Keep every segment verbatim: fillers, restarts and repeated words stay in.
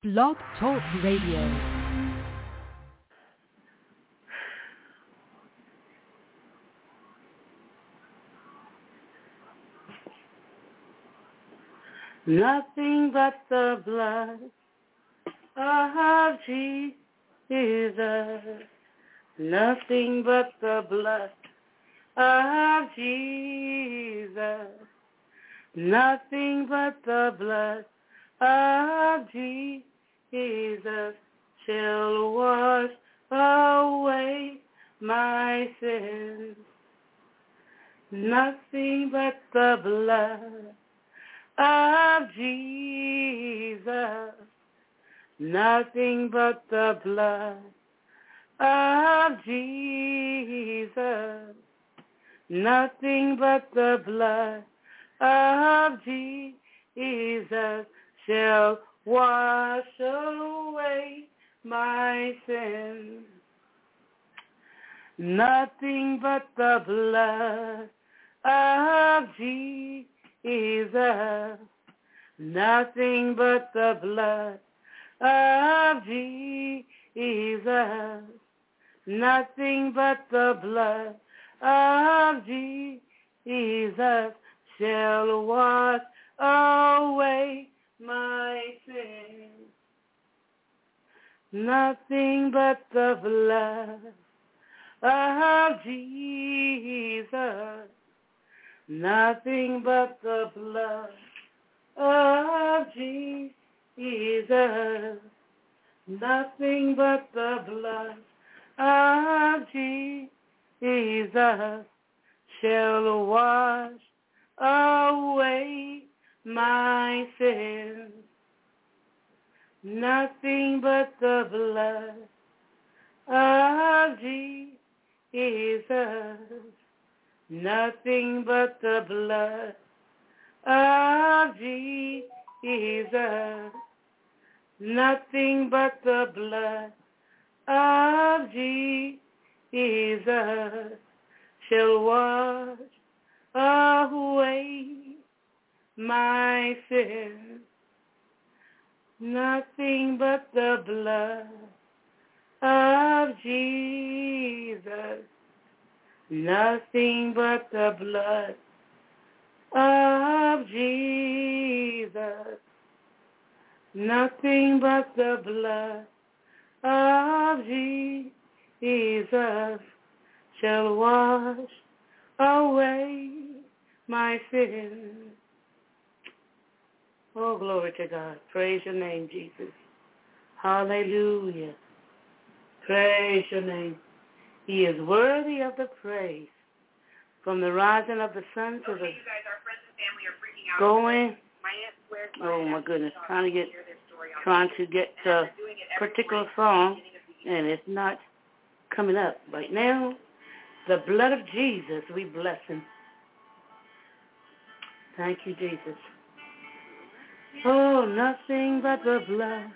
Blog Talk Radio. Nothing but the blood of Jesus. Nothing but the blood of Jesus. Nothing but the blood of Jesus shall wash away my sins. Nothing but the blood of Jesus, nothing but the blood of Jesus, nothing but the blood of Jesus shall wash away my sins. Nothing but the blood of Jesus. Jesus, nothing but the blood of Jesus, nothing but the blood of Jesus shall wash away my sins. Nothing but the blood of Jesus. Nothing but the blood of Jesus. Nothing but the blood of Jesus shall wash away my sins. Nothing but the blood of Jesus. Nothing but the blood of Jesus. Nothing but the blood of Jesus shall wash away my sins. Nothing but the blood of Jesus. Nothing but the blood of Jesus. Nothing but the blood of Jesus shall wash away my sins. Oh, glory to God. Praise your name, Jesus. Hallelujah. Praise your name. He is worthy of the praise. From the rising of the sun to the going. Oh my goodness, trying to get, trying to get a particular song, and it's not coming up right now. The blood of Jesus, we bless him. Thank you, Jesus. Oh, nothing but the blood.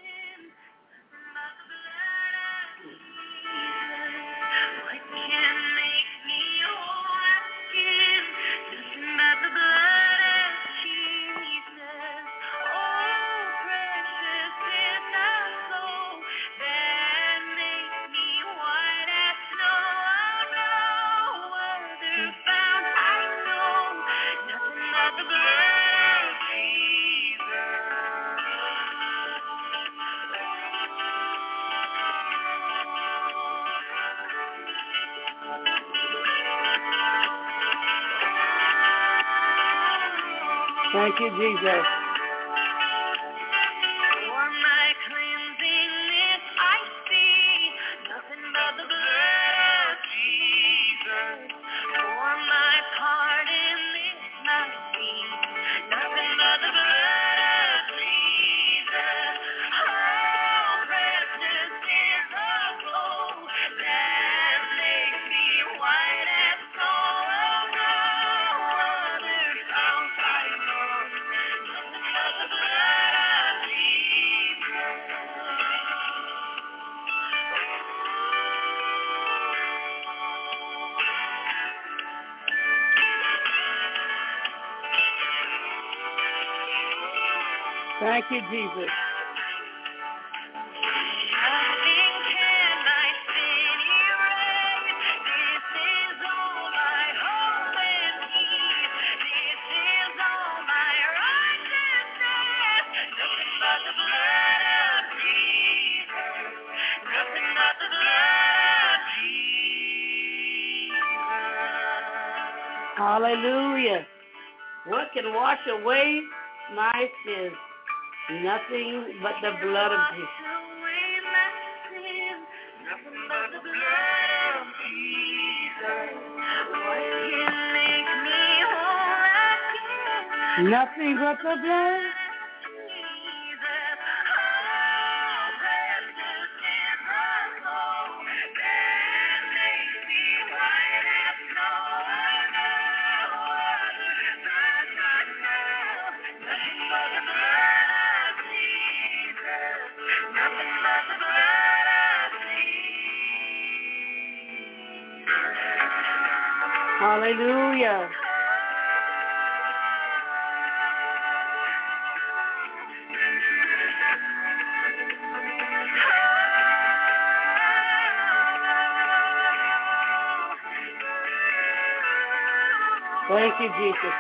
Thank you, Jesus. Thank you, Jesus. Hallelujah. What can wash away my sins? Nothing but the blood of Jesus. Nothing but the blood of Jesus. What can make me whole again? Nothing but the blood. Hallelujah. Thank you, Jesus.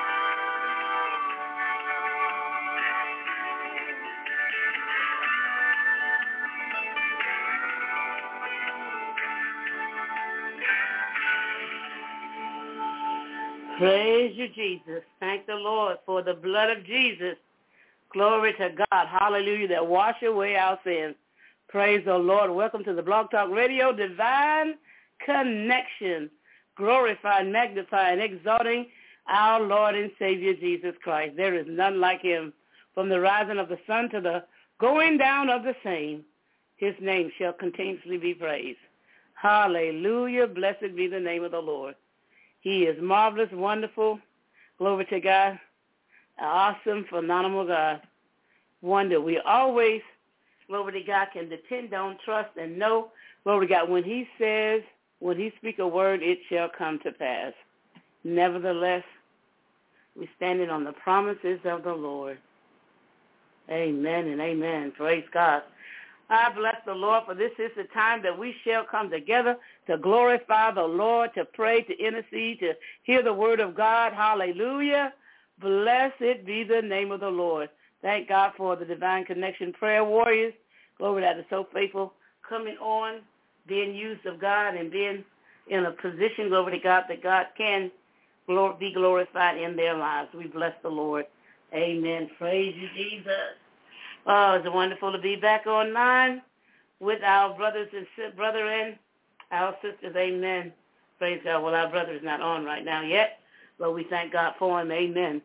Praise you, Jesus. Thank the Lord for the blood of Jesus. Glory to God. Hallelujah. That wash away our sins. Praise the Lord. Welcome to the Blog Talk Radio Divine Connection. Glorifying, magnifying, exalting our Lord and Savior Jesus Christ. There is none like him. From the rising of the sun to the going down of the same, his name shall continuously be praised. Hallelujah. Blessed be the name of the Lord. He is marvelous, wonderful, glory to God, awesome, phenomenal God, one that we always, glory to God, can depend on, trust, and know, glory to God, when he says, when he speaks a word, it shall come to pass. Nevertheless, we're standing on the promises of the Lord. Amen and amen. Praise God. I bless the Lord, for this is the time that we shall come together to glorify the Lord, to pray, to intercede, to hear the word of God. Hallelujah. Blessed be the name of the Lord. Thank God for the Divine Connection prayer warriors. Glory that is so faithful, coming on, being used of God and being in a position, glory to God, that God can be glorified in their lives. We bless the Lord. Amen. Praise you, Jesus. Oh, it's wonderful to be back online with our brothers and si- brother and our sisters. Amen. Praise God. Well, our brother is not on right now yet, but we thank God for him. Amen.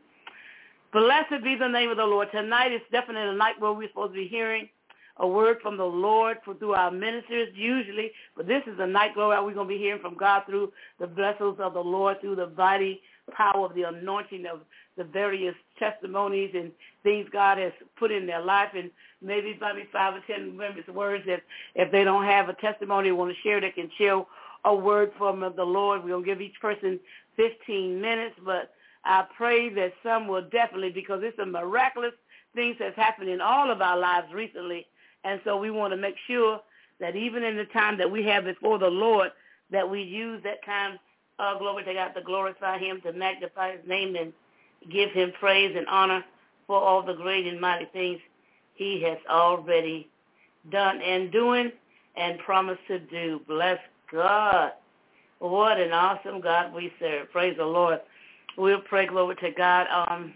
Blessed be the name of the Lord. Tonight is definitely a night where we're supposed to be hearing a word from the Lord for, through our ministers usually, but this is a night, glory, we're going to be hearing from God through the vessels of the Lord, through the mighty power of the anointing of the various testimonies and things God has put in their life, and maybe maybe five or ten members' words that if they don't have a testimony they want to share, they can share a word from the Lord. We're going to give each person fifteen minutes, but I pray that some will definitely, because it's a miraculous things that's happened in all of our lives recently, and so we want to make sure that even in the time that we have before the Lord, that we use that time, uh, glory to God, to glorify him, to magnify his name, and give him praise and honor for all the great and mighty things he has already done and doing and promised to do. Bless God. What an awesome God we serve. Praise the Lord. We'll pray, glory to God. Um,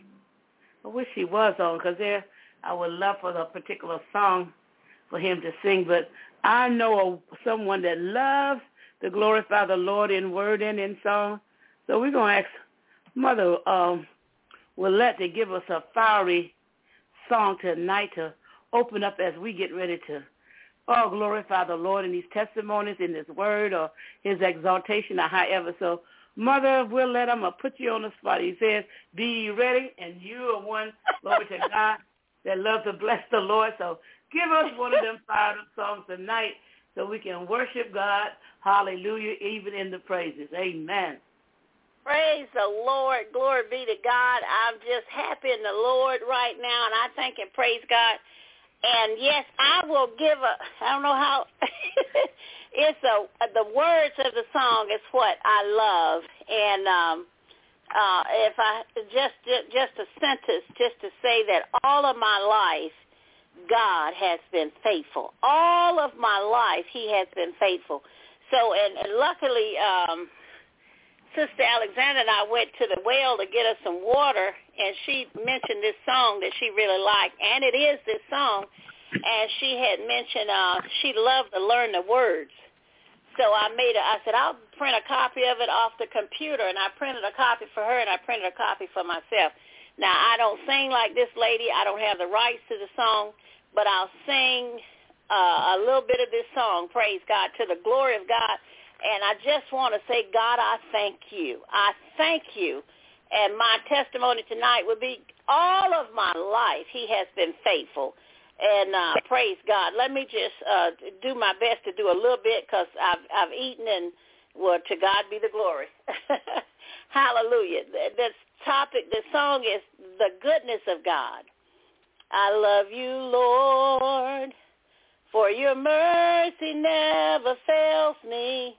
I wish he was on, because there I would love for the particular song for him to sing, but I know a, someone that loves to glorify the Lord in word and in song. So we're going to ask Mother um, Willette to give us a fiery song tonight to open up as we get ready to oh, glorify the Lord in these testimonies, in his word, or his exaltation, or however. So, Mother Willette, I'm going to put you on the spot. He says, be ye ready, and you are one, glory to God, that loves to bless the Lord. So give us one of them fired up songs tonight so we can worship God, hallelujah, even in the praises. Amen. Praise the Lord. Glory be to God. I'm just happy in the Lord right now, and I thank and praise God. And, yes, I will give a, I don't know how, it's a, the words of the song is what I love. And um, uh, if I, just, just a sentence, just to say that all of my life, God has been faithful. All of my life, he has been faithful. So, and, and luckily, um, Sister Alexandra and I went to the well to get us some water, and she mentioned this song that she really liked, and it is this song, and she had mentioned uh, she loved to learn the words. So I made a, I said, I'll print a copy of it off the computer, and I printed a copy for her, and I printed a copy for myself. Now, I don't sing like this lady. I don't have the rights to the song, but I'll sing uh, a little bit of this song, praise God, to the glory of God. And I just want to say, God, I thank you. I thank you. And my testimony tonight would be all of my life he has been faithful. And uh, praise God. Let me just uh, do my best to do a little bit because I've, I've eaten and, well, to God be the glory. Hallelujah. This topic, the song is the goodness of God. I love you, Lord, for your mercy never fails me.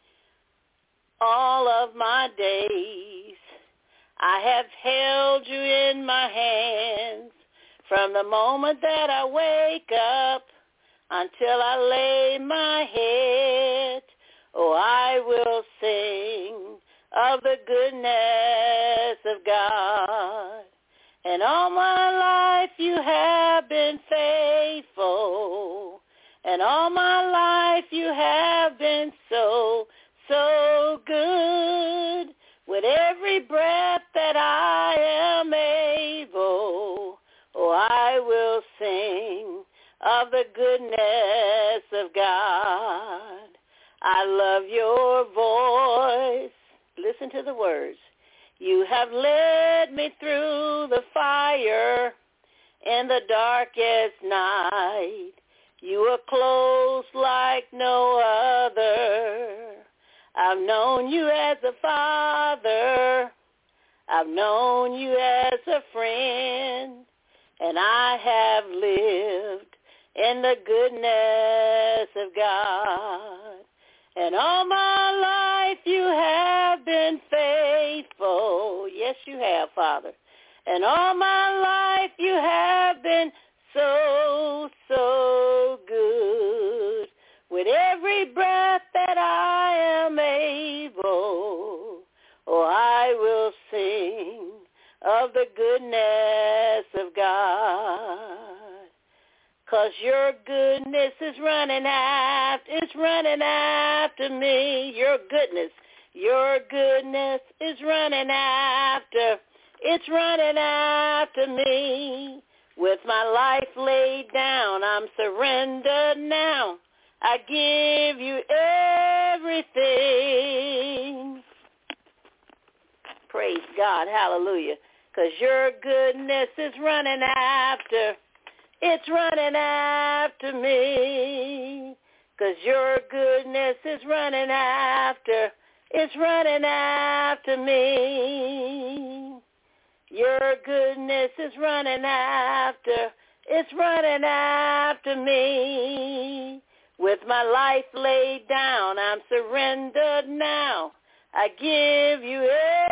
All of my days I have held you in my hands. From the moment that I wake up until I lay my head, oh, I will sing of the goodness of God. And all my life you have been faithful. And all my life you have been so, so good. With every breath that I am able, oh, I will sing of the goodness of God. I love your voice. Listen to the words. You have led me through the fire in the darkest night. You are close like no other. I've known you as a father. I've known you as a friend. And I have lived in the goodness of God. And all my life you have been faithful. Yes, you have, Father. And all my life you have been so, so good. With every breath that I am able, oh, I will sing of the goodness of God. 'Cause your goodness is running after, it's running after me. Your goodness, your goodness is running after, it's running after me. With my life laid down, I'm surrendered now. I give you everything. Praise God, hallelujah. 'Cause your goodness is running after, it's running after me. 'Cause your goodness is running after, it's running after me. Your goodness is running after, it's running after me. With my life laid down, I'm surrendered now. I give you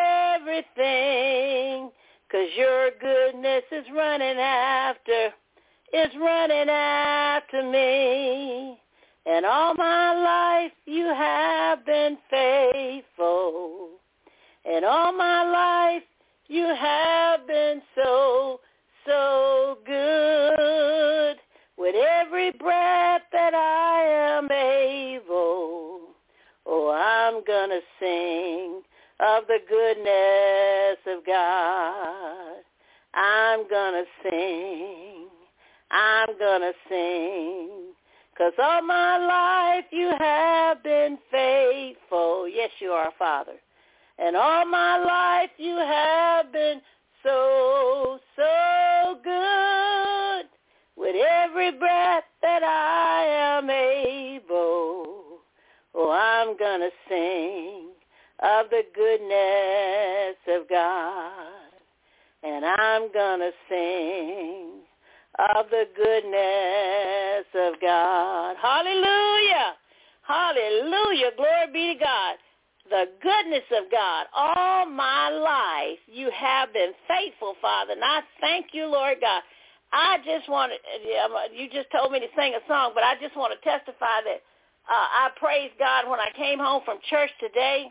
everything. 'Cause your goodness is running after, it's running after me. And all my life you have been faithful. And all my life you have been so, so good. With every breath that I am able, oh, I'm going to sing of the goodness of God. I'm going to sing, I'm going to sing. 'Cause all my life you have been faithful. Yes, you are, Father. And all my life you have been so, so good. With every breath that I am able, oh, I'm going to sing of the goodness of God. And I'm going to sing of the goodness of God. Hallelujah. Hallelujah. Glory be to God. The goodness of God. All my life you have been faithful, Father. And I thank you, Lord God. I just want to, you just told me to sing a song, but I just want to testify that uh, I praised God when I came home from church today.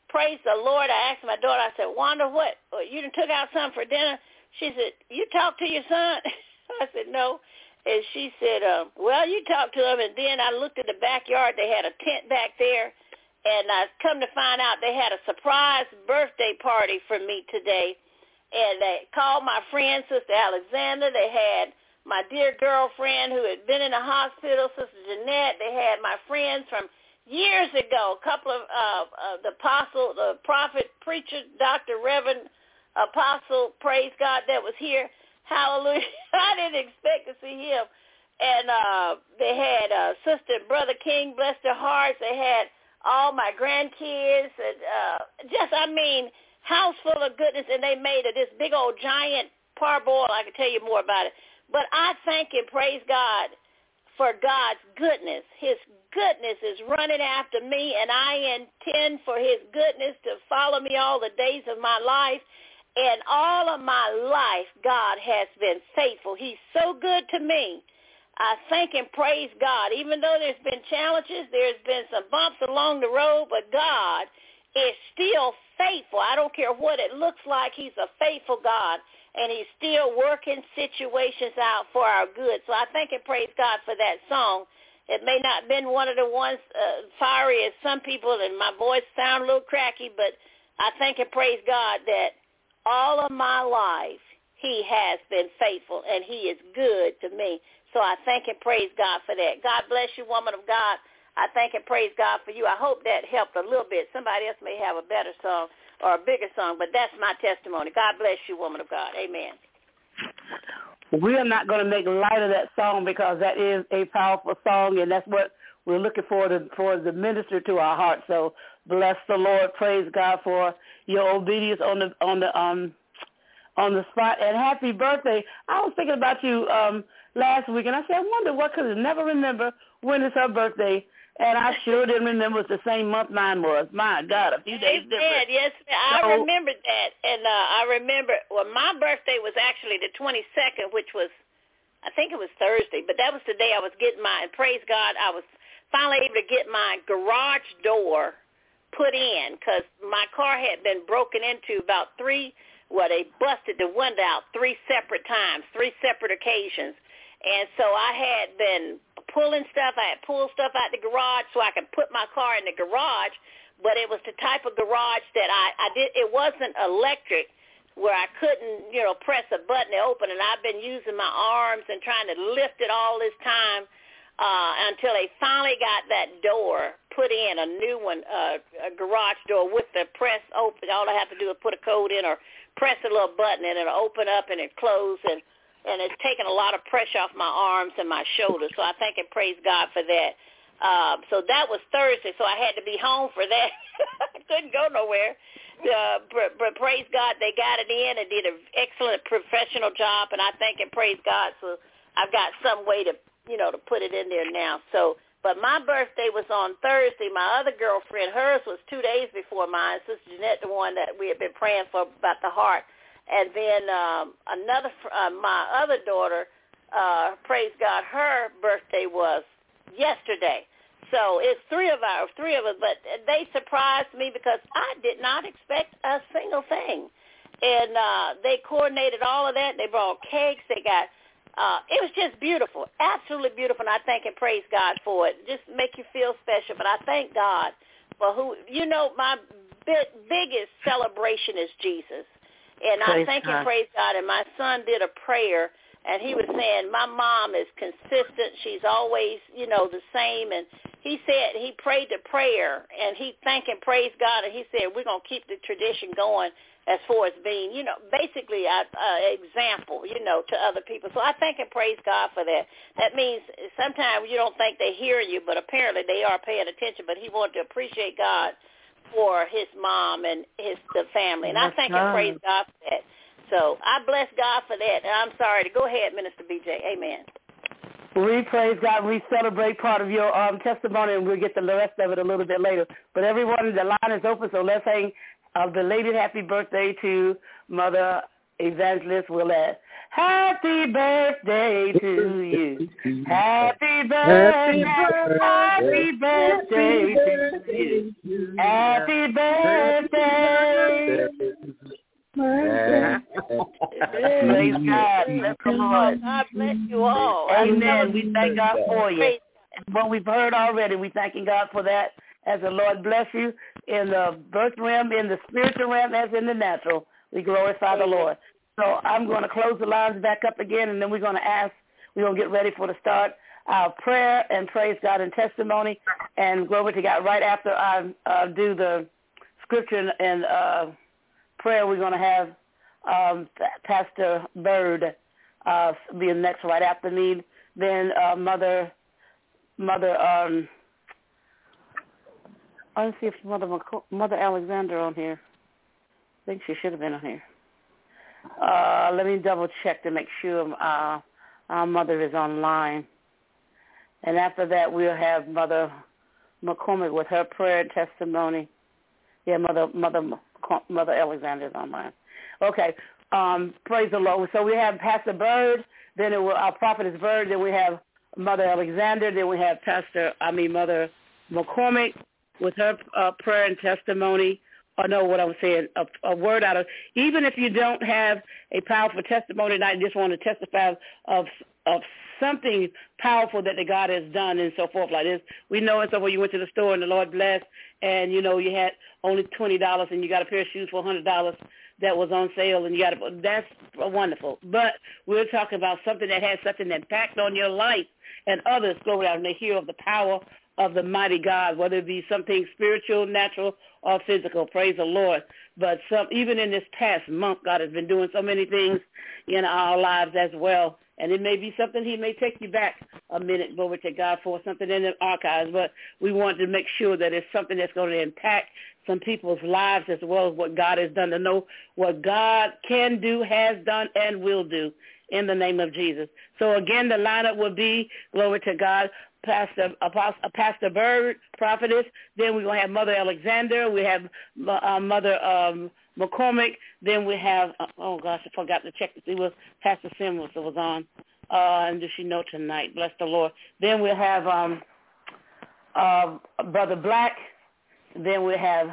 praise the Lord, I asked my daughter, I said, Wanda, what, you done took out something for dinner? She said, you talked to your son? I said, no. And she said, um, well, you talked to him. And then I looked at the backyard. They had a tent back there. And I come to find out they had a surprise birthday party for me today. And they called my friend, Sister Alexander. They had my dear girlfriend who had been in the hospital, Sister Jeanette. They had my friends from years ago, a couple of uh, uh, the apostle, the prophet, preacher, Doctor Reverend Apostle, praise God, that was here. Hallelujah. I didn't expect to see him. And uh, they had uh, Sister and Brother King, bless their hearts. They had all my grandkids. And uh, just, I mean, house full of goodness. And they made it this big old giant parboil. I can tell you more about it. But I thank and praise God for God's goodness. His goodness is running after me, and I intend for his goodness to follow me all the days of my life. And all of my life, God has been faithful. He's so good to me. I thank and praise God. Even though there's been challenges, there's been some bumps along the road, but God is still faithful. I don't care what it looks like. He's a faithful God, and he's still working situations out for our good. So I thank and praise God for that song. It may not have been one of the ones uh, fiery as some people, and my voice sound a little cracky, but I thank and praise God that all of my life he has been faithful, and he is good to me. So I thank and praise God for that. God bless you, woman of God. I thank and praise God for you. I hope that helped a little bit. Somebody else may have a better song or a bigger song, but that's my testimony. God bless you, woman of God. Amen. We are not going to make light of that song because that is a powerful song, and that's what we're looking for to, for the minister to our heart. So bless the Lord. Praise God for your obedience on the on the um on the spot. And happy birthday. I was thinking about you um last week, and I said, I wonder what, because I never remember when is her birthday. And I sure didn't remember it was the same month mine was. My God, a few days different. Yes, I so, remembered that. And uh, I remember, well, my birthday was actually the twenty-second, which was, I think it was Thursday, but that was the day I was getting my, and praise God, I was finally able to get my garage door put in because my car had been broken into about three, well, they busted the window out three separate times, three separate occasions. And so I had been pulling stuff. I had pulled stuff out the garage so I could put my car in the garage, but it was the type of garage that I, I did. It wasn't electric where I couldn't, you know, press a button to open, and I've been using my arms and trying to lift it all this time uh, until they finally got that door put in, a new one, uh, a garage door with the press open. All I have to do is put a code in or press a little button, and it'll open up and it close, and and it's taken a lot of pressure off my arms and my shoulders. So I thank and praise God for that. Uh, so that was Thursday, so I had to be home for that. I couldn't go nowhere. Uh, but, but praise God, they got it in and did an excellent professional job, and I thank and praise God. So I've got some way to, you know, to put it in there now. So, but my birthday was on Thursday. My other girlfriend, hers was two days before mine. Sister Jeanette, the one that we had been praying for about the heart. And then um, another, uh, my other daughter, uh, praise God, her birthday was yesterday. So it's three of our, three of us, but they surprised me because I did not expect a single thing. And uh, they coordinated all of that. They brought cakes. They got, uh, it was just beautiful, absolutely beautiful. And I thank and praise God for it. Just make you feel special. But I thank God for who, you know, my big, biggest celebration is Jesus. And I praise thank God. And praise God. And my son did a prayer, and he was saying, my mom is consistent. She's always, you know, the same. And he said he prayed the prayer, and he thanked and praised God, and he said, we're going to keep the tradition going as far as being, you know, basically an uh, example, you know, to other people. So I thank and praise God for that. That means sometimes you don't think they're hearing you, but apparently they are paying attention. But he wanted to appreciate God for his mom and his the family. And That's I thank God. And praise God for that. So I bless God for that. And I'm sorry to go ahead, Minister B J. Amen. We praise God. We celebrate part of your um, testimony, and we'll get the rest of it a little bit later. But everyone, the line is open, so let's sing a belated happy birthday to Mother Evangelist Willette. Happy birthday to you. Happy birthday. Happy birthday to you. Happy birthday. Praise God. Bless the Lord. God bless you all. Amen. We thank God for you. What we've heard already, we thanking God for that. As the Lord bless you in the birth realm, in the spiritual realm, as in the natural. We glorify the Lord. So I'm going to close the lines back up again, and then we're going to ask, we're going to get ready for the start our prayer and praise God and testimony, and glory to God. Right after I uh, do the scripture and uh, prayer, we're going to have um, Pastor Bird uh, be next right after me. Then uh, Mother, Mother, um, I don't see if Mother Mother Alexander on here. I think she should have been on here. Uh, let me double check to make sure uh, our mother is online. And after that, we'll have Mother McCormick with her prayer and testimony. Yeah, Mother Mother Mother Alexander is online. Okay, um, praise the Lord. So we have Pastor Bird, then it will, our prophetess Bird, then we have Mother Alexander, then we have Pastor, I mean Mother McCormick with her uh, prayer and testimony. Or know what I'm saying, a, a word out of, even if you don't have a powerful testimony tonight, just want to testify of of something powerful that the God has done and so forth like this. We know and so when you went to the store and the Lord blessed and, you know, you had only twenty dollars and you got a pair of shoes for one hundred dollars that was on sale and you got to, that's wonderful. But we're talking about something that has such an impact on your life and others go out and they hear of the power of the mighty God, whether it be something spiritual, natural, or physical. Praise the Lord. But some, even in this past month, God has been doing so many things in our lives as well. And it may be something he may take you back a minute, glory to God, for something in the archives. But we want to make sure that it's something that's going to impact some people's lives as well as what God has done, to know what God can do, has done, and will do in the name of Jesus. So, again, the lineup will be, glory to God, Pastor Apostle, Pastor Bird, prophetess. Then we're going to have Mother Alexander. We have uh, Mother um, McCormick. Then we have, uh, oh, gosh, I forgot to check to see what Pastor Simmons was on. Uh, and does she know tonight? Bless the Lord. Then we'll have um, uh, Brother Black. Then we'll have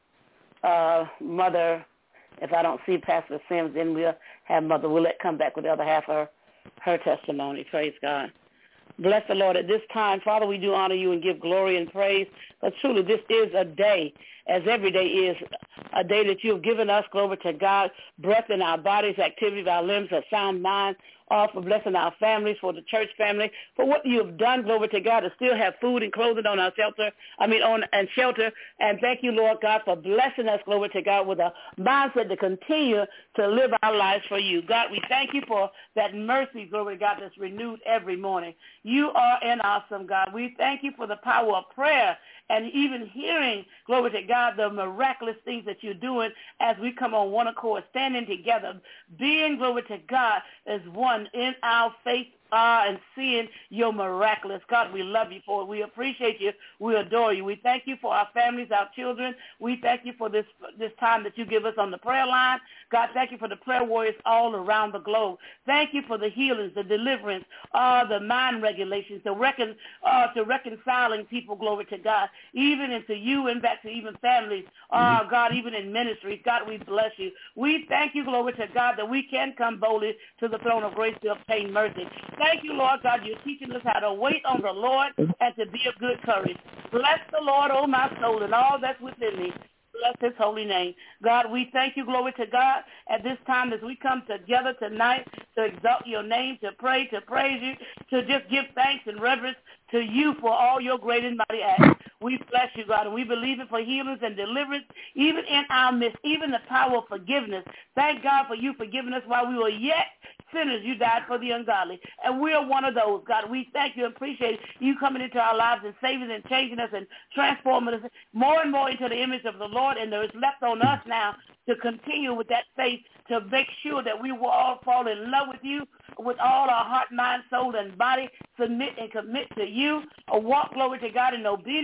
uh, Mother, if I don't see Pastor Sims, then we'll have Mother Willette come back with the other half of her, her testimony. Praise God. Bless the Lord. At this time, Father, we do honor you and give glory and praise. But truly, this is a day, as every day is, a day that you have given us, glory to God, breath in our bodies, activity of our limbs, a sound mind, all for blessing our families, for the church family, for what you have done, glory to God, to still have food and clothing on our shelter, I mean, on and shelter. And thank you, Lord God, for blessing us, glory to God, with a mindset to continue to live our lives for you. God, we thank you for that mercy, glory to God, that's renewed every morning. You are an awesome God. We thank you for the power of prayer and even hearing, glory to God, the miraculous things that you're doing as we come on one accord, standing together, being, glory to God, as one in our faith uh, and seeing your miraculous. God, we love you for it. We appreciate you. We adore you. We thank you for our families, our children. We thank you for this this time that you give us on the prayer line. God, thank you for the prayer warriors all around the globe. Thank you for the healings, the deliverance, uh, the mind regulations, the recon, uh, to reconciling people, glory to God, even into you and back to even families, uh, God, even in ministries. God, we bless you. We thank you, glory to God, that we can come boldly to the throne of grace to obtain mercy. Thank you, Lord God, you're teaching us how to wait on the Lord and to be of good courage. Bless the Lord, oh my soul, and all that's within me. Bless his holy name. God, we thank you, glory to God, at this time as we come together tonight to exalt your name, to pray, to praise you, to just give thanks and reverence to you for all your great and mighty acts. We bless you, God, and we believe it for healings and deliverance, even in our midst, even the power of forgiveness. Thank God for you forgiving us while we were yet sinners. You died for the ungodly, and we are one of those, God. We thank you and appreciate you coming into our lives and saving and changing us and transforming us more and more into the image of the Lord, and there is left on us now to continue with that faith to make sure that we will all fall in love with you with all our heart, mind, soul, and body, submit and commit to you, a walk, glory to God, in obedience,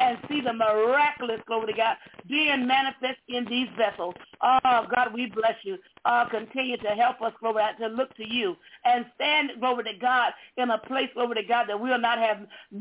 and see the miraculous, glory to God, being manifest in these vessels. Oh, God, we bless you. Uh, continue to help us, glory to God, to look to you and stand, glory to God, in a place, glory to God, that we will not have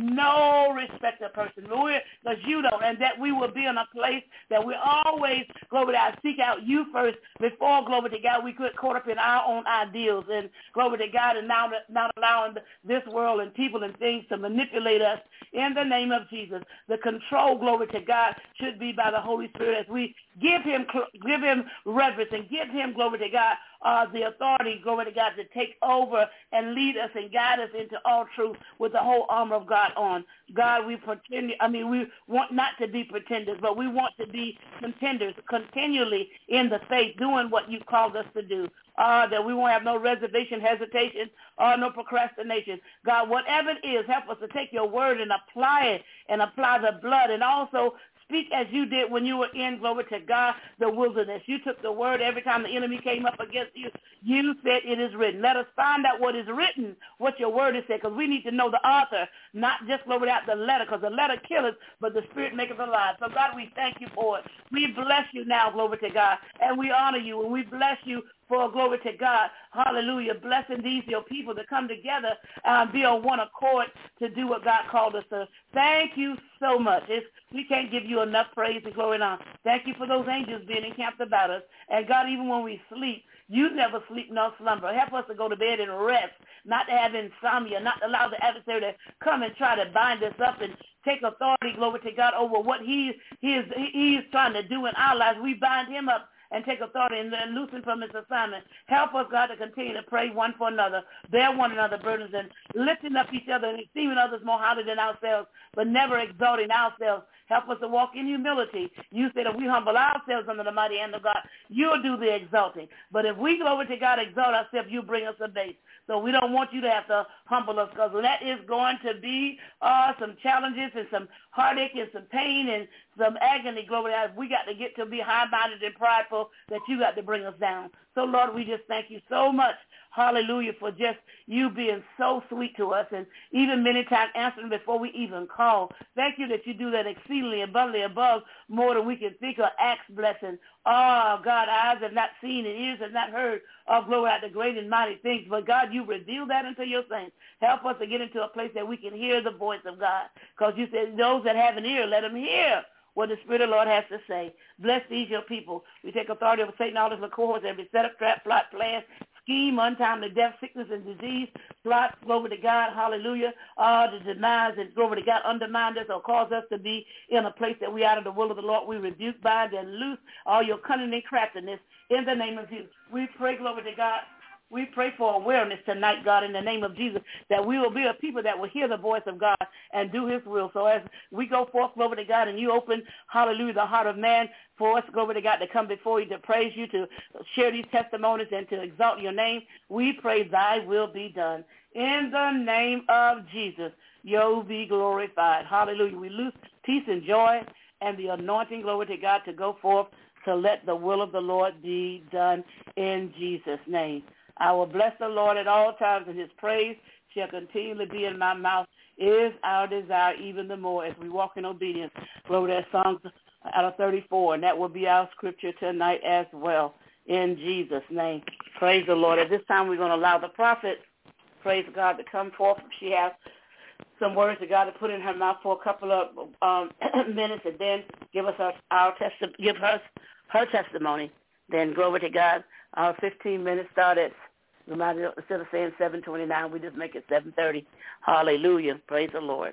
no respect of person, because you don't, and that we will be in a place that we always, glory to God, seek out you first before, glory to God, we could caught up in our own ideals, and glory to God, and now not allowing this world and people and things to manipulate us in the name of Jesus. The control, glory to God, should be by the Holy Spirit as we give him give him reverence and give him, glory to God, uh, the authority, glory to God, to take over and lead us and guide us into all truth with the whole armor of God on. God, we pretend, I mean, we want not to be pretenders, but we want to be contenders continually in the faith, doing what you called us to do. Uh, that we won't have no reservation, hesitation, or no procrastination. God, whatever it is, help us to take your word and apply it and apply the blood, and also speak as you did when you were in, glory to God, the wilderness. You took the word every time the enemy came up against you. You said it is written. Let us find out what is written, what your word is said, because we need to know the author, not just, glory out the letter, because the letter killeth, but the spirit maketh alive. So, God, we thank you for it. We bless you now, glory to God, and we honor you, and we bless you for, glory to God, hallelujah, blessing these, your people, to come together and be on one accord to do what God called us to. Thank you so much. It's, we can't give you enough praise and glory and honor. Thank you for those angels being encamped about us. And God, even when we sleep, you never sleep nor slumber. Help us to go to bed and rest, not to have insomnia, not to allow the adversary to come and try to bind us up and take authority, glory to God, over what he, he, is, he is trying to do in our lives. We bind him up and take authority and then loosen from his assignment. Help us, God, to continue to pray one for another, bear one another burdens, and lifting up each other and esteeming others more highly than ourselves, but never exalting ourselves. Help us to walk in humility. You said if we humble ourselves under the mighty hand of God, you'll do the exalting. But if we, glory to God, exalt ourselves, you bring us a base. So we don't want you to have to humble us, because that is going to be uh, some challenges and some heartache and some pain and some agony, glory to God. We got to get to be high-minded and prideful, that you got to bring us down. So, Lord, we just thank you so much, hallelujah, for just you being so sweet to us, and even many times answering before we even call. Thank you that you do that exceedingly abundantly above more than we can think or ask, blessing. Oh, God, eyes have not seen and ears have not heard of, glory out the great and mighty things. But, God, you reveal that unto your saints. Help us to get into a place that we can hear the voice of God, because you said those that have an ear, let them hear what the Spirit of the Lord has to say. Bless these your people. We take authority over Satan, all his cohorts, every setup, trap, plot, plan, scheme, untimely death, sickness, and disease, plot, glory to God, hallelujah, uh, the demise and glory to God, undermine us or cause us to be in a place that we out of the will of the Lord. We rebuke, bind, and loose all your cunning and craftiness in the name of Jesus. We pray, glory to God. We pray for awareness tonight, God, in the name of Jesus, that we will be a people that will hear the voice of God and do his will. So as we go forth, glory to God, and you open, hallelujah, the heart of man for us, glory to God, to come before you, to praise you, to share these testimonies, and to exalt your name, we pray thy will be done. In the name of Jesus, you be glorified. Hallelujah. We lose peace and joy and the anointing, glory to God, to go forth to let the will of the Lord be done in Jesus' name. I will bless the Lord at all times, and his praise shall continually be in my mouth, is our desire even the more as we walk in obedience. Glory to Psalms out of thirty-four, and that will be our scripture tonight as well, in Jesus' name. Praise the Lord. At this time, we're going to allow the prophet, praise God, to come forth. She has some words that God to put in her mouth for a couple of um, minutes, and then give us our, our testi- give us her testimony. Then, glory to God, our fifteen minutes start at, instead of saying seven twenty-nine, we just make it seven thirty. Hallelujah. Praise the Lord.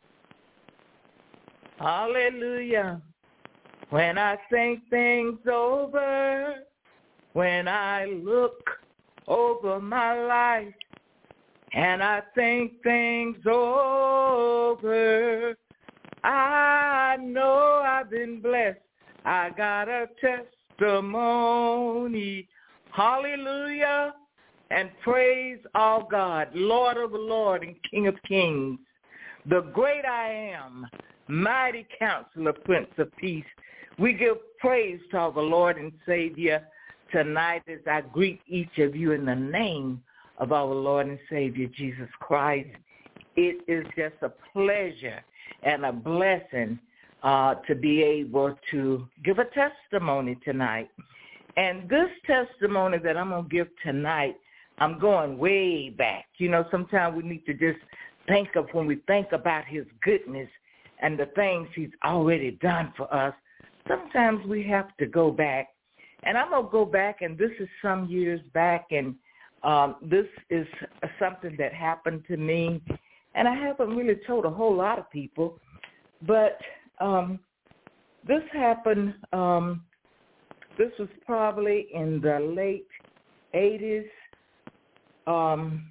Hallelujah. When I think things over, when I look over my life, and I think things over, I know I've been blessed. I got a testimony. Hallelujah. And praise our God, Lord of the Lord and King of kings, the great I am, mighty counselor, Prince of Peace. We give praise to our Lord and Savior tonight as I greet each of you in the name of our Lord and Savior, Jesus Christ. It is just a pleasure and a blessing uh, to be able to give a testimony tonight. And this testimony that I'm going to give tonight, I'm going way back. You know, sometimes we need to just think of when we think about his goodness and the things he's already done for us. Sometimes we have to go back. And I'm going to go back, and this is some years back, and um, this is something that happened to me. And I haven't really told a whole lot of people, but um, this happened, um, this was probably in the late eighties, um,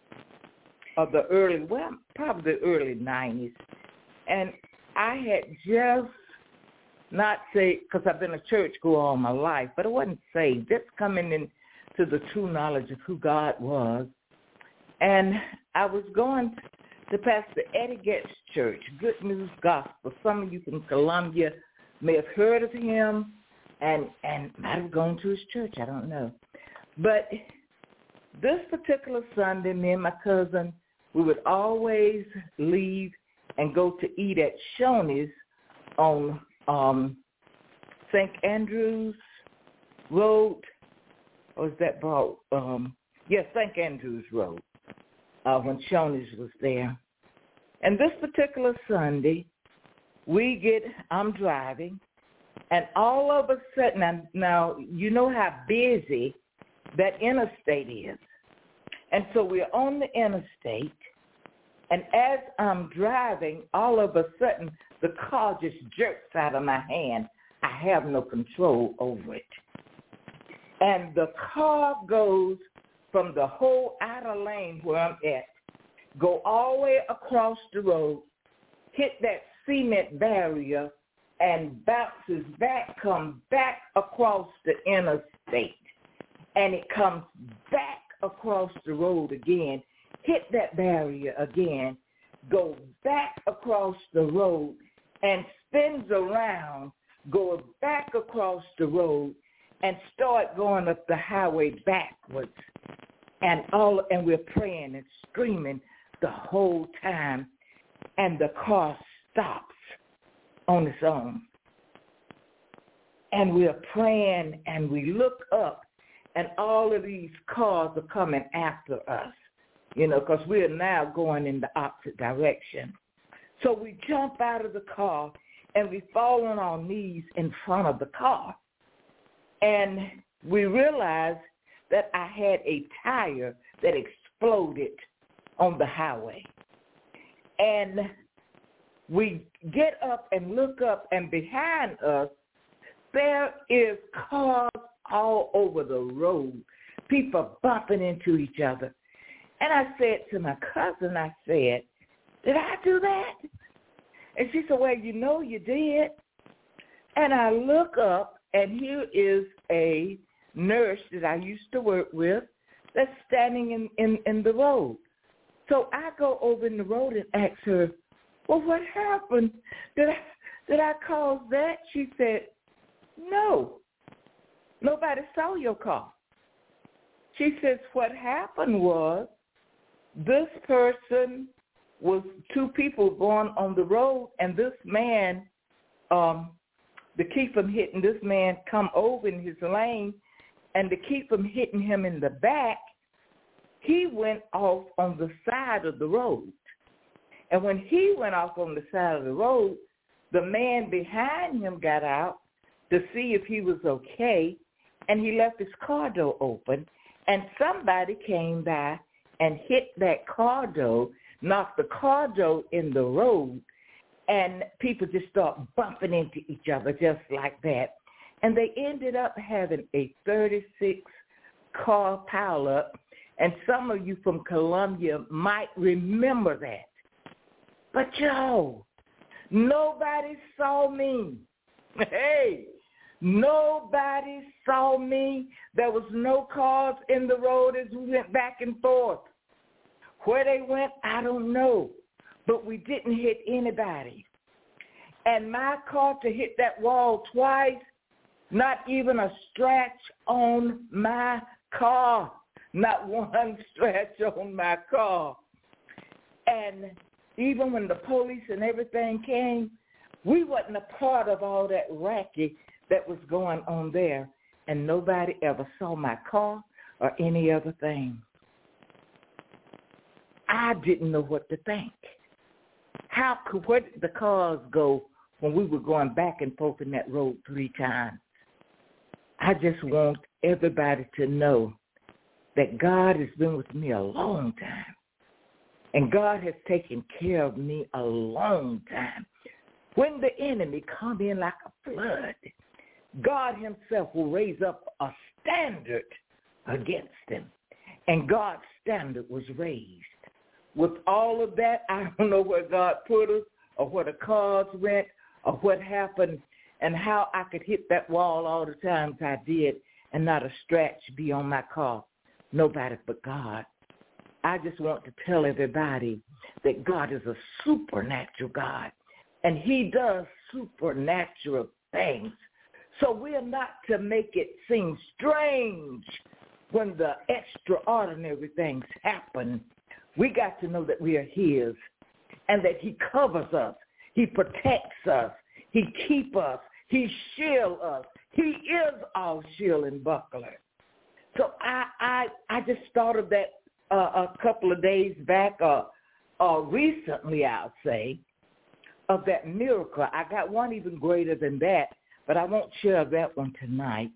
or the early, well, probably the early nineties. And I had just not saved, because I've been a churchgoer all my life, but I wasn't saved, just coming into the true knowledge of who God was. And I was going to Pastor Eddie Getz' church, Good News Gospel. Some of you from Columbia may have heard of him and, and might have gone to his church, I don't know. But this particular Sunday, me and my cousin, we would always leave and go to eat at Shoney's on um, Saint Andrews Road. Or is that about, um, yes, yeah, Saint Andrews Road, uh, when Shoney's was there. And this particular Sunday, we get, I'm driving, and all of a sudden, now, now you know how busy that interstate is. And so we're on the interstate, and as I'm driving, all of a sudden, the car just jerks out of my hand. I have no control over it. And the car goes from the whole outer lane where I'm at, go all the way across the road, hit that cement barrier, and bounces back, comes back across the interstate. And it comes back across the road again, hit that barrier again, go back across the road, and spins around, goes back across the road, and start going up the highway backwards. And all and we're praying and screaming the whole time, and the car stops on its own. And we're praying, and we look up, and all of these cars are coming after us, you know, because we're now going in the opposite direction. So we jump out of the car, and we fall on our knees in front of the car. And we realize that I had a tire that exploded on the highway. And we get up and look up, and behind us, there is cars all over the road, people bumping into each other. And I said to my cousin, I said, did I do that? And she said, well, you know you did. And I look up, and here is a nurse that I used to work with that's standing in, in, in the road. So I go over in the road and ask her, well, what happened? Did I, did I cause that? She said, no, nobody saw your car. She says, what happened was this person was two people going on the road, and this man, um, to keep from hitting this man, come over in his lane, and to keep from hitting him in the back, he went off on the side of the road. And when he went off on the side of the road, the man behind him got out to see if he was okay, and he left his car door open, and somebody came by and hit that car door, knocked the car door in the road, and people just start bumping into each other just like that. And they ended up having a thirty-six car pileup, and some of you from Columbia might remember that. But, Joe, nobody saw me. Hey, nobody saw me. There was no cars in the road as we went back and forth. Where they went, I don't know. But we didn't hit anybody. And my car to hit that wall twice, not even a scratch on my car. Not one scratch on my car. And even when the police and everything came, We wasn't a part of all that racket that was going on there, and nobody ever saw my car or any other thing. I didn't know what to think. How could, where did the cars go when we were going back and forth in that road three times? I just want everybody to know that God has been with me a long time, and God has taken care of me a long time. When the enemy come in like a flood, God himself will raise up a standard against him, and God's standard was raised. With all of that, I don't know where God put us or where the cars went or what happened and how I could hit that wall all the times I did and not a scratch be on my car. Nobody but God. I just want to tell everybody that God is a supernatural God, and he does supernatural things. So we're not to make it seem strange when the extraordinary things happen. We got to know that we are his and that he covers us. He protects us. He keeps us. He shields us. He is our shield and buckler. So I I, I just thought of that uh, a couple of days back, or uh, uh, recently, I'll say, of that miracle. I got one even greater than that, but I won't share that one tonight.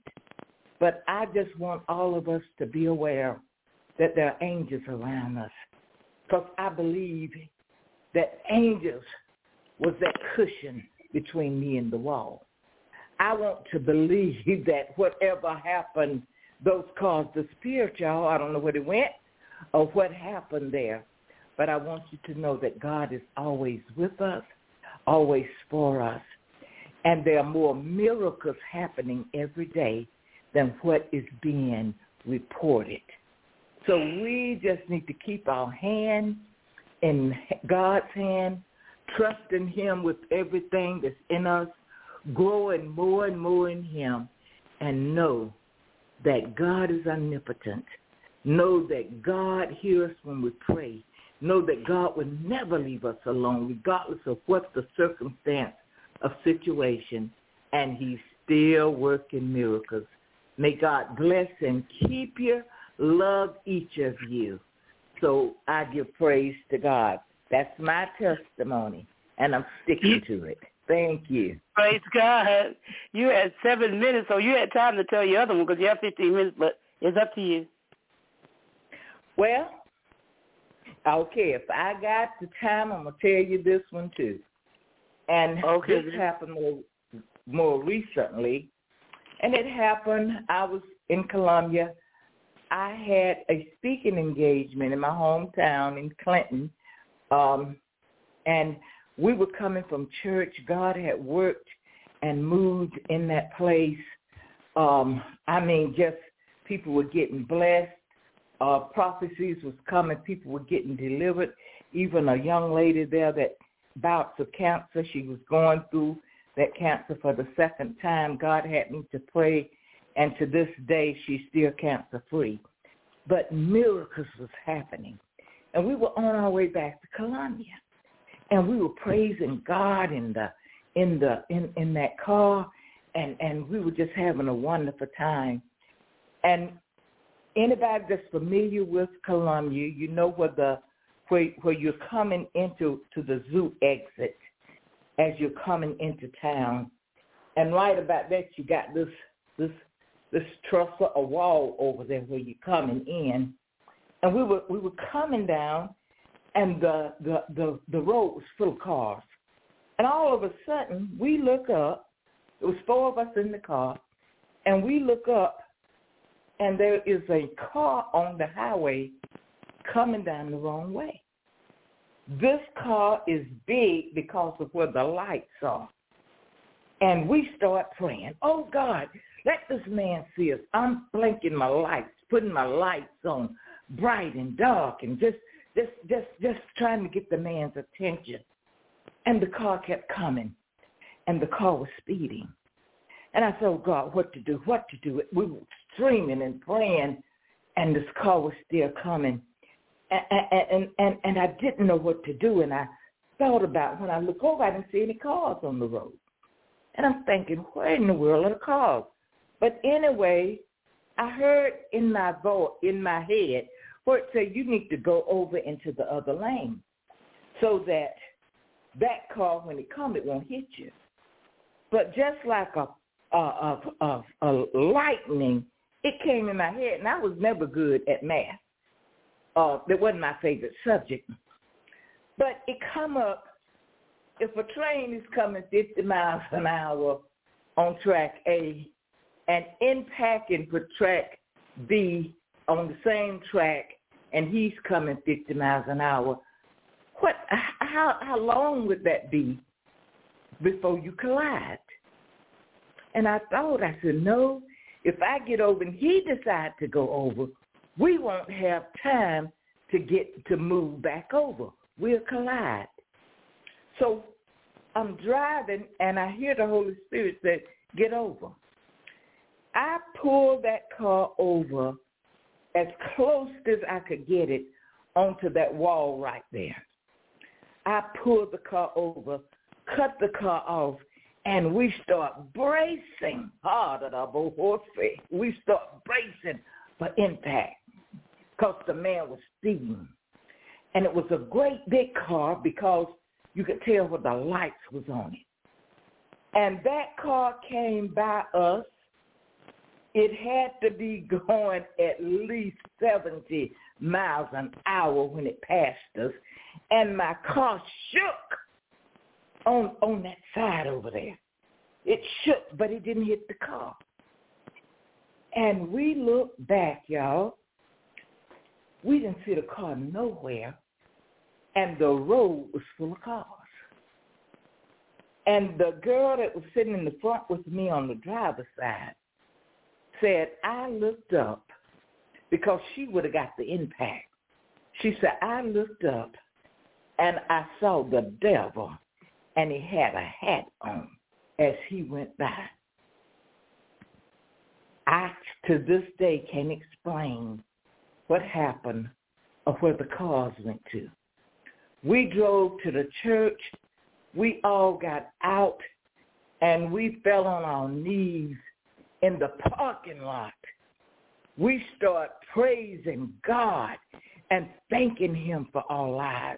But I just want all of us to be aware that there are angels around us, because I believe that angels was that cushion between me and the wall. I want to believe that whatever happened, those cars disappeared, y'all. I don't know where they went or what happened there, but I want you to know that God is always with us, always for us, and there are more miracles happening every day than what is being reported. So we just need to keep our hand in God's hand, trusting him with everything that's in us, growing more and more in him, and know that God is omnipotent. Know that God hears us when we pray. Know that God will never leave us alone, regardless of what the circumstance of situation, and he's still working miracles. May God bless and keep you. Love each of you. So I give praise to God. That's my testimony, and I'm sticking to it. Thank you. Praise God. You had seven minutes, so you had time to tell your other one because you have fifteen minutes, but it's up to you. Well, okay, if I got the time, I'm going to tell you this one too. And okay. This happened more, more recently, and it happened, I was in Columbia. I had a speaking engagement in my hometown in Clinton, um, and we were coming from church. God had worked and moved in that place. Um, I mean, just people were getting blessed. Uh, prophecies was coming. People were getting delivered. Even a young lady there that bouts of cancer, she was going through that cancer for the second time. God had me to pray, and to this day, she's still cancer-free. But miracles was happening. And we were on our way back to Columbia. And we were praising God in the in the in, in that car, and, and we were just having a wonderful time. And anybody that's familiar with Columbia, you know where the where where you're coming into to the zoo exit as you're coming into town. And right about that you got this this this truss or a wall over there where you're coming in. And we were we were coming down, and the, the, the, the road was full of cars. And all of a sudden, we look up. It was four of us in the car, and we look up, and there is a car on the highway coming down the wrong way. This car is big because of where the lights are. And we start praying, oh, God, let this man see us. I'm blinking my lights, putting my lights on, bright and dark, and just just just just trying to get the man's attention. And the car kept coming, and the car was speeding. And I said, oh, God, what to do, what to do? We were screaming and praying, and this car was still coming. And, and, and, and I didn't know what to do, and I thought about when I look over, I didn't see any cars on the road. And I'm thinking, where in the world are the cars? But anyway, I heard in my voice, in my head, where it said you need to go over into the other lane so that that car, when it comes, it won't hit you. But just like a, a, a, a, a lightning, it came in my head, and I was never good at math. Uh, that wasn't my favorite subject. But it come up, if a train is coming fifty miles an hour on track A and impacting for track B on the same track, and he's coming fifty miles an hour, what? How how long would that be before you collide? And I thought, I said, no, if I get over and he decides to go over, we won't have time to get to move back over. We'll collide. So I'm driving, and I hear the Holy Spirit say, get over. I pulled that car over as close as I could get it onto that wall right there. I pulled the car over, cut the car off, and we start bracing hard at our both horse feet. We start bracing for impact because the man was speeding. And it was a great big car because you could tell what the lights was on it. And that car came by us. It had to be going at least seventy miles an hour when it passed us. And my car shook on, on that side over there. It shook, but it didn't hit the car. And we looked back, y'all. We didn't see the car nowhere. And the road was full of cars. And the girl that was sitting in the front with me on the driver's side said, I looked up because she would have got the impact. She said, I looked up and I saw the devil, and he had a hat on as he went by. I, to this day, can't explain what happened or where the cars went to. We drove to the church. We all got out, and we fell on our knees in the parking lot. We start praising God and thanking him for our lives.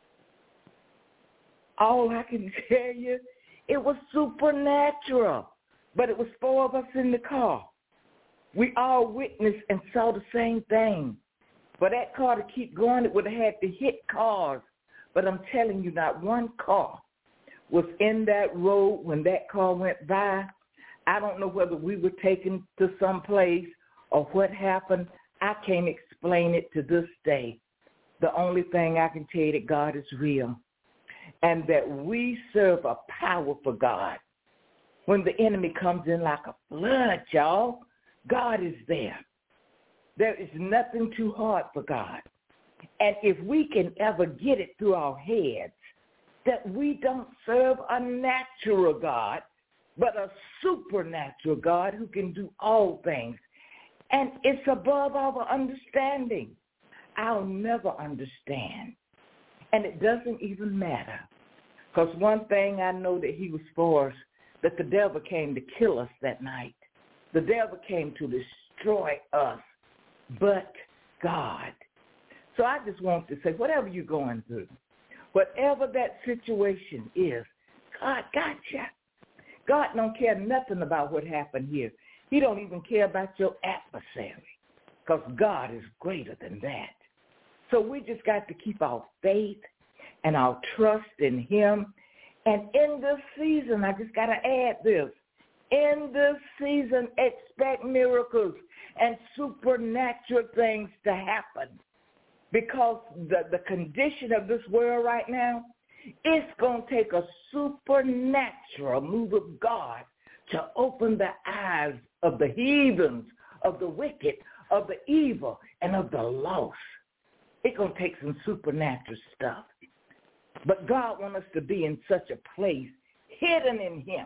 All I can tell you, it was supernatural, but it was four of us in the car. We all witnessed and saw the same thing. For that car to keep going, it would have had to hit cars. But I'm telling you, not one car was in that road when that car went by. I don't know whether we were taken to some place or what happened. I can't explain it to this day. The only thing I can tell you that God is real and that we serve a powerful God. When the enemy comes in like a flood, y'all, God is there. There is nothing too hard for God. And if we can ever get it through our heads that we don't serve a natural God, but a supernatural God who can do all things, and it's above our understanding, I'll never understand. And it doesn't even matter. Because one thing I know that he was for us, that the devil came to kill us that night. The devil came to destroy us, but God. So I just want to say, whatever you're going through, whatever that situation is, God got you. God don't care nothing about what happened here. He don't even care about your adversary, because God is greater than that. So we just got to keep our faith and our trust in him. And in this season, I just got to add this. In this season, expect miracles and supernatural things to happen. Because the, the condition of this world right now, it's going to take a supernatural move of God to open the eyes of the heathens, of the wicked, of the evil, and of the lost. It's going to take some supernatural stuff. But God wants us to be in such a place, hidden in him,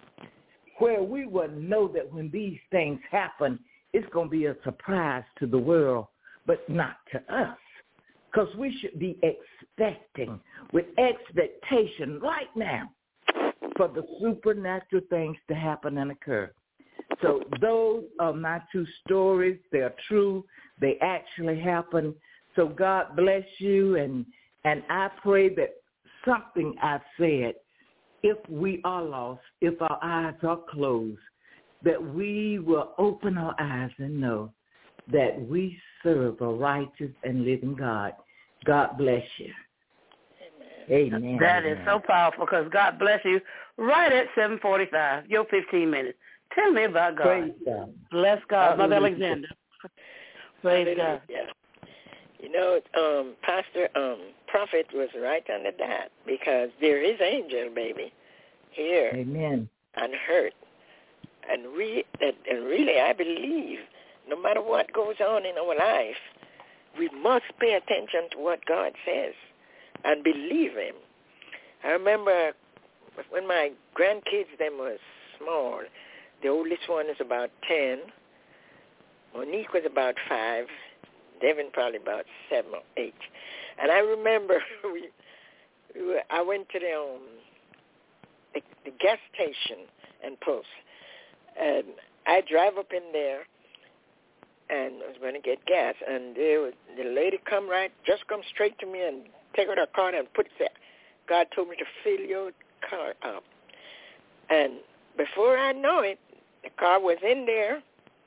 where we will know that when these things happen, it's going to be a surprise to the world, but not to us. Because we should be expecting, with expectation right now for the supernatural things to happen and occur. So those are my two stories. They're true. They actually happen. So God bless you, and and I pray that something I've said, if we are lost, if our eyes are closed, that we will open our eyes and know that we serve a righteous and living God. God bless you. Amen. Amen. That is so powerful, because God bless you right at seven forty-five, your fifteen minutes. Tell me about God. Praise God. Bless God. Mother Alexander. Praise Hallelujah. God. You know, um, Pastor, um, Prophet was right on the dot, because there is angel, baby, here. Amen. And hurt. And, re- and really, I believe, no matter what goes on in our life, we must pay attention to what God says and believe him. I remember when my grandkids, them was small, the oldest one is about ten, Monique was about five, Devin probably about seven or eight. And I remember we, we were, I went to the, um, the, the gas station and post. And I drive up in there, and I was going to get gas. And there was, the lady come right, just come straight to me and take out her card and put it, God told me to fill your car up. And before I know it, the car was in there,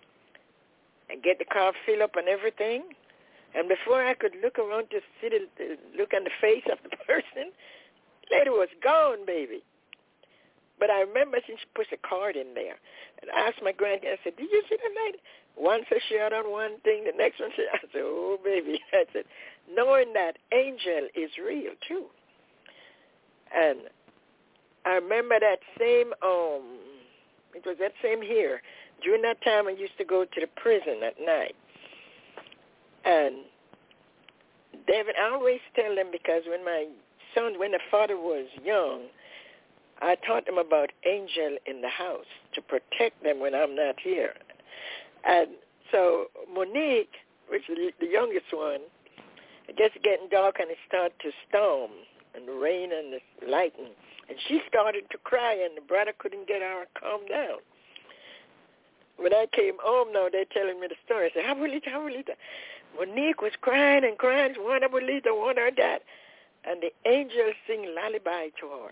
and get the car filled up and everything. And before I could look around to see the, the look on the face of the person, the lady was gone, baby. But I remember she put a card in there. And I asked my grandkid, I said, did you see that lady? One said she had on one thing, the next one said, I said, oh, baby. I said, knowing that angel is real, too. And I remember that same, um, it was that same here. During that time, I used to go to the prison at night. And David, I always tell them, because when my son, when the father was young, I taught them about angel in the house to protect them when I'm not here. And so Monique, which is the youngest one, it gets getting dark and it started to storm and the rain and the lightning. And she started to cry, and the brother couldn't get her to calm down. When I came home now, they're telling me the story. I said, Abuelita, Abuelita. Monique was crying and crying, one Abuelita, one her dad. And the angel sing lullaby to her.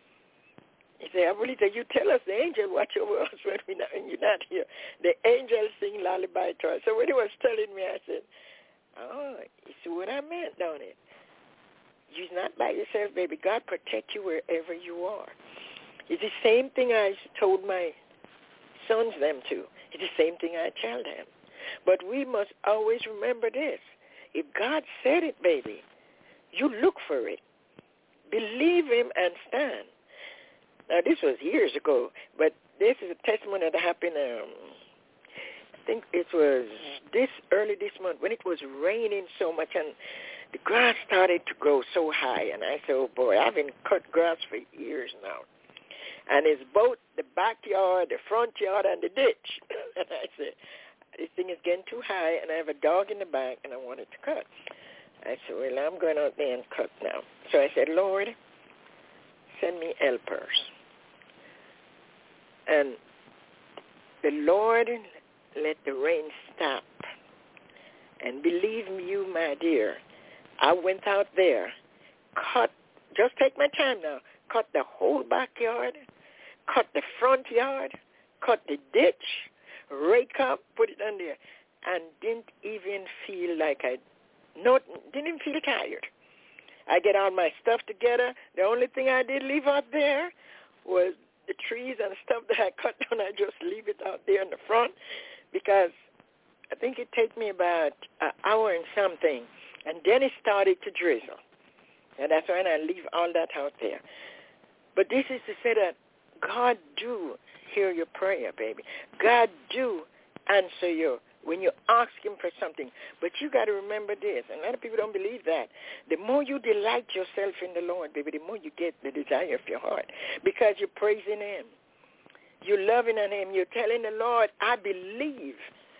He said, Abuelita, you tell us the angel watch over us when we not, when you're not here. The angel sing lullaby to her. So when he was telling me, I said, oh, you see what I meant, don't it? You're not by yourself, baby. God protect you wherever you are. It's the same thing I told my sons them to. It's the same thing I tell them. But we must always remember this. If God said it, baby, you look for it. Believe him and stand. Now, this was years ago, but this is a testimony that happened, um, I think it was this early this month when it was raining so much and the grass started to grow so high. And I said, oh, boy, I've been cut grass for years now. And it's both the backyard, the front yard, and the ditch. And I said, this thing is getting too high, and I have a dog in the back, and I want it to cut. I said, well, I'm going out there and cut now. So I said, Lord, send me helpers. And the Lord let the rain stop. And believe me, you, my dear, I went out there, cut, just take my time now, cut the whole backyard, cut the front yard, cut the ditch, rake up, put it on there, and didn't even feel like I, not, didn't even feel tired. I get all my stuff together. The only thing I did leave out there was the trees and stuff that I cut down. I just leave it out there in the front because I think it took me about an hour and something, and then it started to drizzle. And that's when I leave all that out there. But this is to say that God do hear your prayer, baby. God do answer you when you ask him for something. But you got to remember this, and a lot of people don't believe that. The more you delight yourself in the Lord, baby, the more you get the desire of your heart because you're praising him. You're loving on him. You're telling the Lord, I believe.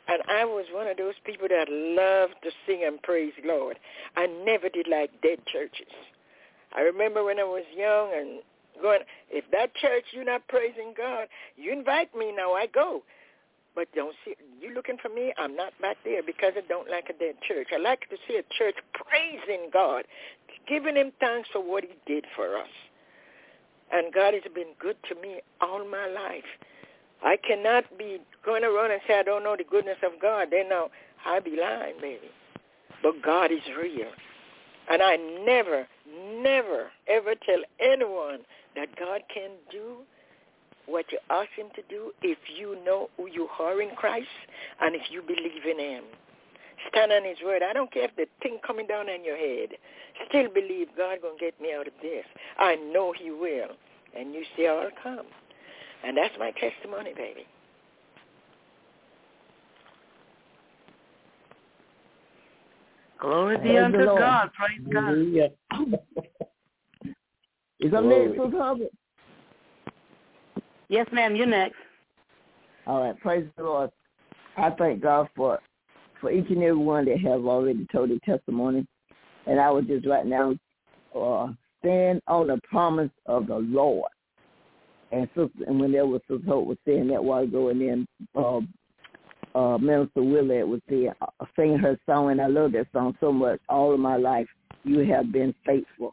And I was one of those people that loved to sing and praise the Lord. I never did like dead churches. I remember when I was young and going, if that church you're not praising God, you invite me now, I go. But don't see, you looking for me, I'm not back there because I don't like a dead church. I like to see a church praising God, giving him thanks for what he did for us. And God has been good to me all my life. I cannot be going around and say I don't know the goodness of God. Then now I be lying, maybe. But God is real. And I never, never, ever tell anyone that God can do what you ask him to do if you know who you are in Christ and if you believe in him. Stand on his word. I don't care if the thing coming down on your head. Still believe God going to get me out of this. I know he will. And you see I'll come. And that's my testimony, baby. Glory be unto God. Praise God. Is that next, Sister Hubbard? Yes, ma'am. You're next. All right. Praise the Lord. I thank God for for each and every one that have already told their testimony. And I would just right now uh, stand on the promise of the Lord. And sister, and when there was Sister Hope was saying that while ago, and then uh, uh, Minister Willard was saying, uh, singing her song, and I love that song so much. All of my life, you have been faithful.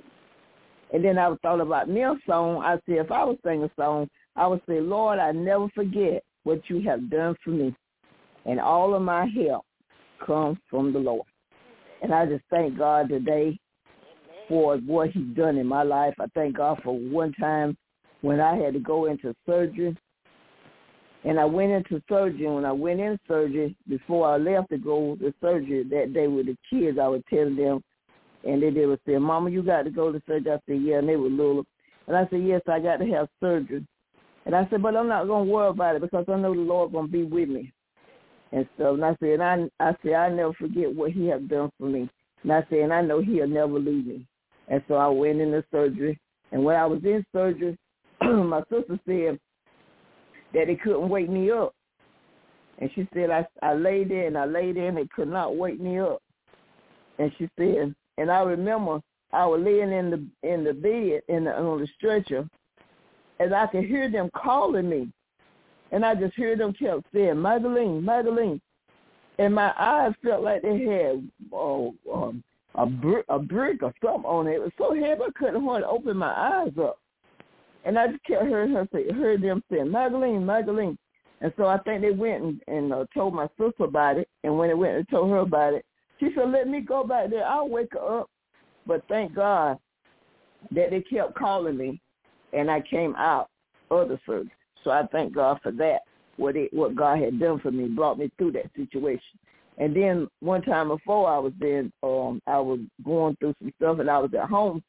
And then I thought about me a song. I said, if I was singing a song, I would say, Lord, I never forget what you have done for me. And all of my help comes from the Lord. And I just thank God today for what he's done in my life. I thank God for one time when I had to go into surgery. And I went into surgery. And when I went in surgery, before I left to go to surgery that day with the kids, I would tell them, and they, they would say, Mama, you got to go to surgery. I said, yeah, and they were little. And I said, yes, I got to have surgery. And I said, but I'm not going to worry about it because I know the Lord going to be with me. And so, and I said, I, I said, I never forget what he has done for me. And I said, and I know he'll never leave me. And so I went into surgery. And when I was in surgery, my sister said that they couldn't wake me up. And she said, I, I lay there and I lay there and they could not wake me up. And she said, and I remember I was laying in the in the bed in the, on the stretcher, and I could hear them calling me. And I just heard them kept saying, Magdalene, Magdalene. And my eyes felt like they had oh, um, a, brick, a brick or something on it. It was so heavy I couldn't hardly open my eyes up. And I just kept hearing her say, heard them saying, Magdalene, Magdalene. And so I think they went and, and uh, told my sister about it. And when they went and told her about it, she said, let me go back there. I'll wake her up. But thank God that they kept calling me, and I came out of the surgery. So I thank God for that, what it, what God had done for me, brought me through that situation. And then one time before I was in, um, I was going through some stuff, and I was at home,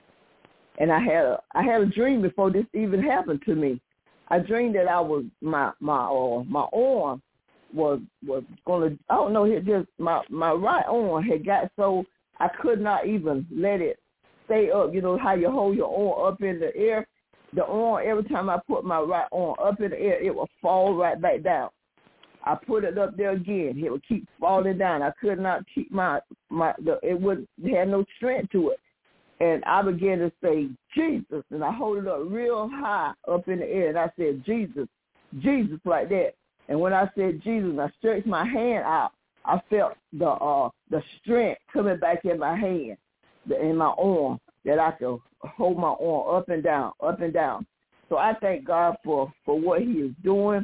and I had a I had a dream before this even happened to me. I dreamed that I was my my uh, my arm was was gonna I don't know it just my my right arm had got so I could not even let it stay up. You know how you hold your arm up in the air. The arm, every time I put my right arm up in the air, it would fall right back down. I put it up there again, it would keep falling down. I could not keep my my the, it would had no strength to it. And I began to say, Jesus, and I hold it up real high up in the air, and I said, Jesus, Jesus, like that. And when I said Jesus, I stretched my hand out, I felt the uh, the strength coming back in my hand, the, in my arm, that I could hold my arm up and down, up and down. So I thank God for, for what he is doing,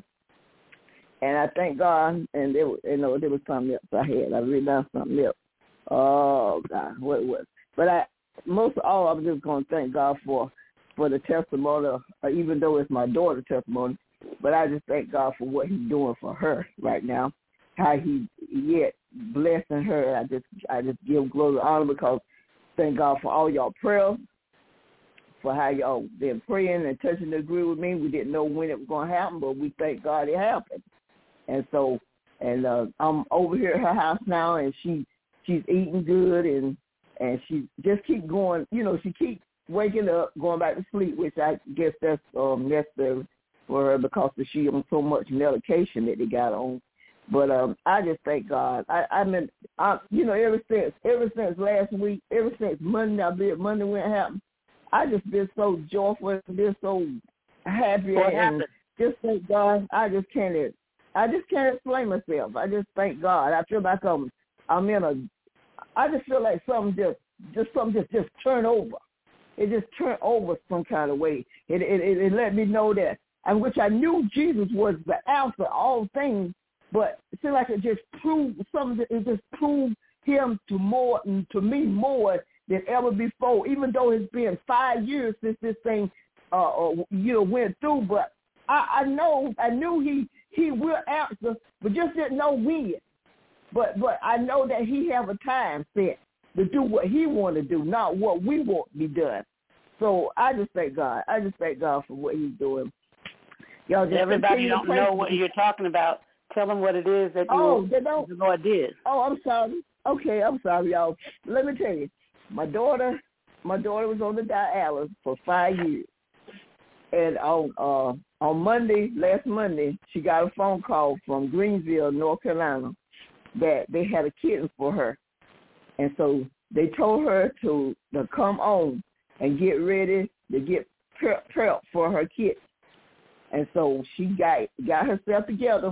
and I thank God, and there, you know, there was something else I had. I wrote down something else. Oh, God, what it was. But I, most of all, I'm just going to thank God for, for the testimony, uh, even though it's my daughter's testimony. But I just thank God for what he's doing for her right now, how he yet blessing her. I just I just give glory and honor because thank God for all y'all prayers, for how y'all been praying and touching the agree with me. We didn't know when it was going to happen, but we thank God it happened. And so, and uh, I'm over here at her house now, and she she's eating good, and and she just keep going. You know, she keep waking up, going back to sleep, which I guess that's um, necessary for her because she on so much medication that they got on. But um, I just thank God. I, I mean, I, you know, ever since ever since last week, ever since Monday, I been Monday when it happened, I just been so joyful and been so happy. What and happened? Just thank God. I just can't. I just can't explain myself. I just thank God. I feel like I'm. I'm in a. I just feel like something just, just something just, just turned over. It just turned over some kind of way. It, it, it, it let me know that, and which I knew Jesus was the answer to all things. But it seemed like it just proved something. It just proved him to more to me more than ever before. Even though it's been five years since this thing, uh, you know, went through. But I, I know, I knew he he will answer, but just didn't know when. But but I know that he have a time set to do what he want to do, not what we want to be done. So I just thank God. I just thank God for what he's doing. Y'all just Everybody don't know what you're talking about. Tell them what it is that oh, you, they don't. the Lord did. Oh, I'm sorry. Okay, I'm sorry, y'all. Let me tell you, my daughter, my daughter was on the dialysis for five years, and on uh, on Monday, last Monday, she got a phone call from Greenville, North Carolina, that they had a kitten for her, and so they told her to to come on and get ready to get prep, prep for her kitten, and so she got got herself together.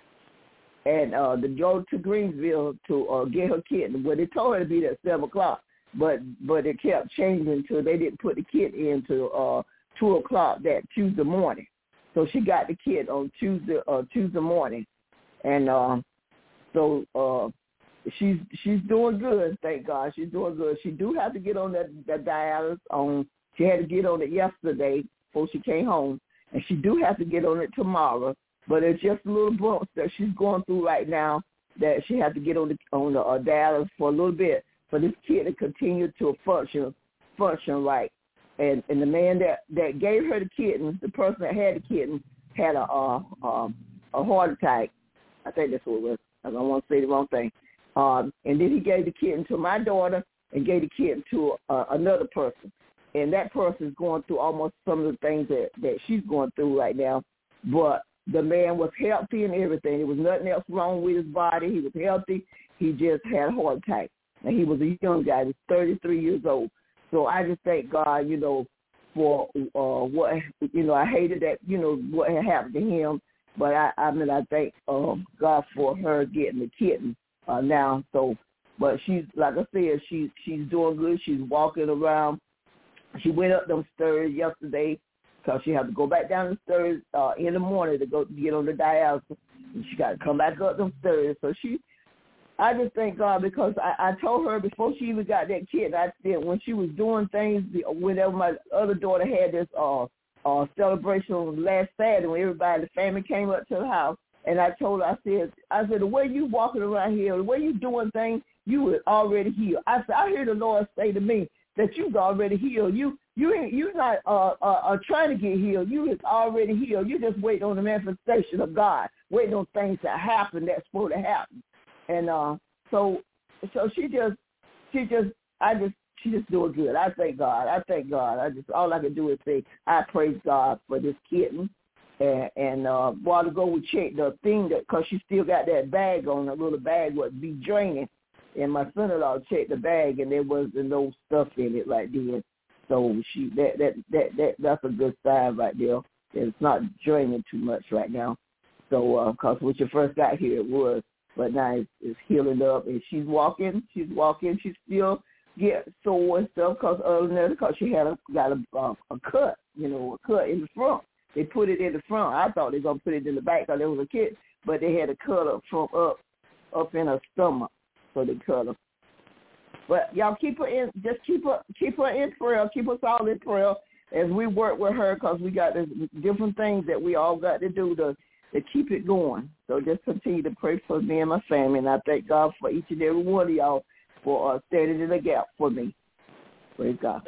And uh, to go to Greensville to uh, get her kitten. Well, they told her to be there at seven o'clock, but but it kept changing until they didn't put the kit in until uh, two o'clock that Tuesday morning. So she got the kit on Tuesday uh, Tuesday morning, and uh, so uh, she's she's doing good. Thank God, she's doing good. She do have to get on that, that dialysis. On she had to get on it yesterday before she came home, and she do have to get on it tomorrow. But it's just a little bumps that she's going through right now that she has to get on the on the uh, dialysis for a little bit for this kid to continue to function function right. And and the man that, that gave her the kitten, the person that had the kitten, had a uh, uh, a heart attack. I think that's what it was. I don't want to say the wrong thing. Um, and then he gave the kitten to my daughter and gave the kitten to uh, another person. And that person is going through almost some of the things that, that she's going through right now. But the man was healthy and everything. There was nothing else wrong with his body. He was healthy. He just had a heart attack. And he was a young guy. He was thirty-three years old. So I just thank God, you know, for uh, what, you know, I hated that, you know, what had happened to him. But I, I mean, I thank um, God for her getting the kitten uh, now. So, but she's, like I said, she's, she's doing good. She's walking around. She went up them stairs yesterday, because she had to go back down the stairs uh, in the morning to go get on the dialysis. And she got to come back up them stairs. So she, I just thank God because I, I told her before she even got that kid, I said when she was doing things, whenever my other daughter had this uh, uh, celebration last Saturday when everybody in the family came up to the house, and I told her, I said, I said, the way you walking around here, the way you doing things, you was already healed. I said, I hear the Lord say to me that you've already healed. You You ain't, you're not uh, uh, uh, trying to get healed. You is already healed. You just waiting on the manifestation of God, waiting on things to happen that's supposed to happen. And uh, so, so she just, she just, I just, she just doing good. I thank God. I thank God. I just, all I can do is say, I praise God for this kitten. And, and uh, while to go, we check the thing that, because she still got that bag on, a little bag would be draining. And my son-in-law checked the bag, and there wasn't no stuff in it right then. So she that that that that that's a good sign right there. It's not draining too much right now. So because uh, when she first got here it was, but now it's, it's healing up, and she's walking. She's walking. She still get sore and stuff because other than that, because she had a, got a, uh, a cut, you know, a cut in the front. They put it in the front. I thought they were gonna put it in the back because there was a kid, but they had a cut up from up up in her stomach, so they cut her. But y'all keep her in, just keep her, keep her in prayer, keep us all in prayer as we work with her, because we got this different things that we all got to do to to keep it going. So just continue to pray for me and my family, and I thank God for each and every one of y'all for uh, standing in the gap for me. Praise God.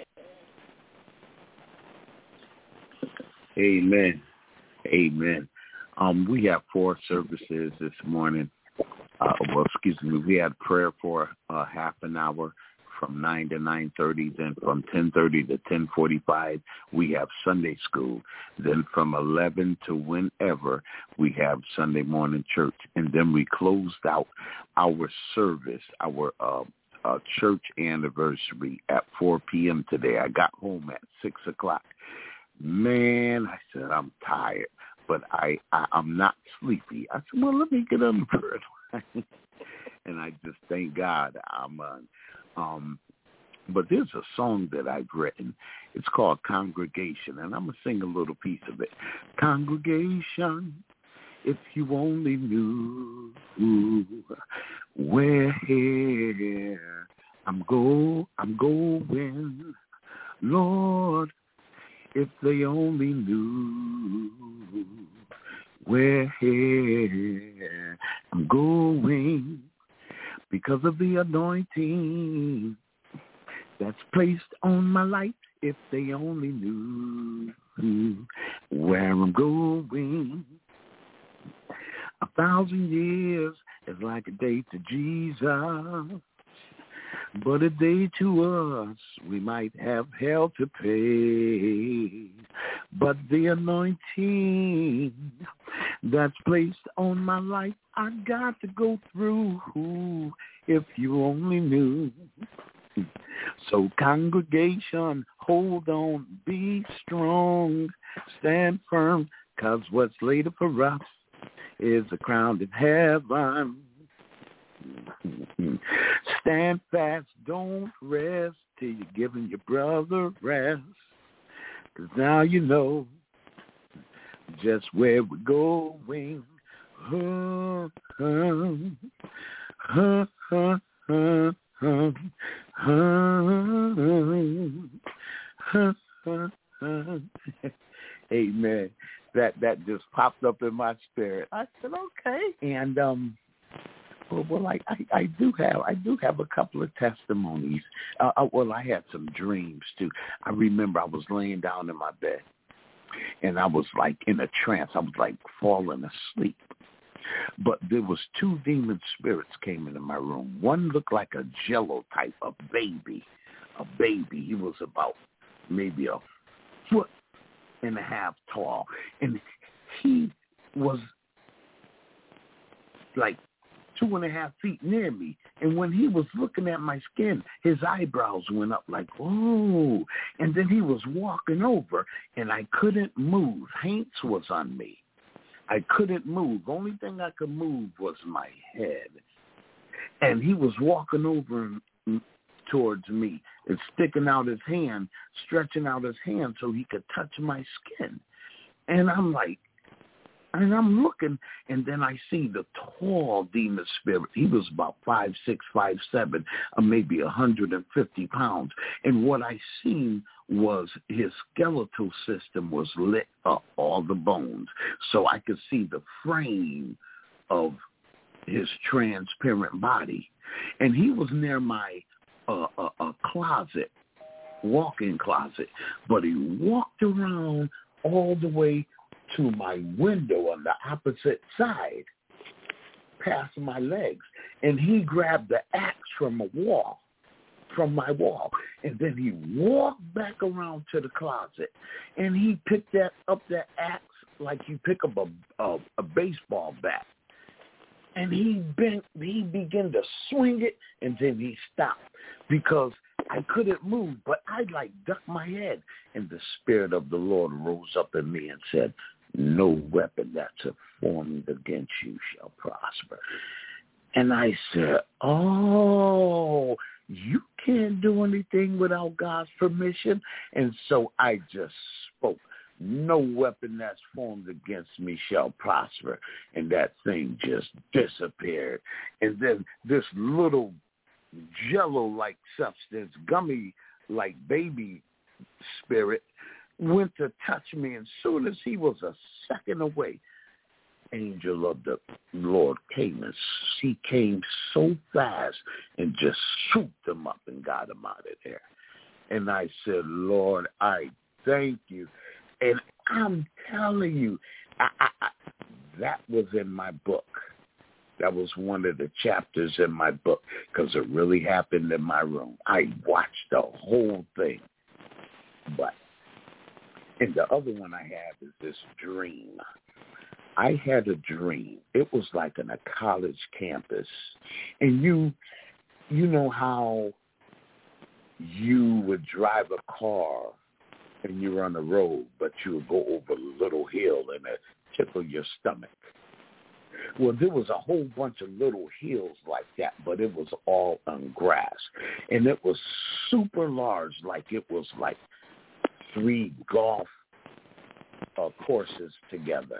Amen. Amen. Um, we have four services this morning. Uh, well, excuse me, we had prayer for uh, half an hour from nine to nine thirty. Then from ten thirty to ten forty-five, we have Sunday school. Then from eleven to whenever, we have Sunday morning church. And then we closed out our service, our uh, uh, church anniversary at four p.m. today. I got home at six o'clock. Man, I said, I'm tired, but I, I, I'm not sleepy. I said, well, let me get on the prayer line. And I just thank God I'm on. Um, but there's a song that I've written. It's called Congregation, and I'm going to sing a little piece of it. Congregation, if you only knew where I'm go, I'm going, Lord, if they only knew where I'm going, because of the anointing that's placed on my life, if they only knew where I'm going. A thousand years is like a day to Jesus, but a day to us we might have hell to pay. But the anointing that's placed on my life, I got to go through, if you only knew. So congregation, hold on, be strong, stand firm, 'cause what's later for us is a crown in heaven. Stand fast, don't rest till you're giving your brother rest, 'cause now you know just where we're going. Uh, uh, uh, uh, uh, uh, uh, uh, uh. Amen. That that just popped up in my spirit. I said, okay. And um well, well I, I, I do have I do have a couple of testimonies. Uh, uh, well, I had some dreams too. I remember I was laying down in my bed, and I was like in a trance. I was like falling asleep. But there was two demon spirits came into my room. One looked like a jello type, a baby, a baby. He was about maybe a foot and a half tall. And he was like two and a half feet near me. And when he was looking at my skin, his eyebrows went up like, oh. And then he was walking over, and I couldn't move. Haints was on me. I couldn't move. The only thing I could move was my head. And he was walking over towards me and sticking out his hand, stretching out his hand so he could touch my skin. And I'm like, and I'm looking, and then I see the tall demon spirit. He was about five, six, five, seven, or maybe one hundred fifty pounds. And what I seen was his skeletal system was lit up, all the bones. So I could see the frame of his transparent body. And he was near my uh, uh, uh, closet, walk-in closet. But he walked around all the way to my window on the opposite side, past my legs. And he grabbed the axe from a wall. from my wall. And then he walked back around to the closet, and he picked that up that axe like you pick up a, a, a baseball bat. And he bent, he began to swing it, and then he stopped because I couldn't move, but I like ducked my head. And the Spirit of the Lord rose up in me and said, no weapon that's formed against you shall prosper. And I said, oh, you can't do anything without God's permission. And so I just spoke, no weapon that's formed against me shall prosper. And that thing just disappeared. And then this little jello-like substance, gummy-like baby spirit, went to touch me. And soon as he was a second away, angel of the Lord came, and he came so fast and just swooped him up and got him out of there. And I said, Lord, I thank you. And I'm telling you, I, I, I, that was in my book. That was one of the chapters in my book because it really happened in my room. I watched the whole thing. But, and the other one I have is this dream. I had a dream. It was like on a college campus. And you, you know how you would drive a car and you're on the road, but you would go over a little hill and it tickle your stomach. Well, there was a whole bunch of little hills like that, but it was all on grass. And it was super large, like it was like three golf uh, courses together.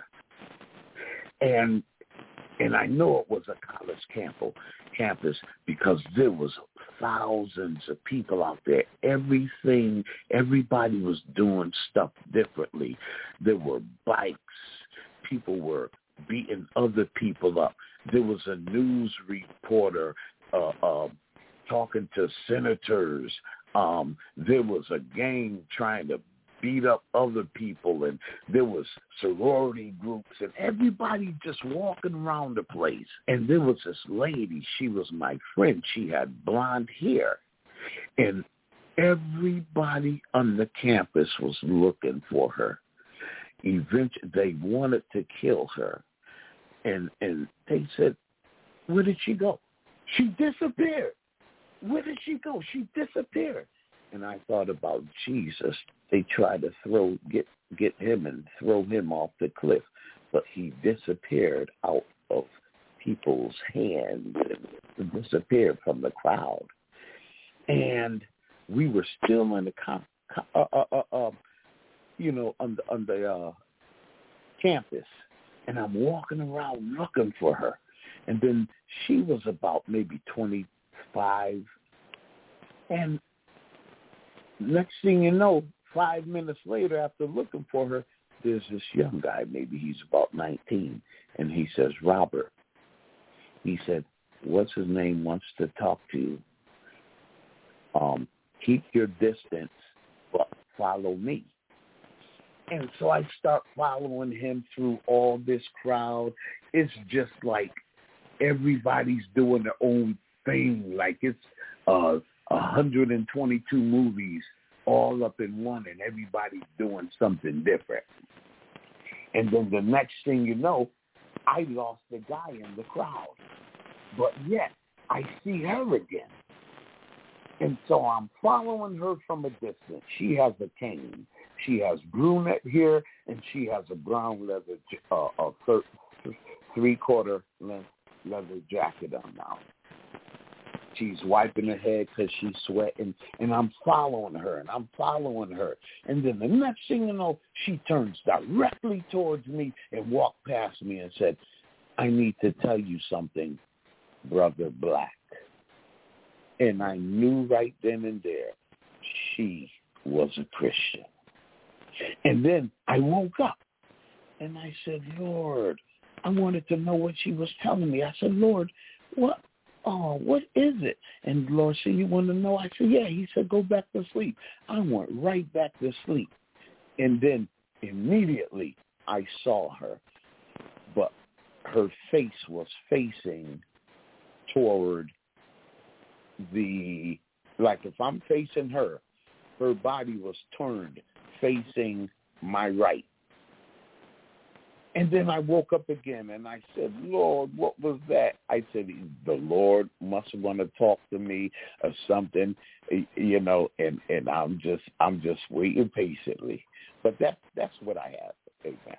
And and I know it was a college campus, campus because there was thousands of people out there. Everything, everybody was doing stuff differently. There were bikes. People were beating other people up. There was a news reporter uh, uh, talking to senators. Um, there was a gang trying to beat up other people, and there was sorority groups, and everybody just walking around the place. And there was this lady. She was my friend. She had blonde hair, and everybody on the campus was looking for her. Eventually, they wanted to kill her. And and they said, where did she go? She disappeared. Where did she go? She disappeared. And I thought about Jesus. They tried to throw get get him and throw him off the cliff, but he disappeared out of people's hands and disappeared from the crowd. And we were still in the com- uh, uh, uh, uh, you know, on the on the uh, campus. And I'm walking around looking for her. And then she was about maybe twenty-five. And next thing you know, five minutes later after looking for her, there's this young guy, maybe he's about nineteen, and he says, Robert. He said, what's his name wants to talk to you. Um, keep your distance, but follow me. And so I start following him through all this crowd. It's just like everybody's doing their own thing. Like it's uh, one hundred twenty-two movies all up in one, and everybody's doing something different. And then the next thing you know, I lost the guy in the crowd. But yet, I see her again. And so I'm following her from a distance. She has a cane. She has brunette hair, and she has a brown leather, uh, a thir- three-quarter length leather jacket on now. She's wiping her head because she's sweating, and I'm following her, and I'm following her. And then the next thing you know, she turns directly towards me and walked past me and said, I need to tell you something, Brother Black. And I knew right then and there she was a Christian. And then I woke up, and I said, Lord, I wanted to know what she was telling me. I said, Lord, what? Oh, what is it? And the Lord said, you want to know? I said, yeah. He said, go back to sleep. I went right back to sleep. And then immediately I saw her, but her face was facing toward the, like if I'm facing her, her body was turned facing my right. And then I woke up again, and I said, Lord, what was that? I said, the Lord must want to talk to me or something, you know, and, and I'm just I'm just waiting patiently. But that, that's what I have. Amen.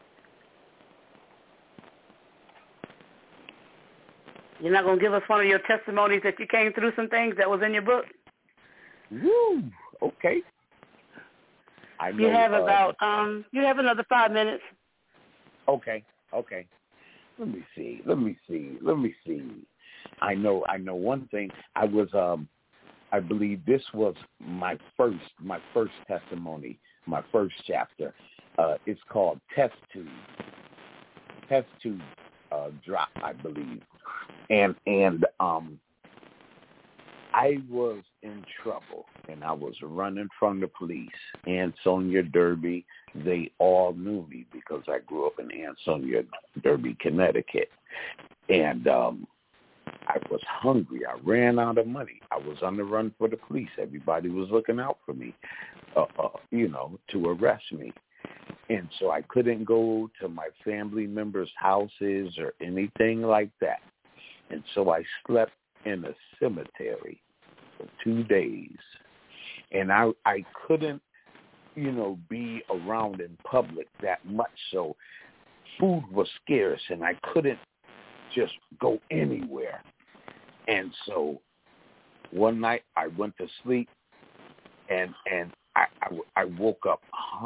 You're not going to give us one of your testimonies that you came through some things that was in your book? Woo, okay. I know, you have uh, about, um, you have another five minutes. Okay, okay. Let me see. Let me see. Let me see. I know. I know one thing. I was. Um, I believe this was my first. My first testimony. My first chapter. Uh, it's called Test Tube. Test Tube uh, drop. I believe. And and um, I was in trouble, and I was running from the police. Ansonia Derby, they all knew me because I grew up in Ansonia Derby, Connecticut. And um, I was hungry. I ran out of money. I was on the run for the police. Everybody was looking out for me, uh, uh, you know, to arrest me. And so I couldn't go to my family members' houses or anything like that. And so I slept in a cemetery for two days. And I I couldn't, you know, be around in public that much. So food was scarce, and I couldn't just go anywhere. And so one night I went to sleep, and and I, I, I woke up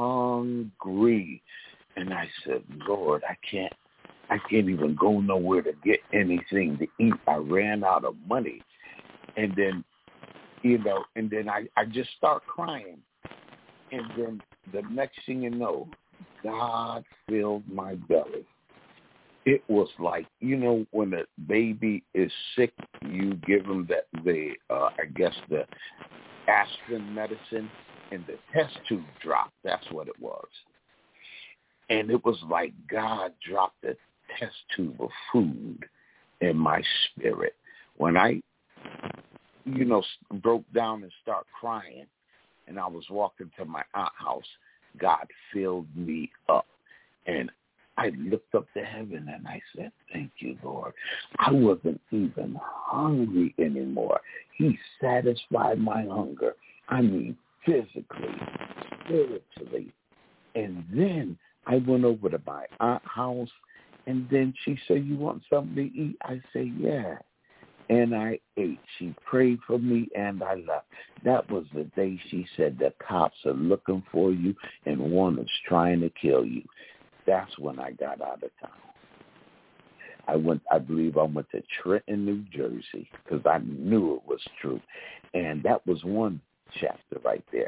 hungry, and I said, Lord, I can't, I can't even go nowhere to get anything to eat. I ran out of money. And then, you know, and then I, I just start crying. And then the next thing you know, God filled my belly. It was like, you know, when a baby is sick, you give them that, the, uh, I guess, the aspirin medicine, and the test tube dropped. That's what it was. And it was like God dropped a test tube of food in my spirit. When I, you know, broke down and started crying, and I was walking to my aunt's house, God filled me up. And I looked up to heaven and I said, thank you, Lord. I wasn't even hungry anymore. He satisfied my hunger. I mean, physically, spiritually. And then I went over to my aunt's house, and then she said, you want something to eat? I said, yeah. And I ate. She prayed for me, and I left. That was the day she said, the cops are looking for you, and one is trying to kill you. That's when I got out of town. I went, I believe I went to Trenton, New Jersey, because I knew it was true. And that was one chapter right there.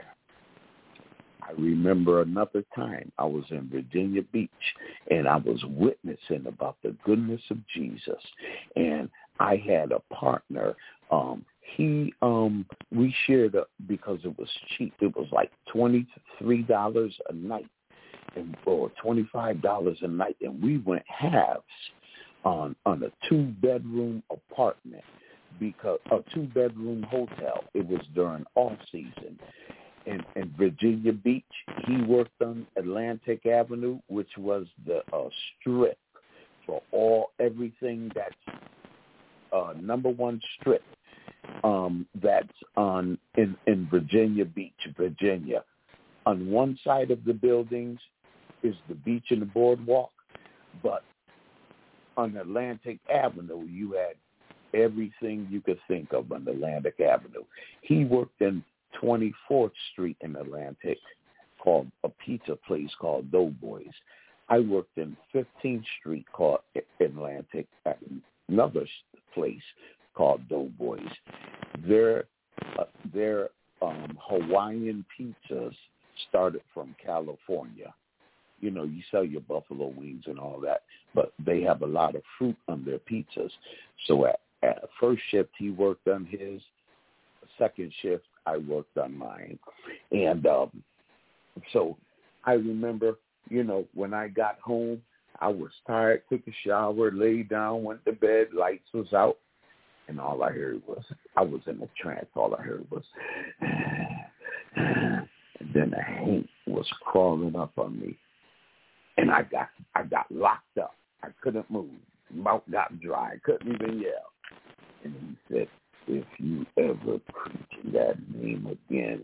I remember another time I was in Virginia Beach, and I was witnessing about the goodness of Jesus. And I had a partner. Um, he, um, we shared a, because it was cheap. It was like twenty-three dollars a night, and or twenty-five dollars a night, and we went halves on on a two-bedroom apartment, because a two-bedroom hotel. It was during off season. In, in Virginia Beach, he worked on Atlantic Avenue, which was the uh, strip for all everything that's uh, number one strip um, that's on in, in Virginia Beach, Virginia. On one side of the buildings is the beach and the boardwalk, but on Atlantic Avenue, you had everything you could think of on Atlantic Avenue. He worked in twenty-fourth Street in Atlantic, called a pizza place called Doughboys. I worked in fifteenth Street called Atlantic, at another place called Doughboys. Their uh, their um, Hawaiian pizzas started from California. You know, you sell your buffalo wings and all that, but they have a lot of fruit on their pizzas. So at, at first shift, he worked on his. Second shift, I worked on mine. And um, so I remember, you know, when I got home, I was tired, took a shower, laid down, went to bed, lights was out, and all I heard was, I was in a trance. All I heard was, and then a haint was crawling up on me. And I got I got locked up. I couldn't move. Mouth got dry. I couldn't even yell. And he said, if you ever preach that name again,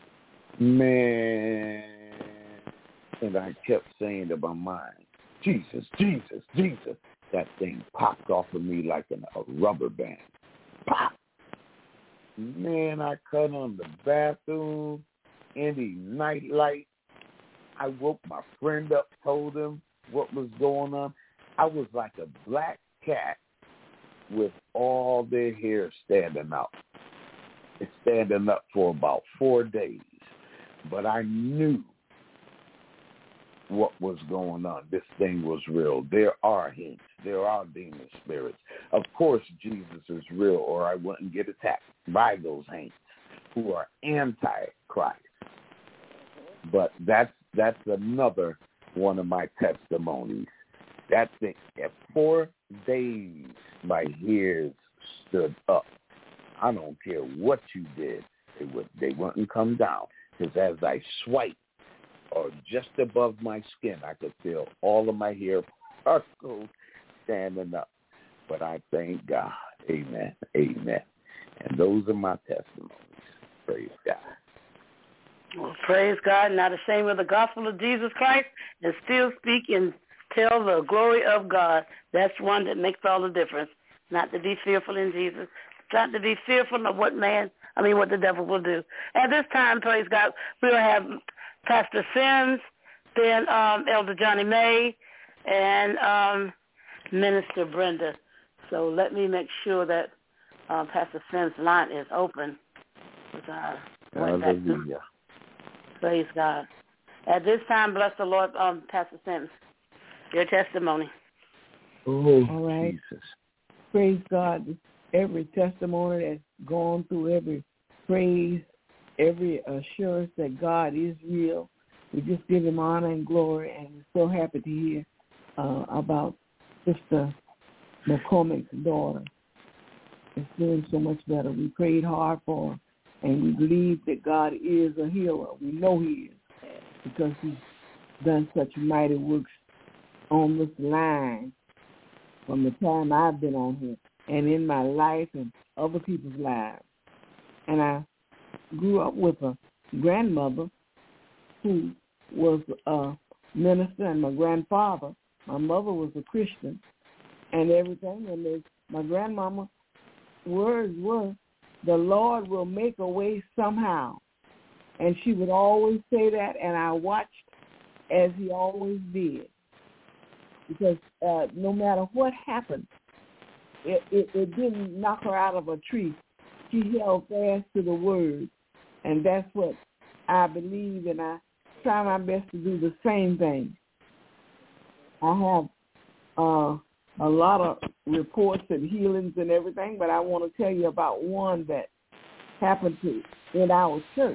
man. And I kept saying to my mind, Jesus, Jesus, Jesus. That thing popped off of me like an, a rubber band. Pop. Man, I cut on the bathroom, any night light. I woke my friend up, told him what was going on. I was like a black cat with all their hair standing out. It's standing up for about four days. But I knew what was going on. This thing was real. There are hints. There are demon spirits. Of course, Jesus is real, or I wouldn't get attacked by those hints. who are anti-Christ. But that's that's another one of my testimonies. That thing, at four days, my hairs stood up. I don't care what you did, they would they wouldn't come down. Because as I swiped, or just above my skin, I could feel all of my hair particles standing up. But I thank God. Amen. Amen. And those are my testimonies. Praise God. Well, praise God, not ashamed of the gospel of Jesus Christ, and still speak and tell the glory of God. That's one that makes all the difference. Not to be fearful in Jesus, not to be fearful of what man, I mean what the devil will do. At this time, praise God, we'll have Pastor Sims, then um, Elder Johnny May, and um, Minister Brenda. So let me make sure that uh, Pastor Sims' line is open. Uh, Hallelujah. Praise God. At this time, bless the Lord, um, Pastor Sims, your testimony. Oh, all right. Jesus. Praise God. Every testimony that's gone through, every praise, every assurance that God is real, we just give him honor and glory, and we're so happy to hear uh, about Sister McCormick's daughter. It's doing so much better. We prayed hard for her, and we believe that God is a healer. We know he is, because he's done such mighty works on this line from the time I've been on here and in my life and other people's lives. And I grew up with a grandmother who was a minister, and my grandfather, my mother was a Christian and everything. And they, my grandmama words were, the Lord will make a way somehow. And she would always say that, and I watched as he always did. Because uh, no matter what happened, it, it, it didn't knock her out of a tree. She held fast to the word. And that's what I believe, and I try my best to do the same thing. I have uh, a lot of reports and healings and everything, but I want to tell you about one that happened to in our church.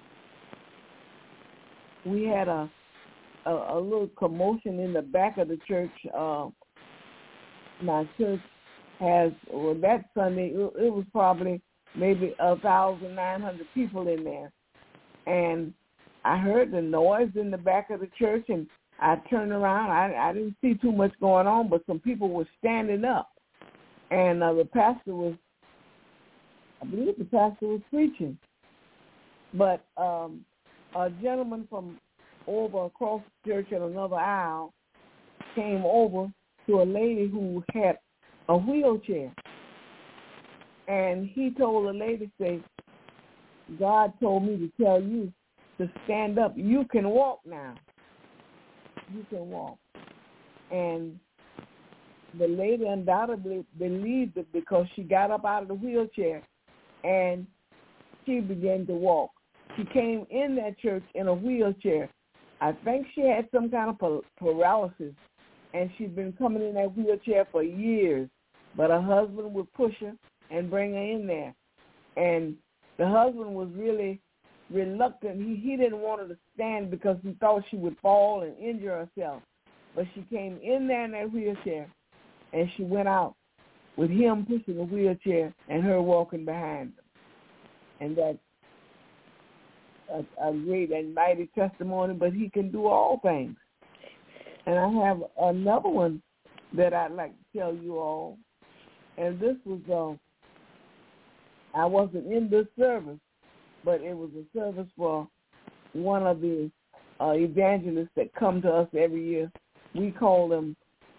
We had a a, a little commotion in the back of the church. Uh, my church has, well, that Sunday, it, it was probably maybe one thousand nine hundred people in there. And I heard the noise in the back of the church, and I turned around. I, I didn't see too much going on, but some people were standing up. And uh, the pastor was, I believe the pastor was preaching. But um, a gentleman from over across the church in another aisle came over to a lady who had a wheelchair. And he told the lady, say, God told me to tell you to stand up. You can walk now. You can walk. And the lady undoubtedly believed it, because she got up out of the wheelchair and she began to walk. She came in that church in a wheelchair. I think she had some kind of paralysis, and she'd been coming in that wheelchair for years. But her husband would push her and bring her in there. And the husband was really reluctant. He, he didn't want her to stand because he thought she would fall and injure herself. But she came in there in that wheelchair, and she went out with him pushing the wheelchair and her walking behind him. And that's a, a great and mighty testimony, but he can do all things. And I have another one that I'd like to tell you all. And this was, uh, I wasn't in this service, but it was a service for one of the uh, evangelists that come to us every year. We call them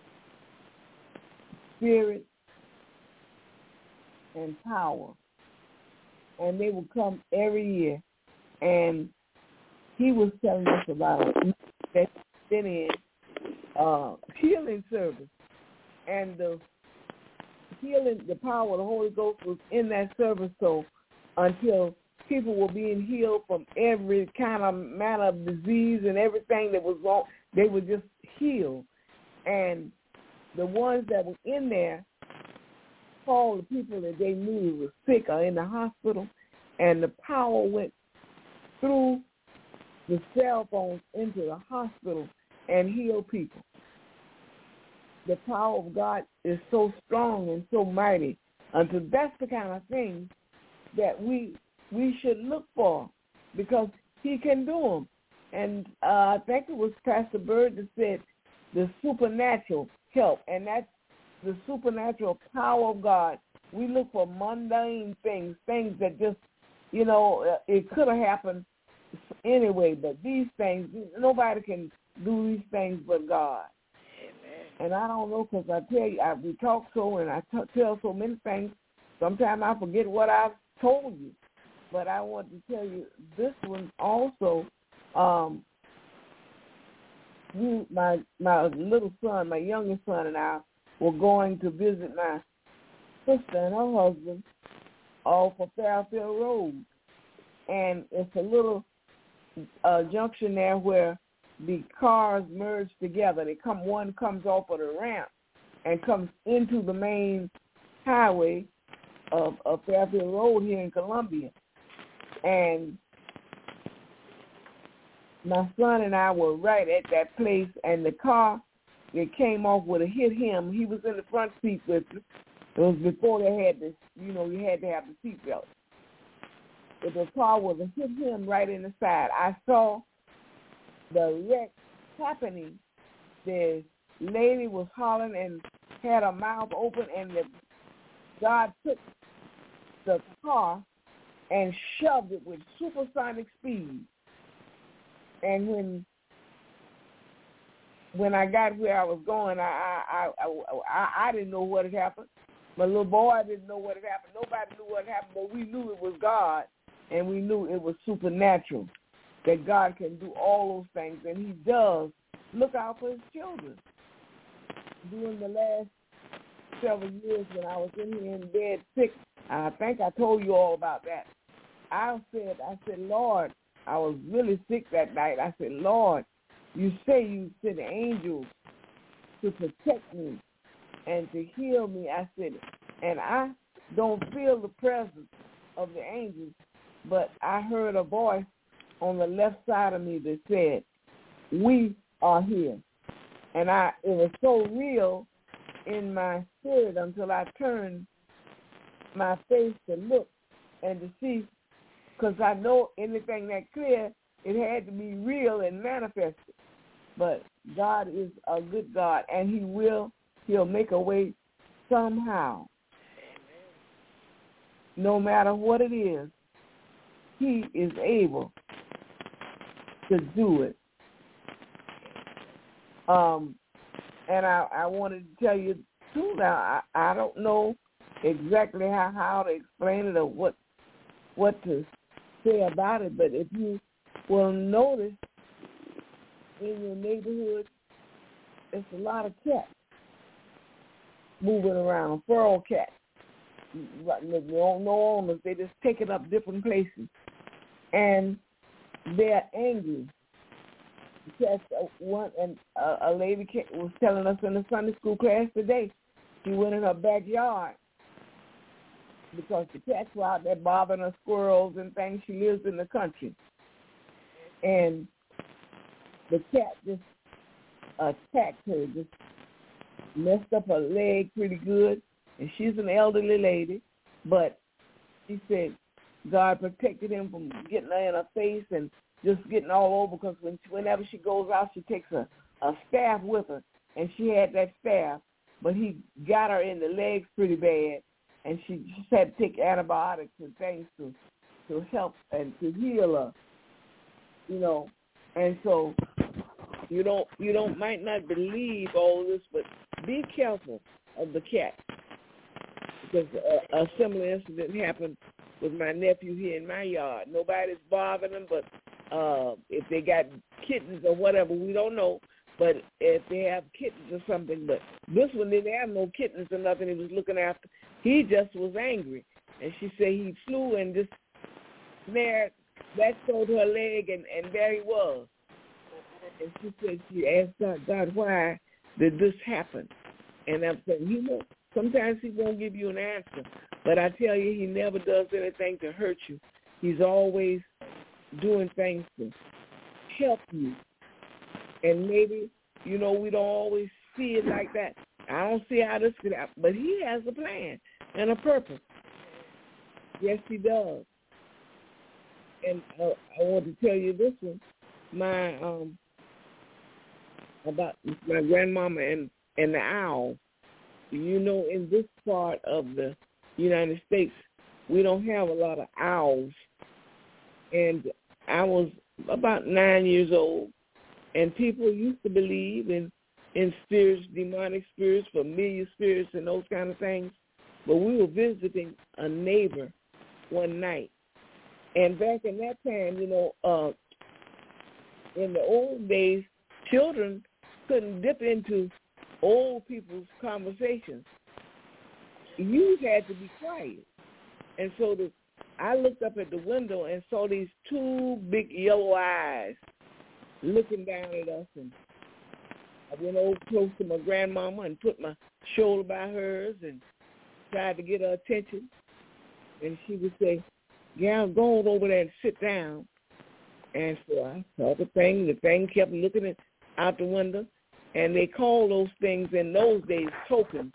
Spirit and Power. And they would come every year. And he was telling us about a that been in uh, healing service. And the healing, the power of the Holy Ghost was in that service. So until people were being healed from every kind of manner of disease and everything that was wrong, they were just healed. And the ones that were in there called the people that they knew were sick or in the hospital, and the power went through the cell phones into the hospital and healed people. The power of God is so strong and so mighty. And so that's the kind of thing that we we should look for, because he can do them. And uh, I think it was Pastor Bird that said the supernatural help, and that's the supernatural power of God. We look for mundane things, things that just, you know, it could have happened anyway, but these things, nobody can do these things but God. Amen. And I don't know, because I tell you, I, we talk so and I t- tell so many things, sometimes I forget what I've told you. But I want to tell you this one also. Um, we, my my little son, my youngest son, and I were going to visit my sister and her husband off of Fairfield Road, and it's a little uh, junction there where the cars merge together. They come, one comes off of the ramp and comes into the main highway of, of Fairfield Road here in Columbia. And my son and I were right at that place, and the car that came off would have hit him. He was in the front seat with me. It was before they had this, you know, you had to have the seatbelt. But the car would have hit him right in the side. I saw the wreck happening. The lady was hollering and had her mouth open, and the, God took the car and shoved it with supersonic speed. And when when I got where I was going, I I, I I I didn't know what had happened. My little boy didn't know what had happened. Nobody knew what happened, but we knew it was God, and we knew it was supernatural, that God can do all those things, and he does look out for his children. During the last several years when I was in here in bed sick, I think I told you all about that. I said, I said, Lord, I was really sick that night. I said, Lord, you say you sent angels to protect me and to heal me. I said, and I don't feel the presence of the angels, but I heard a voice on the left side of me that said, we are here. And I, it was so real in my spirit until I turned my face to look and to see, because I know anything that clear, it had to be real and manifested. But God is a good God, and he will, he'll make a way somehow. No matter what it is, he is able to do it. Um, and I, I wanted to tell you, too, now, I, I don't know exactly how, how to explain it or what what to say about it, but if you will notice in your neighborhood, there's a lot of cats moving around, feral cats. No, no owners, they just take it up different places. And they're angry. Cats, uh, one, and uh, a lady was telling us in the Sunday school class today, she went in her backyard because the cats were out there bothering her squirrels and things. She lives in the country. And the cat just attacked her, just messed up her leg pretty good. And she's an elderly lady, but she said God protected him from getting her in her face and just getting all over, because when, whenever she goes out, she takes a, a staff with her, and she had that staff, but he got her in the legs pretty bad, and she just had to take antibiotics and things to to help and to heal her, you know. And so you don't you don't might not believe all this, but be careful of the cat, because a, a similar incident happened with my nephew here in my yard. Nobody's bothering him, but uh, if they got kittens or whatever, we don't know. But if they have kittens or something, but this one didn't have no kittens or nothing he was looking after. He just was angry. And she said he flew and just snared, that showed her leg, and, and there he was. And she said she asked God, God, why did this happen? And I'm saying, you know, sometimes he won't give you an answer. But I tell you, he never does anything to hurt you. He's always doing things to help you. And maybe, you know, we don't always see it like that. I don't see how this could happen, but he has a plan and a purpose. Yes, he does. And uh, I want to tell you this one, my um, about my grandmama and, and the owl. You know, in this part of the United States, we don't have a lot of owls. And I was about nine years old, and people used to believe in, in spirits, demonic spirits, familiar spirits, and those kind of things. But we were visiting a neighbor one night. And back in that time, you know, uh, in the old days, children couldn't dip into old people's conversations. You had to be quiet. And so the, I looked up at the window and saw these two big yellow eyes looking down at us. And I went over close to my grandmama and put my shoulder by hers and tried to get her attention. And she would say, "Yeah, go on over there and sit down." And so I saw the thing. The thing kept looking at, out the window. And they called those things in those days tokens.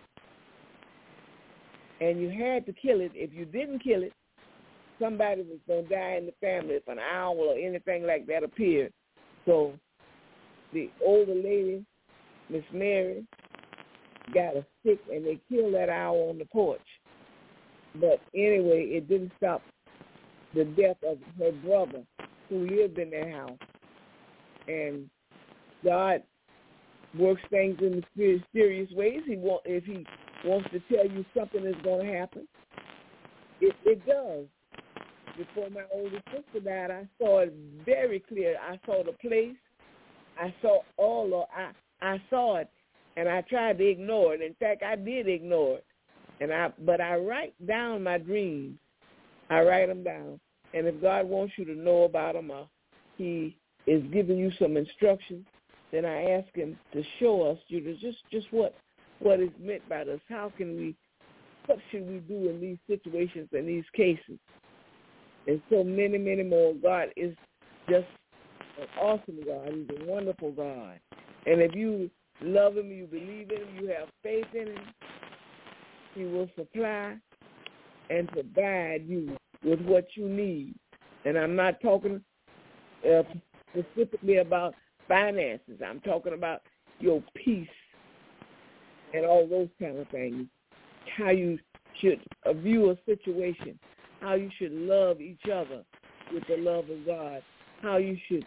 And you had to kill it. If you didn't kill it, somebody was going to die in the family if an owl or anything like that appeared. So the older lady, Miss Mary, got a stick and they killed that owl on the porch. But anyway, it didn't stop the death of her brother who lived in their house. And God works things in mysterious ways. He want, if he wants to tell you something is going to happen, it, it does. Before my older sister died, I saw it very clear. I saw the place. I saw all of I I saw it, and I tried to ignore it. In fact, I did ignore it. And I but I write down my dreams. I write them down. And if God wants you to know about them, uh, he is giving you some instructions, then I ask him to show us, you know, just, just what what is meant by this. How can we, what should we do in these situations, in these cases? And so many, many more. God is just an awesome God. He's a wonderful God. And if you love him, you believe in him, you have faith in him, he will supply and provide you with what you need. And I'm not talking uh, specifically about finances. I'm talking about your peace and all those kind of things, how you should view a situation, how you should love each other with the love of God, how you should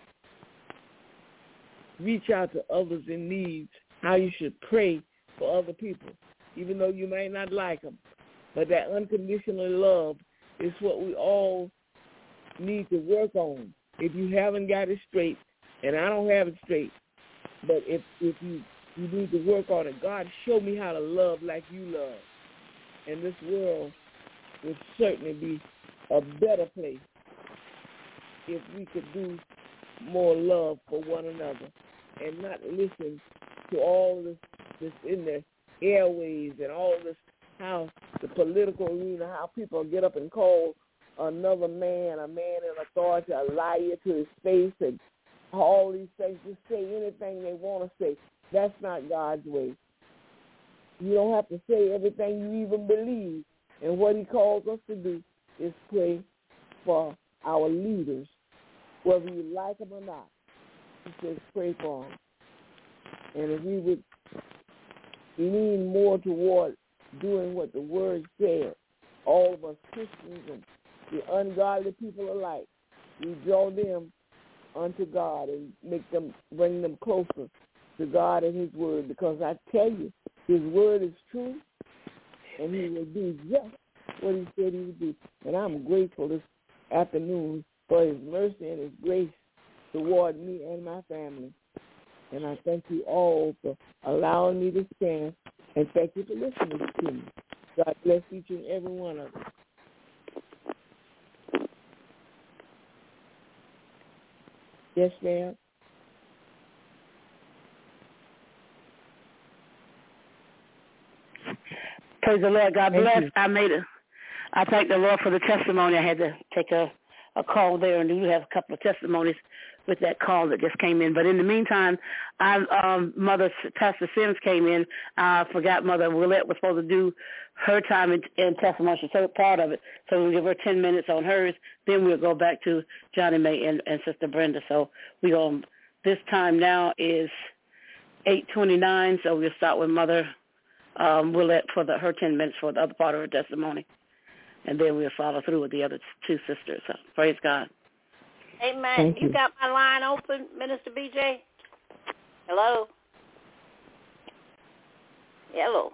reach out to others in need, how you should pray for other people, even though you may not like them. But that unconditional love is what we all need to work on. If you haven't got it straight, and I don't have it straight, but if if you, you need to work on it, God, show me how to love like you love. And this world would certainly be a better place if we could do more love for one another and not listen to all this, this in the airways and all this, how the political arena, how people get up and call another man, a man in authority, a liar to his face, and all these things, just say anything they want to say. That's not God's way. You don't have to say everything you even believe. And what he calls us to do is pray for our leaders, whether you like them or not. He says pray for them. And if we would lean more toward doing what the Word said, all of us Christians and the ungodly people alike, we draw them unto God and make them, bring them closer to God and his Word, because I tell you, his Word is true, and he will do just what he said he would do. And I'm grateful this afternoon for his mercy and his grace toward me and my family. And I thank you all for allowing me to stand, and thank you for listening to me. God bless each and every one of you. Yes, ma'am. Praise the Lord. God Thank bless. you. I made a, I thank the Lord for the testimony. I had to take a a call there, and we have a couple of testimonies with that call that just came in. But in the meantime, I, um, Mother Pastor Sims came in. I forgot Mother Willette was supposed to do her time in, in testimony. She's so part of it. So we'll give her ten minutes on hers. Then we'll go back to Johnny May and, and Sister Brenda. So we go. This time now is eight twenty-nine. So we'll start with Mother um, Willette for the, her ten minutes for the other part of her testimony. And then we'll follow through with the other two sisters. So praise God. Amen. Thank you. you got my line open, Minister B J? Hello? Hello.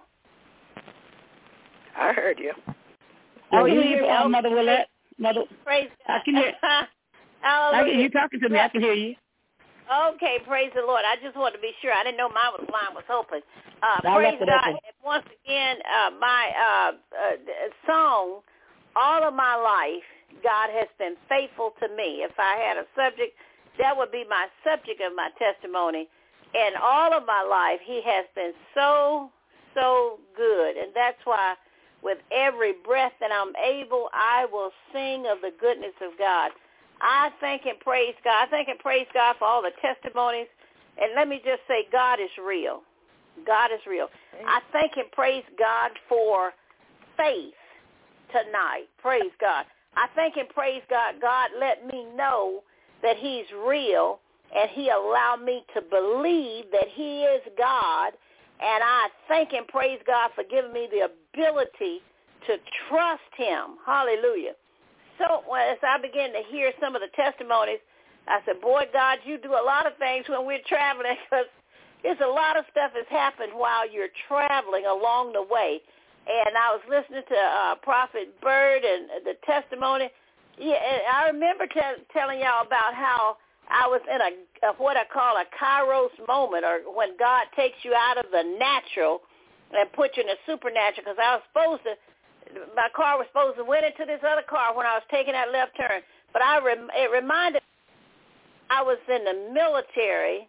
I heard you. I can hear you, uh, Mother Willette. Mother, praise I can hear. Hallelujah. I can, you talking to me? I can hear you. Okay, praise the Lord. I just wanted to be sure. I didn't know my line was open. Uh, I praise left it God. open. And once again, uh, my uh, uh, song, all of my life, God has been faithful to me. If I had a subject, that would be my subject of my testimony. And all of my life, he has been so, so good. And that's why with every breath that I'm able, I will sing of the goodness of God. I thank and praise God. I thank and praise God for all the testimonies. And let me just say, God is real. God is real. I thank and praise God for faith tonight. Praise God. I thank and praise God. God let me know that he's real, and he allowed me to believe that he is God. And I thank and praise God for giving me the ability to trust him. Hallelujah. So as I began to hear some of the testimonies, I said, boy, God, you do a lot of things when we're traveling, because there's a lot of stuff that's happened while you're traveling along the way. And I was listening to uh, Prophet Bird and the testimony. Yeah, and I remember t- telling y'all about how I was in a, a what I call a kairos moment, or when God takes you out of the natural and puts you in the supernatural, because I was supposed to, my car was supposed to went into this other car when I was taking that left turn. But I rem- it reminded me I was in the military,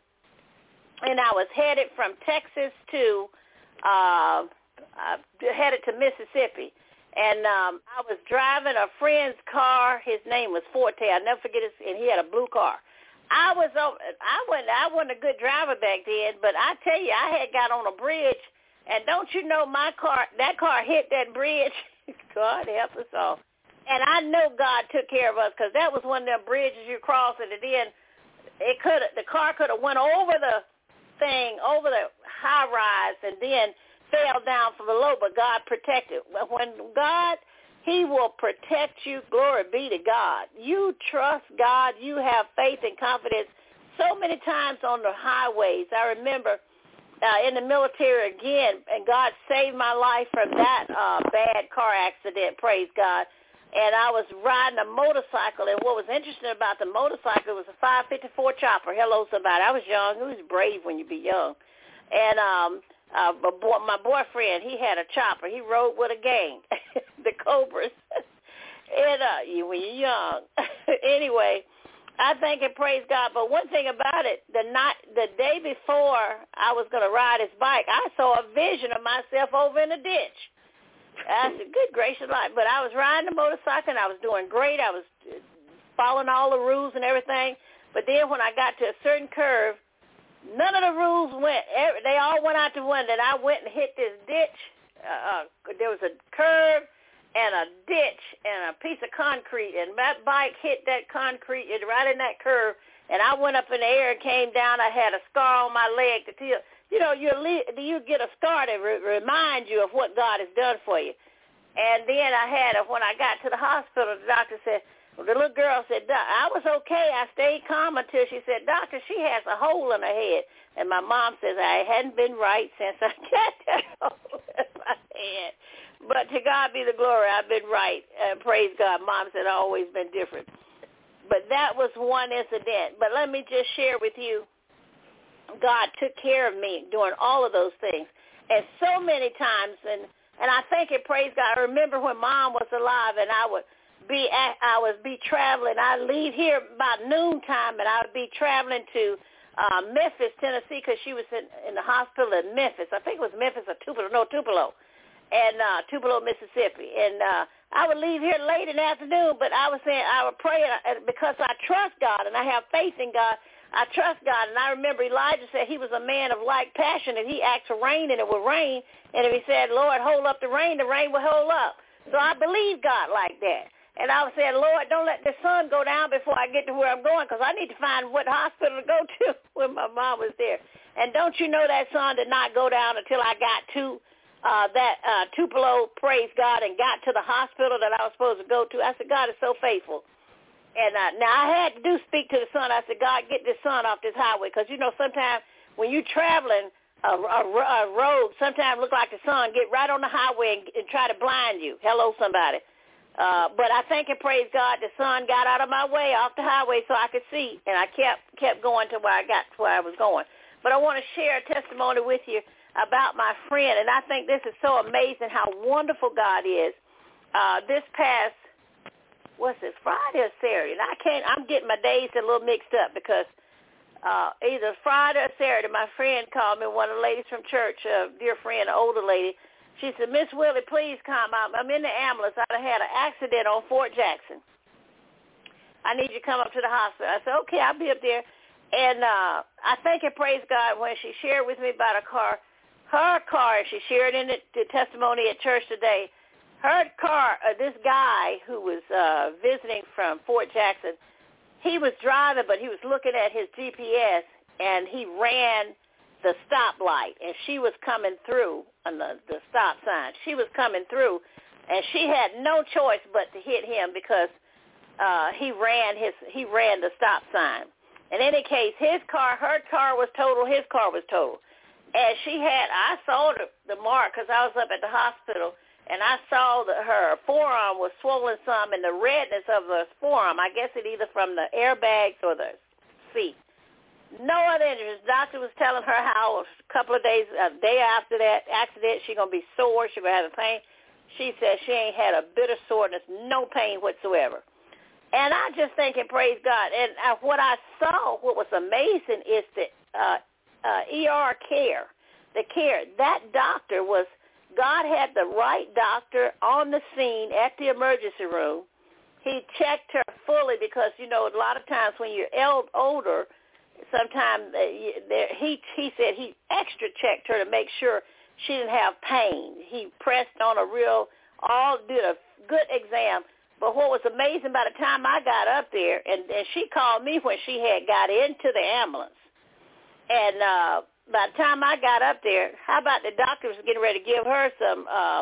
and I was headed from Texas to uh, uh, headed to Mississippi. And um, I was driving a friend's car. His name was Forte. I'll never forget it. And he had a blue car. I was on. I wasn't. I wasn't a good driver back then. But I tell you, I had got on a bridge, and don't you know, my car. That car hit that bridge. God help us all. And I know God took care of us, because that was one of them bridges you cross, and then it could. The car could have went over the thing, over the high rise, and then fell down from below, but God protected. When God, he will protect you. Glory be to God. You trust God. You have faith and confidence. So many times on the highways, I remember uh, in the military again, and God saved my life from that uh, bad car accident, praise God. And I was riding a motorcycle, and what was interesting about the motorcycle was a five fifty-four chopper. Hello, somebody. I was young. It was brave when you be young. And um, uh, my boyfriend, he had a chopper. He rode with a gang, the Cobras. and uh, you, when you're young. Anyway, I thank and praise God. But one thing about it, the night, the day before I was going to ride his bike, I saw a vision of myself over in a ditch. I said, good gracious life. But I was riding the motorcycle, and I was doing great. I was following all the rules and everything. But then when I got to a certain curve, none of the rules went. They all went out the window, and I went and hit this ditch. Uh, there was a curve and a ditch and a piece of concrete, and that bike hit that concrete right in that curve, and I went up in the air and came down. I had a scar on my leg to tell. You know, you you get a scar to re- remind you of what God has done for you. And then I had, a, when I got to the hospital, the doctor said, well, the little girl said, Doc, I was okay. I stayed calm until she said, doctor, she has a hole in her head. And my mom says, I hadn't been right since I got that hole in my head. But to God be the glory, I've been right. Uh, praise God. Mom said, I've always been different. But that was one incident. But let me just share with you, God took care of me doing all of those things. And so many times, and, and I thank and praise God. I remember when Mom was alive, and I would be at, I would be traveling. I'd leave here about noontime, and I would be traveling to uh, Memphis, Tennessee, because she was in, in the hospital in Memphis. I think it was Memphis or Tupelo. No, Tupelo. and uh, Tupelo, Mississippi. And uh, I would leave here late in the afternoon, but I was saying I would pray uh, because I trust God and I have faith in God. I trust God. And I remember Elijah said he was a man of like passion, and he asked for rain, and it would rain. And if he said, Lord, hold up the rain, the rain will hold up. So I believe God like that. And I was saying, Lord, don't let the sun go down before I get to where I'm going, because I need to find what hospital to go to when my mom was there. And don't you know that sun did not go down until I got to uh, that uh, Tupelo, praise God, and got to the hospital that I was supposed to go to. I said, God is so faithful. And uh, now I had to do speak to the sun. I said, God, get this sun off this highway, because, you know, sometimes when you're traveling a, a, a road, sometimes it look like the sun get right on the highway and, and try to blind you. Hello, somebody. Uh, but I thank and praise God the sun got out of my way off the highway so I could see, and I kept kept going to where I got to where I was going. But I want to share a testimony with you about my friend, and I think this is so amazing how wonderful God is. Uh, this past, what's this, Friday or Saturday? And I can't, I'm getting my days a little mixed up because uh, either Friday or Saturday, my friend called me, one of the ladies from church, a dear friend, an older lady. She said, Miss Willie, please come out. I'm in the ambulance. I had an accident on Fort Jackson. I need you to come up to the hospital. I said, okay, I'll be up there. And uh, I thank and praise God when she shared with me about her car. Her car, she shared in the, the testimony at church today, her car, uh, this guy who was uh, visiting from Fort Jackson, he was driving, but he was looking at his G P S, and he ran the stoplight, and she was coming through on the, the stop sign. She was coming through, and she had no choice but to hit him because uh, he ran his he ran the stop sign. In any case, his car, her car was total, his car was total. And she had, I saw the, the mark because I was up at the hospital, and I saw that her forearm was swollen some, and the redness of the forearm, I guess it either from the airbags or the seat. No other injuries. The doctor was telling her how a couple of days, a day after that accident, she's going to be sore. She's going to have a pain. She said she ain't had a bit of soreness, no pain whatsoever. And I just think and praise God. And uh, what I saw, what was amazing is the uh, uh, E R care, the care. That doctor was, God had the right doctor on the scene at the emergency room. He checked her fully because, you know, a lot of times when you're el- older, sometimes uh, he he said he extra checked her to make sure she didn't have pain. He pressed on a real, all did a good exam. But what was amazing, by the time I got up there, and, and she called me when she had got into the ambulance, and uh, by the time I got up there, how about the doctor was getting ready to give her some uh,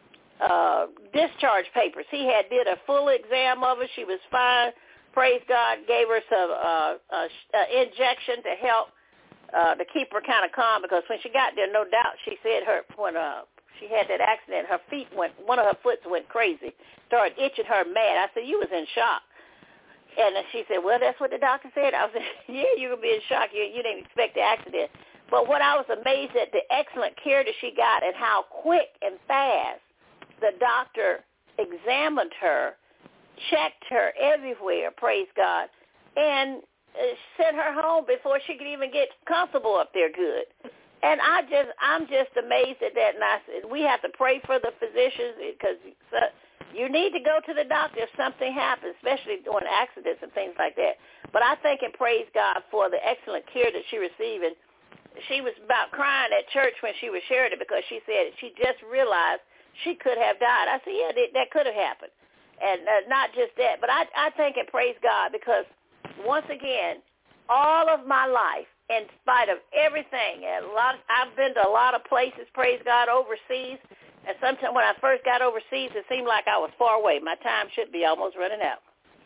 uh, discharge papers. He had did a full exam of her. She was fine. Praise God, gave her some uh, uh, uh, injection to help uh, to keep her kind of calm, because when she got there, no doubt, she said her when uh, she had that accident, her feet went, one of her foot went crazy, started itching her mad. I said, you was in shock. And she said, well, that's what the doctor said. I said, yeah, you're going to be in shock. You, you didn't expect the accident. But what I was amazed at, the excellent care that she got and how quick and fast the doctor examined her, checked her everywhere, praise God, and uh, sent her home before she could even get comfortable up there good. And I just, I'm just amazed at that. And I said, we have to pray for the physicians, because you need to go to the doctor if something happens, especially during accidents and things like that. But I thank and praise God for the excellent care that she received. And she was about crying at church when she was sharing it, because she said she just realized she could have died. I said, yeah, that, that could have happened. And uh, not just that, but I, I thank and praise God, because once again, all of my life, in spite of everything, and a lot, of, I've been to a lot of places, praise God, overseas. And sometimes when I first got overseas, it seemed like I was far away. My time should be almost running out.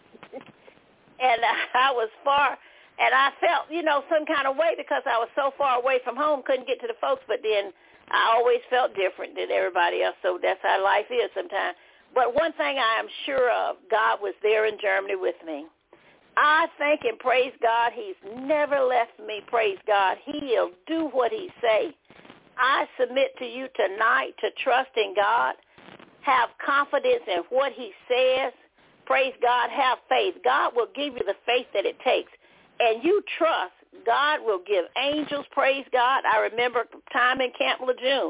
And I was far, and I felt, you know, some kind of way, because I was so far away from home, couldn't get to the folks. But then I always felt different than everybody else, so that's how life is sometimes. But one thing I am sure of, God was there in Germany with me. I thank and praise God, he's never left me, praise God. He'll do what he say. I submit to you tonight to trust in God, have confidence in what he says. Praise God, have faith. God will give you the faith that it takes. And you trust, God will give angels, praise God. I remember time in Camp Lejeune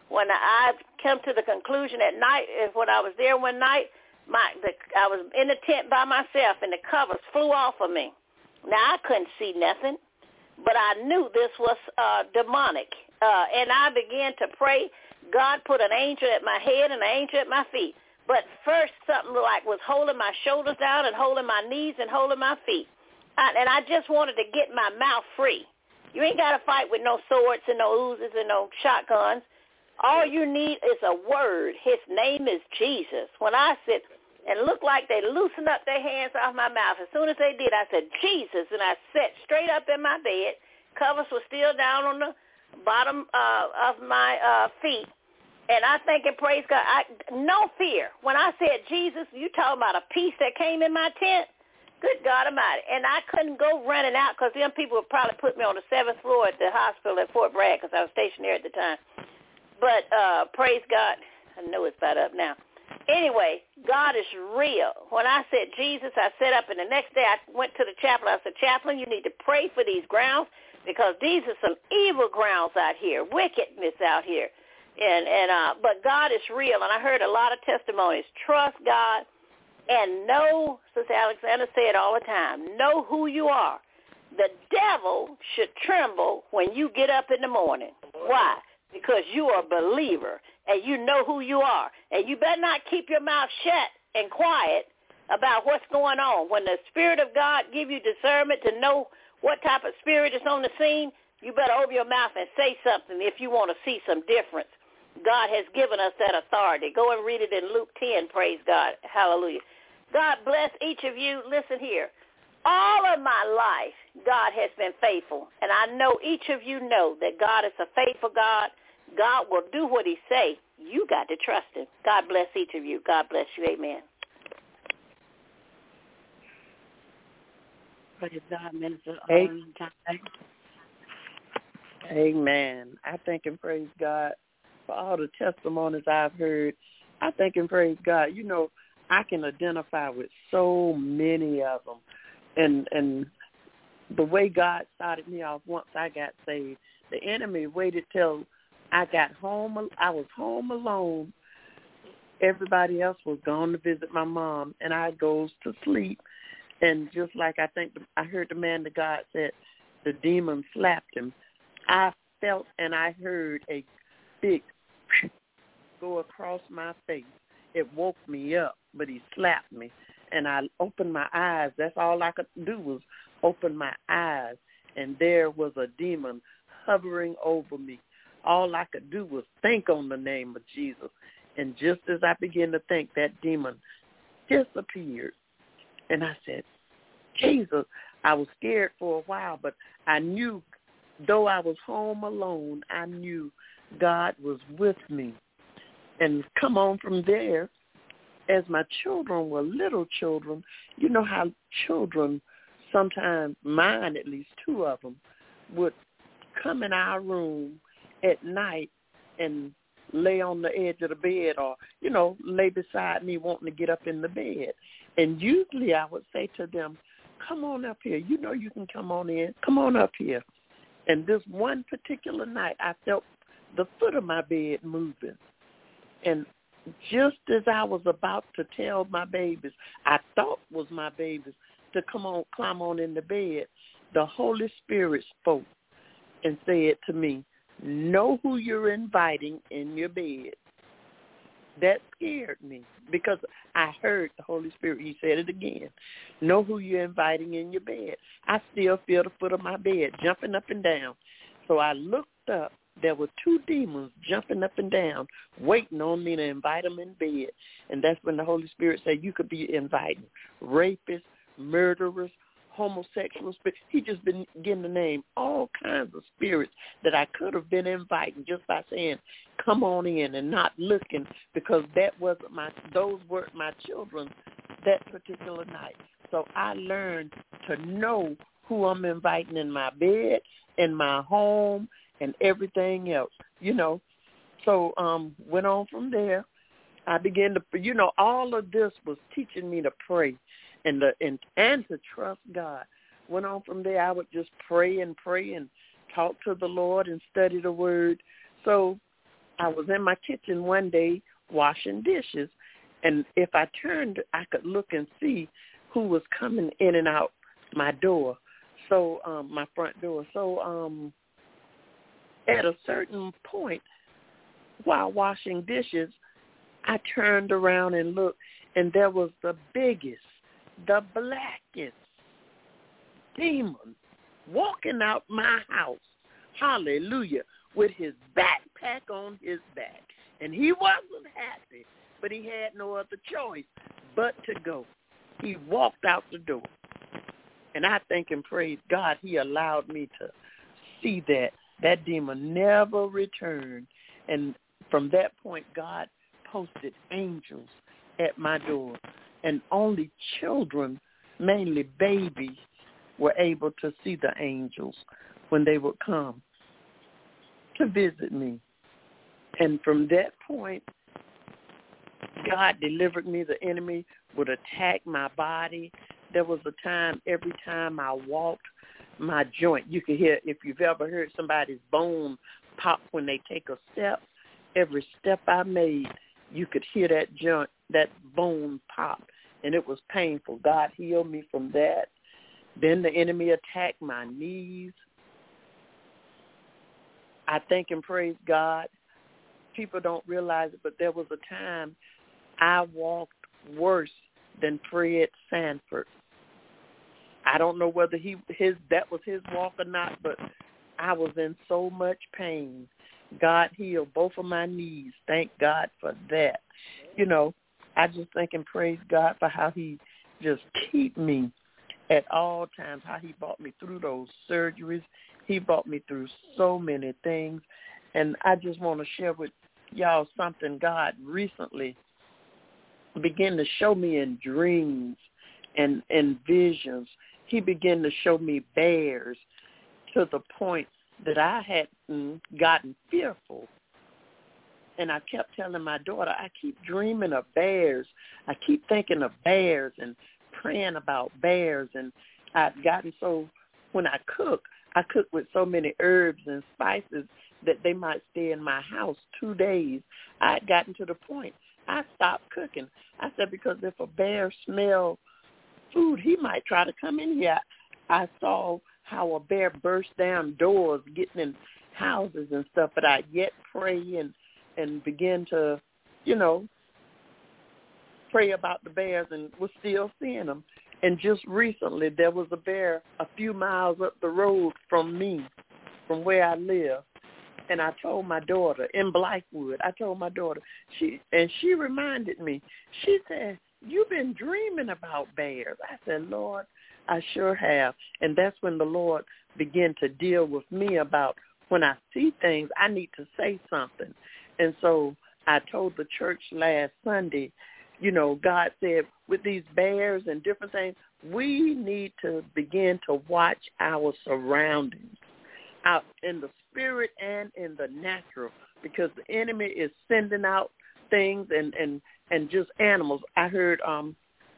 when I come to the conclusion at night, is when I was there one night, my the, I was in the tent by myself, and the covers flew off of me. Now, I couldn't see nothing, but I knew this was uh, demonic, uh, and I began to pray. God put an angel at my head and an angel at my feet. But first, something like was holding my shoulders down and holding my knees and holding my feet. I, and I just wanted to get my mouth free. You ain't got to fight with no swords and no oozes and no shotguns. All you need is a word. His name is Jesus. When I said, and it looked like they loosened up their hands off my mouth. As soon as they did, I said, Jesus, and I sat straight up in my bed. Covers were still down on the bottom uh, of my uh, feet. And I thank and praise God. I, no fear. When I said Jesus, you talking about a peace that came in my tent? Good God Almighty. And I couldn't go running out because them people would probably put me on the seventh floor at the hospital at Fort Bragg because I was stationed there at the time. But uh, praise God. I know it's about up now. Anyway, God is real. When I said Jesus, I sat up, and the next day I went to the chaplain. I said, Chaplain, you need to pray for these grounds because these are some evil grounds out here, wickedness out here. And and uh, but God is real, and I heard a lot of testimonies. Trust God and know, Sister Alexander said all the time, know who you are. The devil should tremble when you get up in the morning. Why? Because you are a believer, and you know who you are. And you better not keep your mouth shut and quiet about what's going on. When the Spirit of God give you discernment to know what type of spirit is on the scene, you better open your mouth and say something if you want to see some difference. God has given us that authority. Go and read it in Luke ten, praise God. Hallelujah. God bless each of you. Listen here. All of my life, God has been faithful. And I know each of you know that God is a faithful God. God will do what he say. You got to trust him. God bless each of you. God bless you. Amen. Praise God, Minister. Hey. Um, Amen. I thank and praise God for all the testimonies I've heard. I thank and praise God. You know, I can identify with so many of them. And and the way God started me off once I got saved, the enemy waited till I got home. I was home alone. Everybody else was gone to visit my mom, and I goes to sleep. And just like I think I heard the man of God said, the demon slapped him. I felt and I heard a big go across my face. It woke me up, but he slapped me, and I opened my eyes. That's all I could do was open my eyes, and there was a demon hovering over me. All I could do was think on the name of Jesus, and just as I began to think, that demon disappeared, and I said, Jesus. I was scared for a while, but I knew, though I was home alone, I knew God was with me. And come on from there, as my children were little children, you know how children, sometimes mine at least, two of them, would come in our room at night and lay on the edge of the bed or, you know, lay beside me wanting to get up in the bed. And usually I would say to them, come on up here. You know you can come on in. Come on up here. And this one particular night, I felt the foot of my bed moving. And just as I was about to tell my babies, I thought was my babies, to come on, climb on in the bed, the Holy Spirit spoke and said to me, know who you're inviting in your bed. That scared me because I heard the Holy Spirit. He said it again. Know who you're inviting in your bed. I still feel the foot of my bed jumping up and down. So I looked up. There were two demons jumping up and down, waiting on me to invite them in bed. And that's when the Holy Spirit said you could be inviting rapists, murderers, homosexual spirits. He just been getting to name all kinds of spirits that I could have been inviting just by saying, come on in, and not looking, because that wasn't my, those weren't my children that particular night. So I learned to know who I'm inviting in my bed, in my home, and everything else, you know. So um, went on from there. I began to, you know, all of this was teaching me to pray. And, the, and and to trust God. Went on from there, I would just pray and pray and talk to the Lord and study the Word. So I was in my kitchen one day washing dishes, and if I turned, I could look and see who was coming in and out my door, so um, my front door. So um, at a certain point, while washing dishes, I turned around and looked, and there was the biggest, the blackest demon walking out my house, hallelujah, with his backpack on his back. And he wasn't happy, but he had no other choice but to go. He walked out the door. And I thank and praise God he allowed me to see that. That demon never returned. And from that point, God posted angels at my door. And only children, mainly babies, were able to see the angels when they would come to visit me. And from that point, God delivered me. The enemy would attack my body. There was a time, every time I walked, my joint, you could hear, if you've ever heard somebody's bone pop when they take a step, every step I made, you could hear that joint, that bone pop, and it was painful. God healed me from that. Then the enemy attacked my knees. I thank and praise God. People don't realize it, but there was a time I walked worse than Fred Sanford. I don't know whether he his that was his walk or not, but I was in so much pain. God healed both of my knees. Thank God for that. You know, I just thank and praise God for how he just keep me at all times, how he brought me through those surgeries. He brought me through so many things. And I just want to share with y'all something God recently began to show me in dreams and, and visions. He began to show me bears to the point that I hadn't gotten fearful. And I kept telling my daughter, I keep dreaming of bears. I keep thinking of bears and praying about bears. And I've gotten so, when I cook, I cook with so many herbs and spices that they might stay in my house two days. I had gotten to the point I stopped cooking. I said, because if a bear smelled food, he might try to come in here. I saw how a bear burst down doors, getting in houses and stuff, but I yet pray and, and begin to, you know, pray about the bears and was still seeing them. And just recently, there was a bear a few miles up the road from me, from where I live. And I told my daughter, in Blackwood, I told my daughter, she and she reminded me, she said, you've been dreaming about bears. I said, Lord, I sure have. And that's when the Lord began to deal with me about when I see things, I need to say something. And so I told the church last Sunday, you know, God said, with these bears and different things, we need to begin to watch our surroundings out in the spirit and in the natural, because the enemy is sending out things and, and, and just animals. I heard um,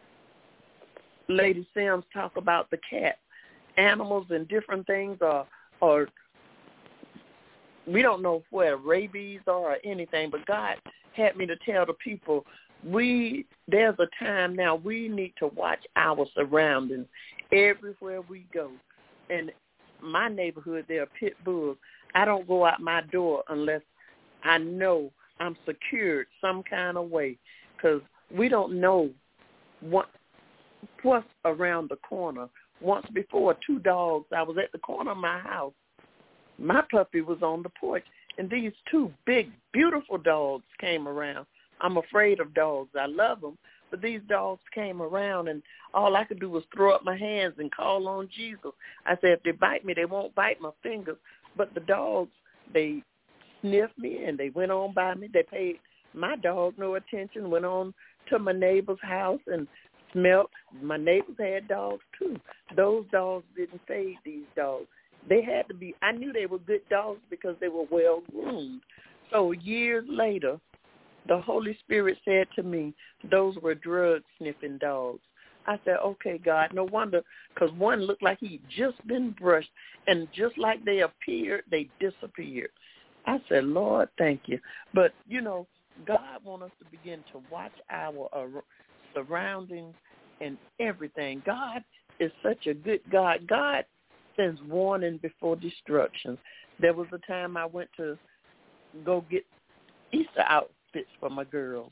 Lady Sims talk about the cat. Animals and different things are, are, we don't know where rabies are or anything, but God had me to tell the people, we there's a time now we need to watch our surroundings everywhere we go. And my neighborhood, there are pit bulls. I don't go out my door unless I know I'm secured some kind of way, because we don't know what what's around the corner. Once before, two dogs, I was at the corner of my house. My puppy was on the porch, and these two big, beautiful dogs came around. I'm afraid of dogs. I love them, but these dogs came around, and all I could do was throw up my hands and call on Jesus. I said, if they bite me, they won't bite my fingers. But the dogs, they sniffed me, and they went on by me. They paid my dog no attention, went on to my neighbor's house and smelled. My neighbors had dogs, too. Those dogs didn't fade these dogs. They had to be, I knew they were good dogs because they were well-groomed. So years later, the Holy Spirit said to me, those were drug-sniffing dogs. I said, okay, God, no wonder, because one looked like he'd just been brushed, and just like they appeared, they disappeared. I said, Lord, thank you. But, you know, God wants us to begin to watch our uh, surroundings and everything. God is such a good God. God sends warning before destruction. There was a time I went to go get Easter outfits for my girls.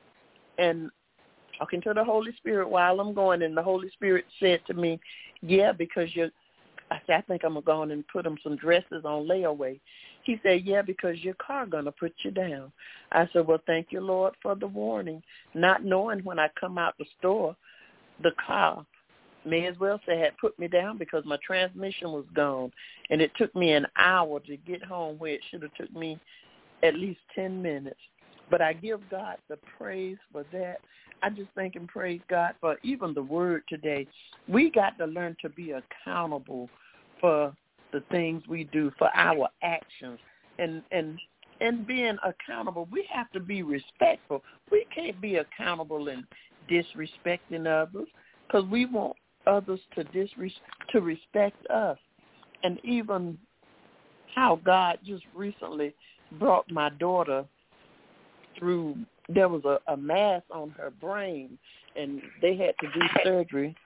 And talking to the Holy Spirit while I'm going, and the Holy Spirit said to me, yeah, because you're, I said, I think I'm going to go on and put them some dresses on layaway. He said, yeah, because your car going to put you down. I said, well, thank you, Lord, for the warning. Not knowing when I come out the store, the car may as well say had put me down because my transmission was gone. And it took me an hour to get home where it should have took me at least ten minutes. But I give God the praise for that. I just thank and praise God for even the word today. We got to learn to be accountable for the things we do, for our actions. And and and being accountable, we have to be respectful. We can't be accountable in disrespecting others because we want others to disres- to respect us. And even how God just recently brought my daughter through, there was a, a mass on her brain, and they had to do surgery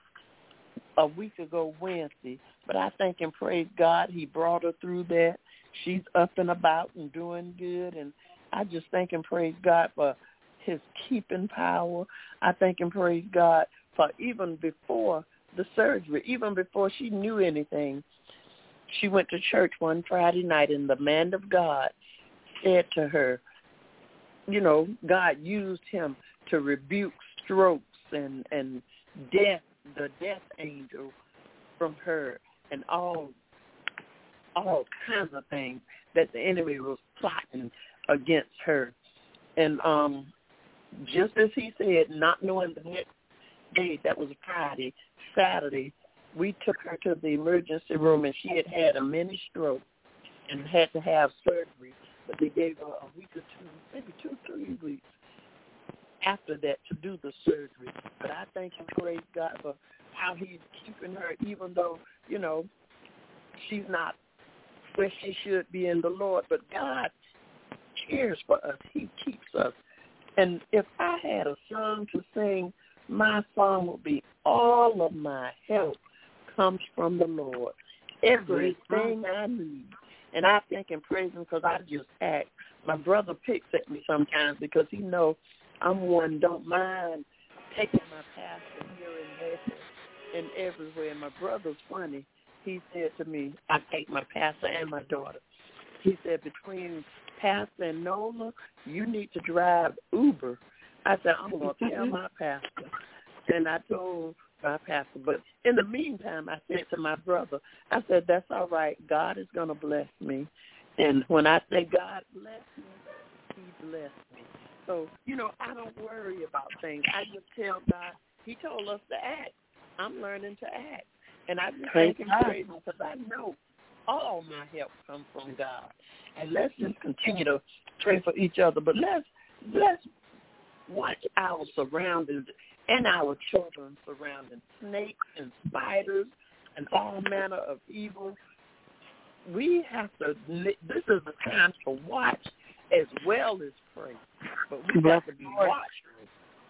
a week ago Wednesday. But I thank and praise God he brought her through that. She's up and about and doing good, and I just thank and praise God for his keeping power. I thank and praise God for even before the surgery, even before she knew anything, she went to church one Friday night, and the man of God said to her, you know, God used him to rebuke strokes and, and death, the death angel from her, and all all kinds of things that the enemy was plotting against her. And um, just as he said, not knowing the next day, that was Friday, Saturday, we took her to the emergency room, and she had had a mini stroke and had to have surgery. But they gave her a week or two, maybe two, three weeks after that to do the surgery. But I thank and praise God for how he's keeping her, even though, you know, she's not where she should be in the Lord. But God cares for us. He keeps us. And if I had a song to sing, my song would be all of my help comes from the Lord. Everything I need. And I thank and praise him because I just act. My brother picks at me sometimes because he knows I'm one don't mind taking my pastor here and there and everywhere. My brother's funny. He said to me, I take my pastor and my daughter. He said, between Pastor and Nola, you need to drive Uber. I said, I'm going to tell my pastor. And I told my pastor. But in the meantime, I said to my brother, I said, that's all right. God is going to bless me. And when I say God bless me, he blessed me. So, you know, I don't worry about things. I just tell God, he told us to act. I'm learning to act. And I just thank and praise him because I know all my help comes from God. And let's just continue to pray for each other. But let's, let's watch our surroundings and our children surrounding snakes and spiders and all manner of evil. We have to, this is a time to watch as well as pray. But we have to be watchful.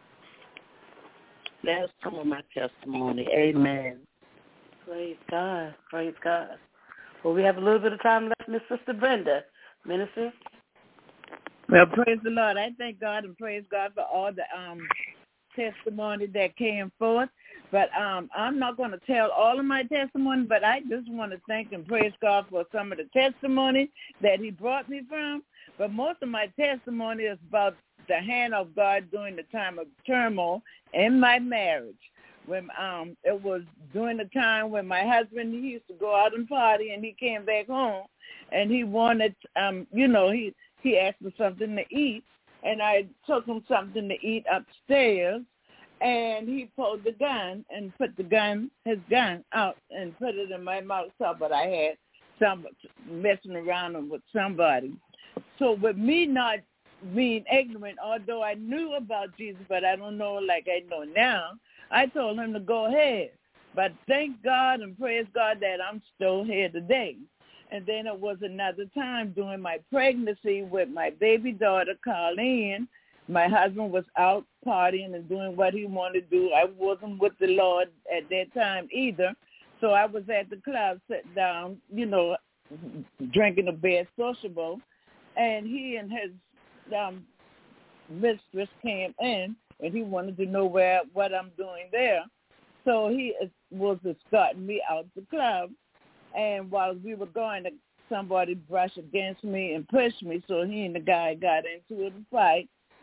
That's some of my testimony. Amen. Praise God. Praise God. Well, we have a little bit of time left, Miss Sister Brenda. Minister? Well, praise the Lord. I thank God and praise God for all the um, testimony that came forth. But um, I'm not going to tell all of my testimony, but I just want to thank and praise God for some of the testimony that he brought me from. But most of my testimony is about the hand of God during the time of turmoil in my marriage. When um, it was during the time when my husband, he used to go out and party, and he came back home, and he wanted, um, you know, he, he asked for something to eat, and I took him something to eat upstairs, and he pulled the gun and put the gun, his gun out and put it in my mouth, so but I had some messing around with somebody. So with me not being ignorant, although I knew about Jesus, but I don't know like I know now, I told him to go ahead. But thank God and praise God that I'm still here today. And then it was another time during my pregnancy with my baby daughter, Colleen. My husband was out partying and doing what he wanted to do. I wasn't with the Lord at that time either. So I was at the club, sitting down, you know, drinking a bad sociable. And he and his um, mistress came in, and he wanted to know where what I'm doing there. So he was escorting me out the club. And while we were going, somebody brushed against me and pushed me. So he and the guy got into a fight.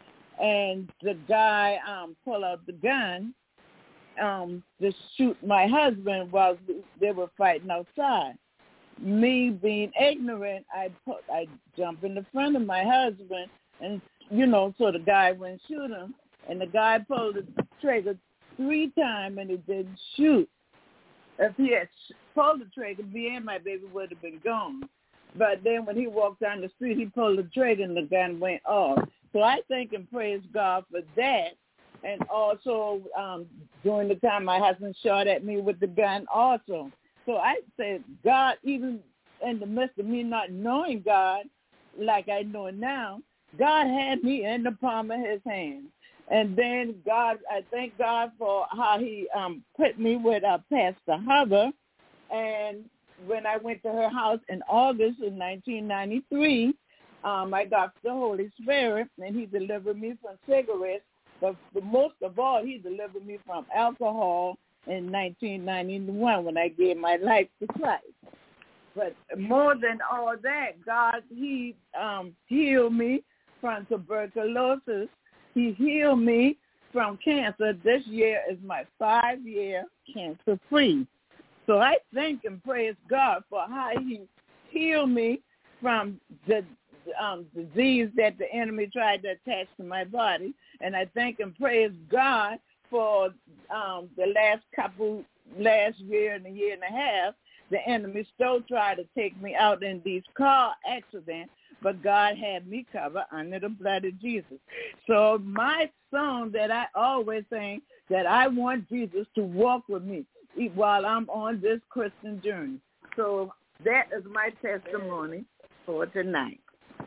And the guy um, pulled out the gun um, to shoot my husband while they were fighting outside. Me being ignorant, I put, I jumped in the front of my husband, and, you know, so the guy wouldn't shoot him. And the guy pulled the trigger three times, and he didn't shoot. If he had pulled the trigger, me and my baby would have been gone. But then when he walked down the street, he pulled the trigger, and the gun went off. So I thank and praise God for that. And also um, during the time my husband shot at me with the gun also. So I said, God, even in the midst of me not knowing God like I know now, God had me in the palm of his hand. And then God, I thank God for how he um, put me with uh, Pastor Hubbard. And when I went to her house in August of nineteen ninety-three, Um, I got the Holy Spirit, and he delivered me from cigarettes. But the most of all, he delivered me from alcohol in nineteen ninety-one when I gave my life to Christ. But more than all that, God, he um, healed me from tuberculosis. He healed me from cancer. This year is my five-year cancer-free. So I thank and praise God for how he healed me from the Um, disease that the enemy tried to attach to my body. And I thank and praise God for um, the last couple, last year and a year and a half, the enemy still tried to take me out in these car accidents, but God had me covered under the blood of Jesus. So my song that I always sing, that I want Jesus to walk with me while I'm on this Christian journey. So that is my testimony for tonight.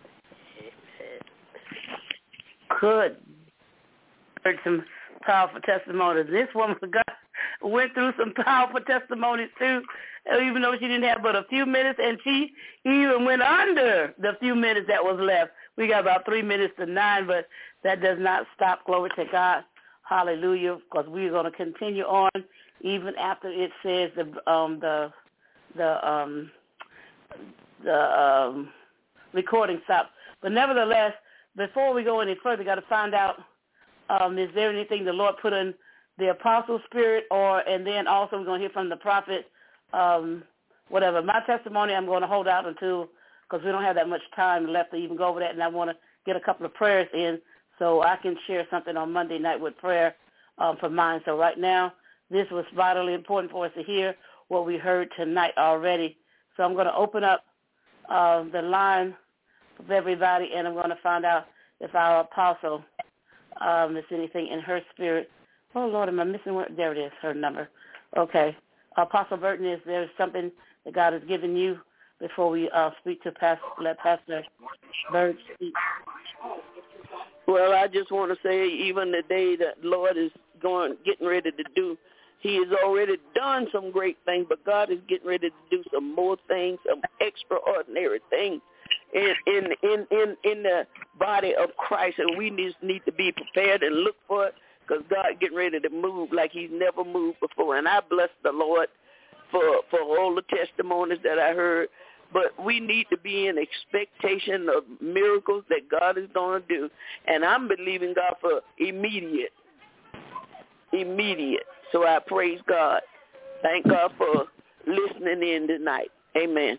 Good. Heard some powerful testimonies. This woman God went through some powerful testimonies too, even though she didn't have but a few minutes, and she even went under the few minutes that was left. We got about three minutes to nine, but that does not stop. Glory to God. Hallelujah, because we're going to continue on even after it says the um, the the um, the um, recording stops. But nevertheless, before we go any further, got to find out, um, is there anything the Lord put in the apostle spirit, or, and then also we're going to hear from the prophet, um, whatever. My testimony I'm going to hold out until, because we don't have that much time left to even go over that, and I want to get a couple of prayers in so I can share something on Monday night with prayer um, for mine. So right now, this was vitally important for us to hear what we heard tonight already. So I'm going to open up uh, the line of everybody, and I'm going to find out if our apostle um, is anything in her spirit. Oh, Lord, am I missing one? There it is, her number. Okay. Apostle Burton, is there something that God has given you before we uh, speak to Pastor, let Pastor Burton speak? Well, I just want to say, even the day that Lord is going, getting ready to do, he has already done some great things, but God is getting ready to do some more things, some extraordinary things in in in in, in the body of Christ, and we just need to be prepared and look for it, because God getting ready to move like he's never moved before. And I bless the Lord for for all the testimonies that I heard. But we need to be in expectation of miracles that God is going to do. And I'm believing God for immediate, immediate. So I praise God. Thank God for listening in tonight. Amen.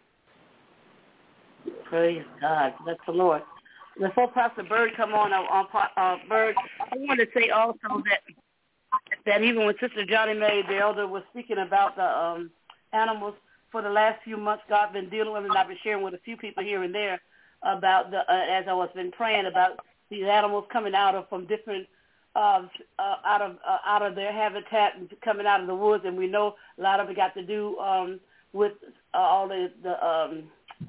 Praise God. Bless the Lord. Before Pastor Bird come on, on uh, Bird, I want to say also that that even when Sister Johnny Mae, the elder, was speaking about the um, animals, for the last few months, God's been dealing with me, and I've been sharing with a few people here and there about, the, uh, as I was been praying about these animals coming out of from different, uh, uh, out of uh, out of their habitat and coming out of the woods, and we know a lot of it got to do um, with uh, all the, the um,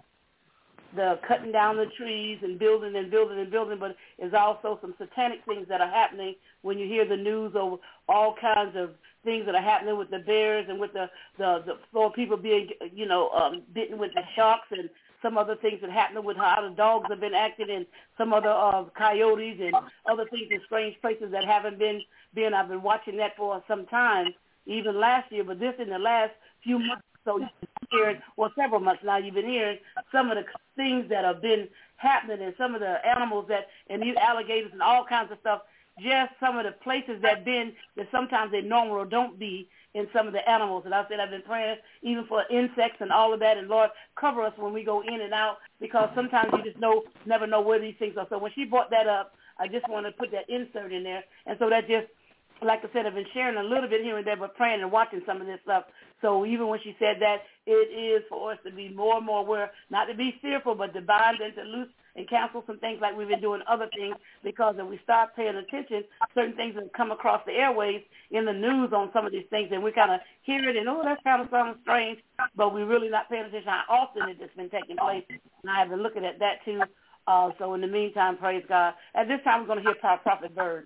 the cutting down the trees and building and building and building, but there's also some satanic things that are happening when you hear the news of all kinds of things that are happening with the bears and with the, the, the for people being, you know, um, bitten with the sharks and some other things that happen with how the dogs have been acting and some other uh, coyotes and other things in strange places that haven't been, been. I've been watching that for some time, even last year, but this in the last few months. So you've been hearing, well, several months now, you've been hearing some of the things that have been happening and some of the animals that, and these alligators and all kinds of stuff, just some of the places that been, that sometimes they normal or don't be in some of the animals. And I said I've been praying even for insects and all of that. And, Lord, cover us when we go in and out because sometimes you just know, never know where these things are. So when she brought that up, I just want to put that insert in there. And so that just, like I said, I've been sharing a little bit here and there, but praying and watching some of this stuff. So even when she said that, it is for us to be more and more aware, not to be fearful, but to bind and to loose and cancel some things like we've been doing other things, because if we start paying attention, certain things that come across the airwaves in the news on some of these things, and we kind of hear it and, oh, that kind of sounds strange, but we're really not paying attention how often it has been taking place. And I have been looking at that too. Uh, so in the meantime, praise God. At this time, we're going to hear Prophet Bird.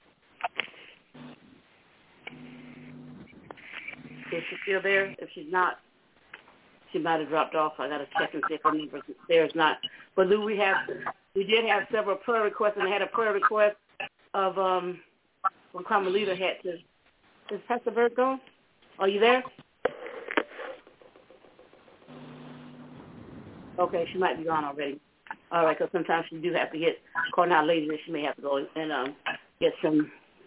Is she still there? If she's not, she might have dropped off. I got to check and see if her number is there. If not, but Lou, we have, we did have several prayer requests, and I had a prayer request of um, when Carmelita had to. Is Pastor Bird gone? Are you there? Okay, she might be gone already. All right, because sometimes she do have to get called out later, and she may have to go and um, get some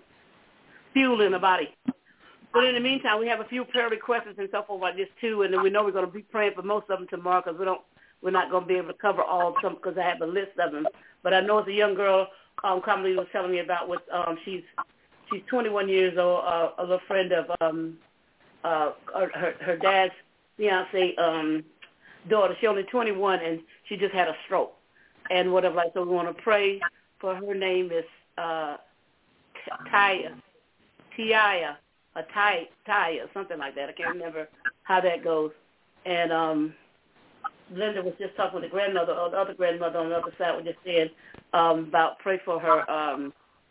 fuel in the body. But in the meantime, we have a few prayer requests and so forth like this too, and then we know we're going to be praying for most of them tomorrow because we don't, we're not going to be able to cover all of them because I have a list of them. But I know it's a young girl, um, Carmelita was telling me about. With um, she's she's twenty-one years old, uh, a little friend of um, uh, her her dad's fiance um, daughter. She's only twenty-one and she just had a stroke and whatever. Like so, we want to pray for her. Name is uh, Taya, Tiaya. A tie, tie or something like that. I can't remember how that goes. And um, Linda was just talking with the grandmother, or the other grandmother on the other side, was just saying um, about pray for her um,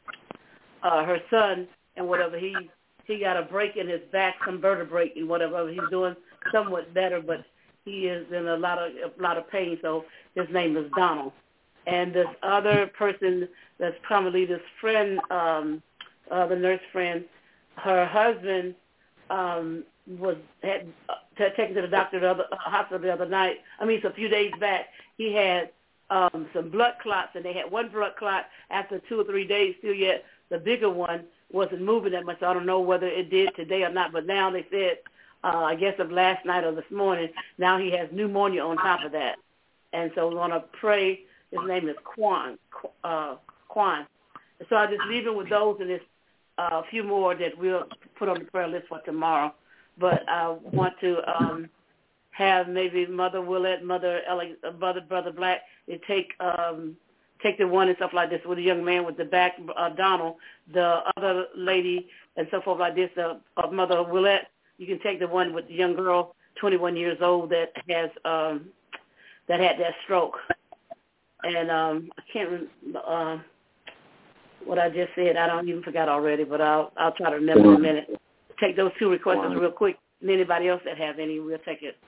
uh, her son and whatever. He he got a break in his back, some vertebrae and whatever. He's doing somewhat better, but he is in a lot of a lot of pain. So his name is Donald. And this other person that's probably this friend, um, uh, the nurse friend. Her husband um, was had uh, taken to the doctor the other uh, hospital the other night. I mean, it's a few days back. He had um, some blood clots, and they had one blood clot after two or three days. Still, yet the bigger one wasn't moving that much. So I don't know whether it did today or not. But now they said, uh, I guess of last night or this morning, now he has pneumonia on top of that. And so we want to pray. His name is Quan. Uh, Quan. So I just leave it with those in this. Uh, a few more that we'll put on the prayer list for tomorrow. But I want to um, have maybe Mother Willett, Mother Ellie, Brother Brother Black, they take um, take the one and stuff like this with the young man with the back, uh, Donald, the other lady and so forth like this, uh, uh, Mother Willett. You can take the one with the young girl, twenty-one years old, that has um, that had that stroke. And um, I can't remember. Uh, What I just said, I don't even forgot already, but I'll I'll try to remember in a minute. Take those two requests real quick, and anybody else that have any, we'll take it.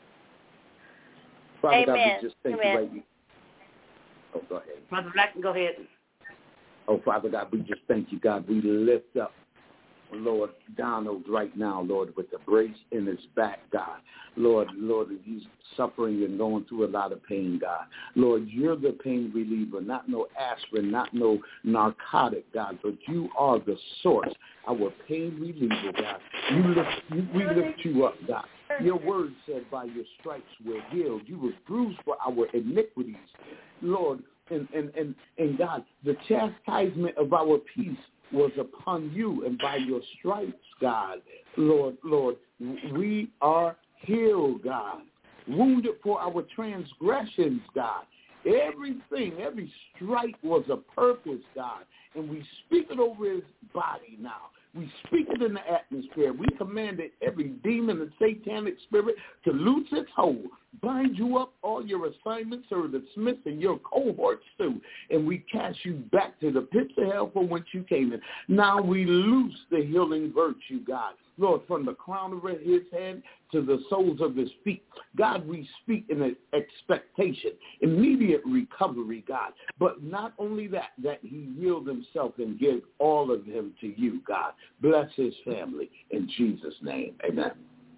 Father Amen. God, we just thank Amen. you right now. Oh, go ahead. Brother Black, go ahead. Oh, Father God, we just thank you, God. We lift up, Lord, Donald right now, Lord, with the brace in his back, God. Lord, Lord, he's suffering and going through a lot of pain, God. Lord, you're the pain reliever, not no aspirin, not no narcotic, God, but you are the source, our pain reliever, God. You lift, you, we lift you up, God. Your word said by your stripes we're healed. You were bruised for our iniquities, Lord, and, and, and, and God, the chastisement of our peace was upon you, and by your stripes, God, Lord, Lord, we are healed, God. Wounded for our transgressions, God. Everything, every stripe was a purpose, God, and we speak it over his body now. We speak it in the atmosphere. We commanded every demon and satanic spirit to loose its hold. bind you up. All your assignments are dismissed and your cohorts too. And we cast you back to the pits of hell from whence you came in. Now we loose the healing virtue, God. Lord, from the crown of his head to the soles of his feet. God, we speak in an expectation, immediate recovery, God. But not only that, that he yield himself and give all of him to you, God. Bless his family in Jesus' name. Amen.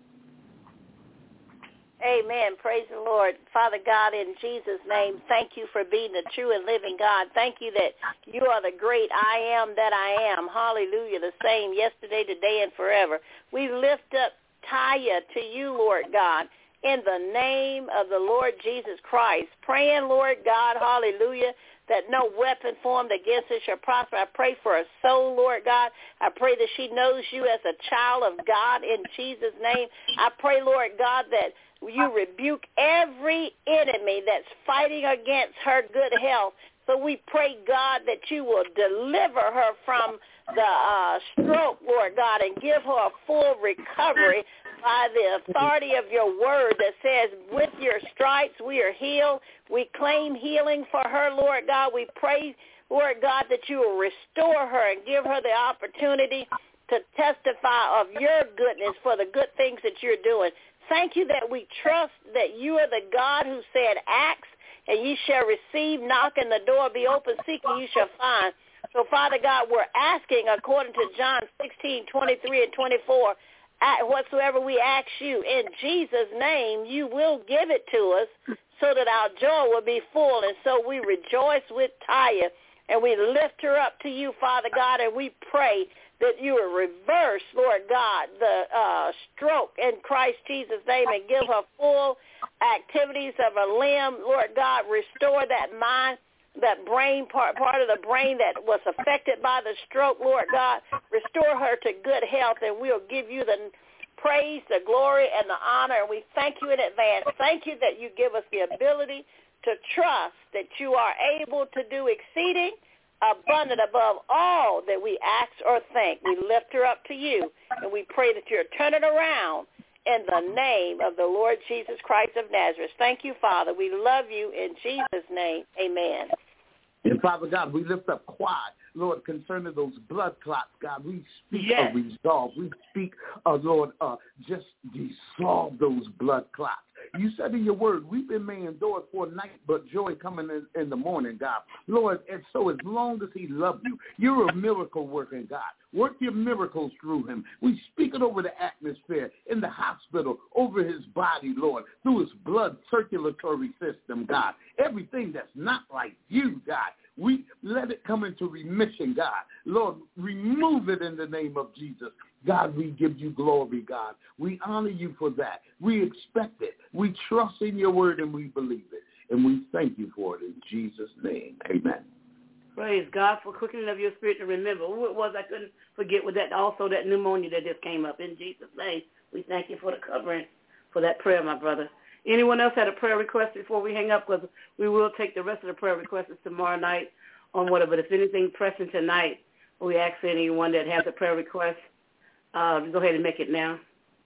Amen. Praise the Lord. Father God, in Jesus' name, thank you for being the true and living God. Thank you that you are the great I am that I am. Hallelujah. The same yesterday, today, and forever. We lift up Taya to you, Lord God, in the name of the Lord Jesus Christ. Praying, Lord God, hallelujah, that no weapon formed against her shall prosper. I pray for her soul, Lord God. I pray that she knows you as a child of God in Jesus' name. I pray, Lord God, that you rebuke every enemy that's fighting against her good health. So we pray, God, that you will deliver her from the uh, stroke, Lord God, and give her a full recovery by the authority of your word that says, with your stripes we are healed. We claim healing for her, Lord God. We pray, Lord God, that you will restore her and give her the opportunity to testify of your goodness for the good things that you're doing. Thank you that we trust that you are the God who said, ask, and ye shall receive, knock, and the door be open, seek, and you shall find. So, Father God, we're asking, according to John sixteen, twenty-three and twenty-four, whatsoever we ask you in Jesus' name, you will give it to us so that our joy will be full. And so we rejoice with Taya, and we lift her up to you, Father God, and we pray that you will reverse, Lord God, the uh, stroke in Christ Jesus' name and give her full activities of a limb. Lord God, restore that mind, that brain part, part of the brain that was affected by the stroke, Lord God. Restore her to good health, and we'll give you the praise, the glory, and the honor. And we thank you in advance. Thank you that you give us the ability to trust that you are able to do exceeding abundant above all that we ask or think. We lift her up to you, and we pray that you're turning around in the name of the Lord Jesus Christ of Nazareth. Thank you, Father. We love you in Jesus' name. Amen. And Father God, we lift up Quad, Lord, concerning those blood clots, God. We speak yes. of resolve. We speak of, Lord, uh, just dissolve those blood clots. You said in your word, weeping may endure for a night, but joy coming in, in the morning, God. Lord, and so as long as he loved you, you're a miracle working God. Work your miracles through him. We speak it over the atmosphere, in the hospital, over his body, Lord, through his blood circulatory system, God. Everything that's not like you, God, we let it come into remission, God. Lord, remove it in the name of Jesus. God, we give you glory, God. We honor you for that. We expect it. We trust in your word and we believe it. And we thank you for it in Jesus' name. Amen. Praise God for quickening of your spirit to remember. Who it was I couldn't forget with that, also that pneumonia that just came up. In Jesus' name, we thank you for the covering, for that prayer, my brother. Anyone else had a prayer request before we hang up? Because we will take the rest of the prayer requests tomorrow night on whatever. But if anything pressing tonight, we ask anyone that has a prayer request, uh, go ahead and make it now.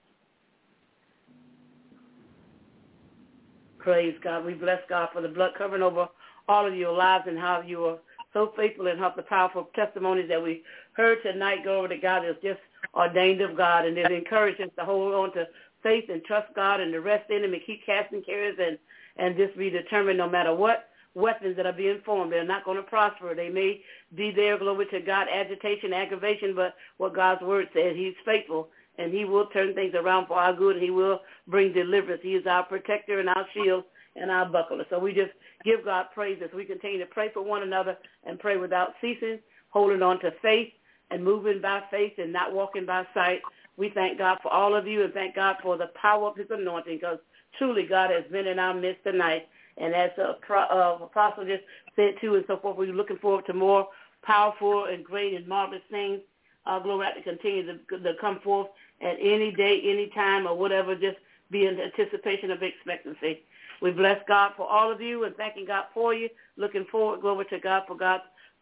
Praise God. We bless God for the blood covering over all of your lives and how you are so faithful and have the powerful testimonies that we heard tonight. Glory to God. It's just ordained of God, and it encourages us to hold on to faith and trust God and to rest in him and keep casting cares and, and just be determined no matter what weapons that are being formed. They're not going to prosper. They may be there, glory to God, agitation, aggravation, but what God's word says, he's faithful, and he will turn things around for our good, and he will bring deliverance. He is our protector and our shield and our buckler. So we just give God praise as we continue to pray for one another and pray without ceasing, holding on to faith and moving by faith and not walking by sight. We thank God for all of you and thank God for the power of his anointing, because truly God has been in our midst tonight. And as the uh, apostle just said too and so forth, we're looking forward to more powerful and great and marvelous things. Uh, glory to continue to, to come forth at any day, any time, or whatever, just be in anticipation of expectancy. We bless God for all of you and thanking God for you. Looking forward, glory to God, for God's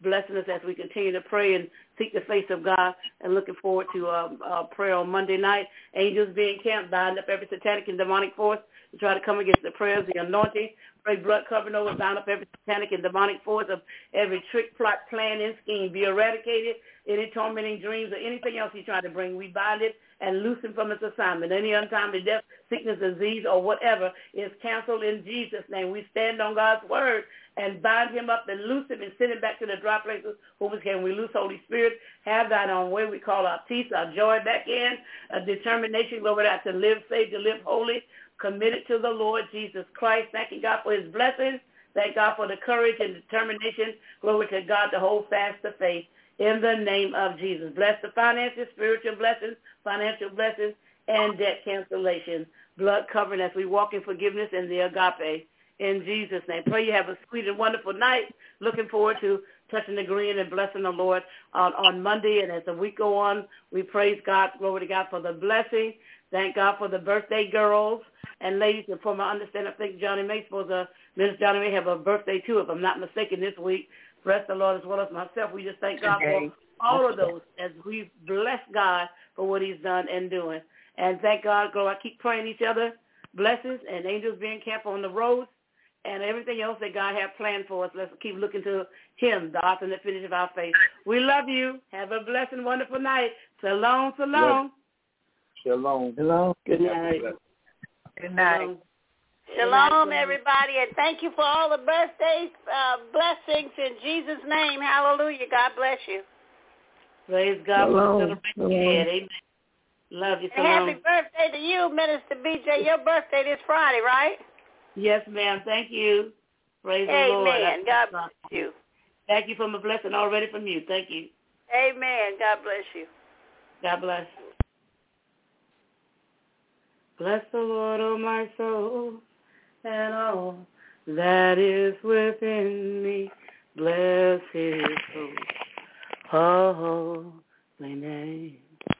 blessing us as we continue to pray and seek the face of God, and looking forward to um, uh, prayer on Monday night. Angels being camped, bind up every satanic and demonic force to try to come against the prayers, the anointing. Pray blood covering over, bind up every satanic and demonic force of every trick, plot, plan, and scheme. Be eradicated. Any tormenting dreams or anything else he's trying to bring, we bind it and loose him from his assignment. Any untimely death, sickness, disease, or whatever is canceled in Jesus' name. We stand on God's word and bind him up and loose him and send him back to the dry places whom we can. We loose Holy Spirit. Have thine own way. We call our peace, our joy back in, a determination, glory to to live safe, to live holy, committed to the Lord Jesus Christ. Thanking God for his blessings. Thank God for the courage and determination. Glory to God to hold fast the faith in the name of Jesus. Bless the finances, spiritual blessings, financial blessings, and debt cancellation. Blood covering as we walk in forgiveness and the agape. In Jesus' name. Pray you have a sweet and wonderful night. Looking forward to touching, agreeing, and blessing the Lord on, on Monday. And as the week go on, we praise God, glory to God, for the blessing. Thank God for the birthday girls and ladies. And for my understanding, I think Johnny May supposed to, Minister Johnny May have a birthday too, if I'm not mistaken, this week. Bless the Lord as well as myself. We just thank God for all of those as we bless God for what he's done and doing. And thank God, glory. I keep praying each other blessings and angels being camped on the roads and everything else that God has planned for us. Let's keep looking to him, the author and the finish of our faith. We love you. Have a blessed and wonderful night. Shalom, shalom. Shalom. Shalom. Good night. Good night. Shalom, everybody, and thank you for all the birthdays, uh, blessings in Jesus' name. Hallelujah. God bless you. Praise God Shalom. for celebrating. Amen. Love you. And Shalom. happy birthday to you, Minister B J. Your birthday this Friday, right? Yes, ma'am. Thank you. Praise Amen. the Lord. Amen. God bless you. Thank you for my blessing already from you. Thank you. Amen. God bless you. God bless. Bless the Lord, oh my soul, and all that is within me. Bless his soul. Oh,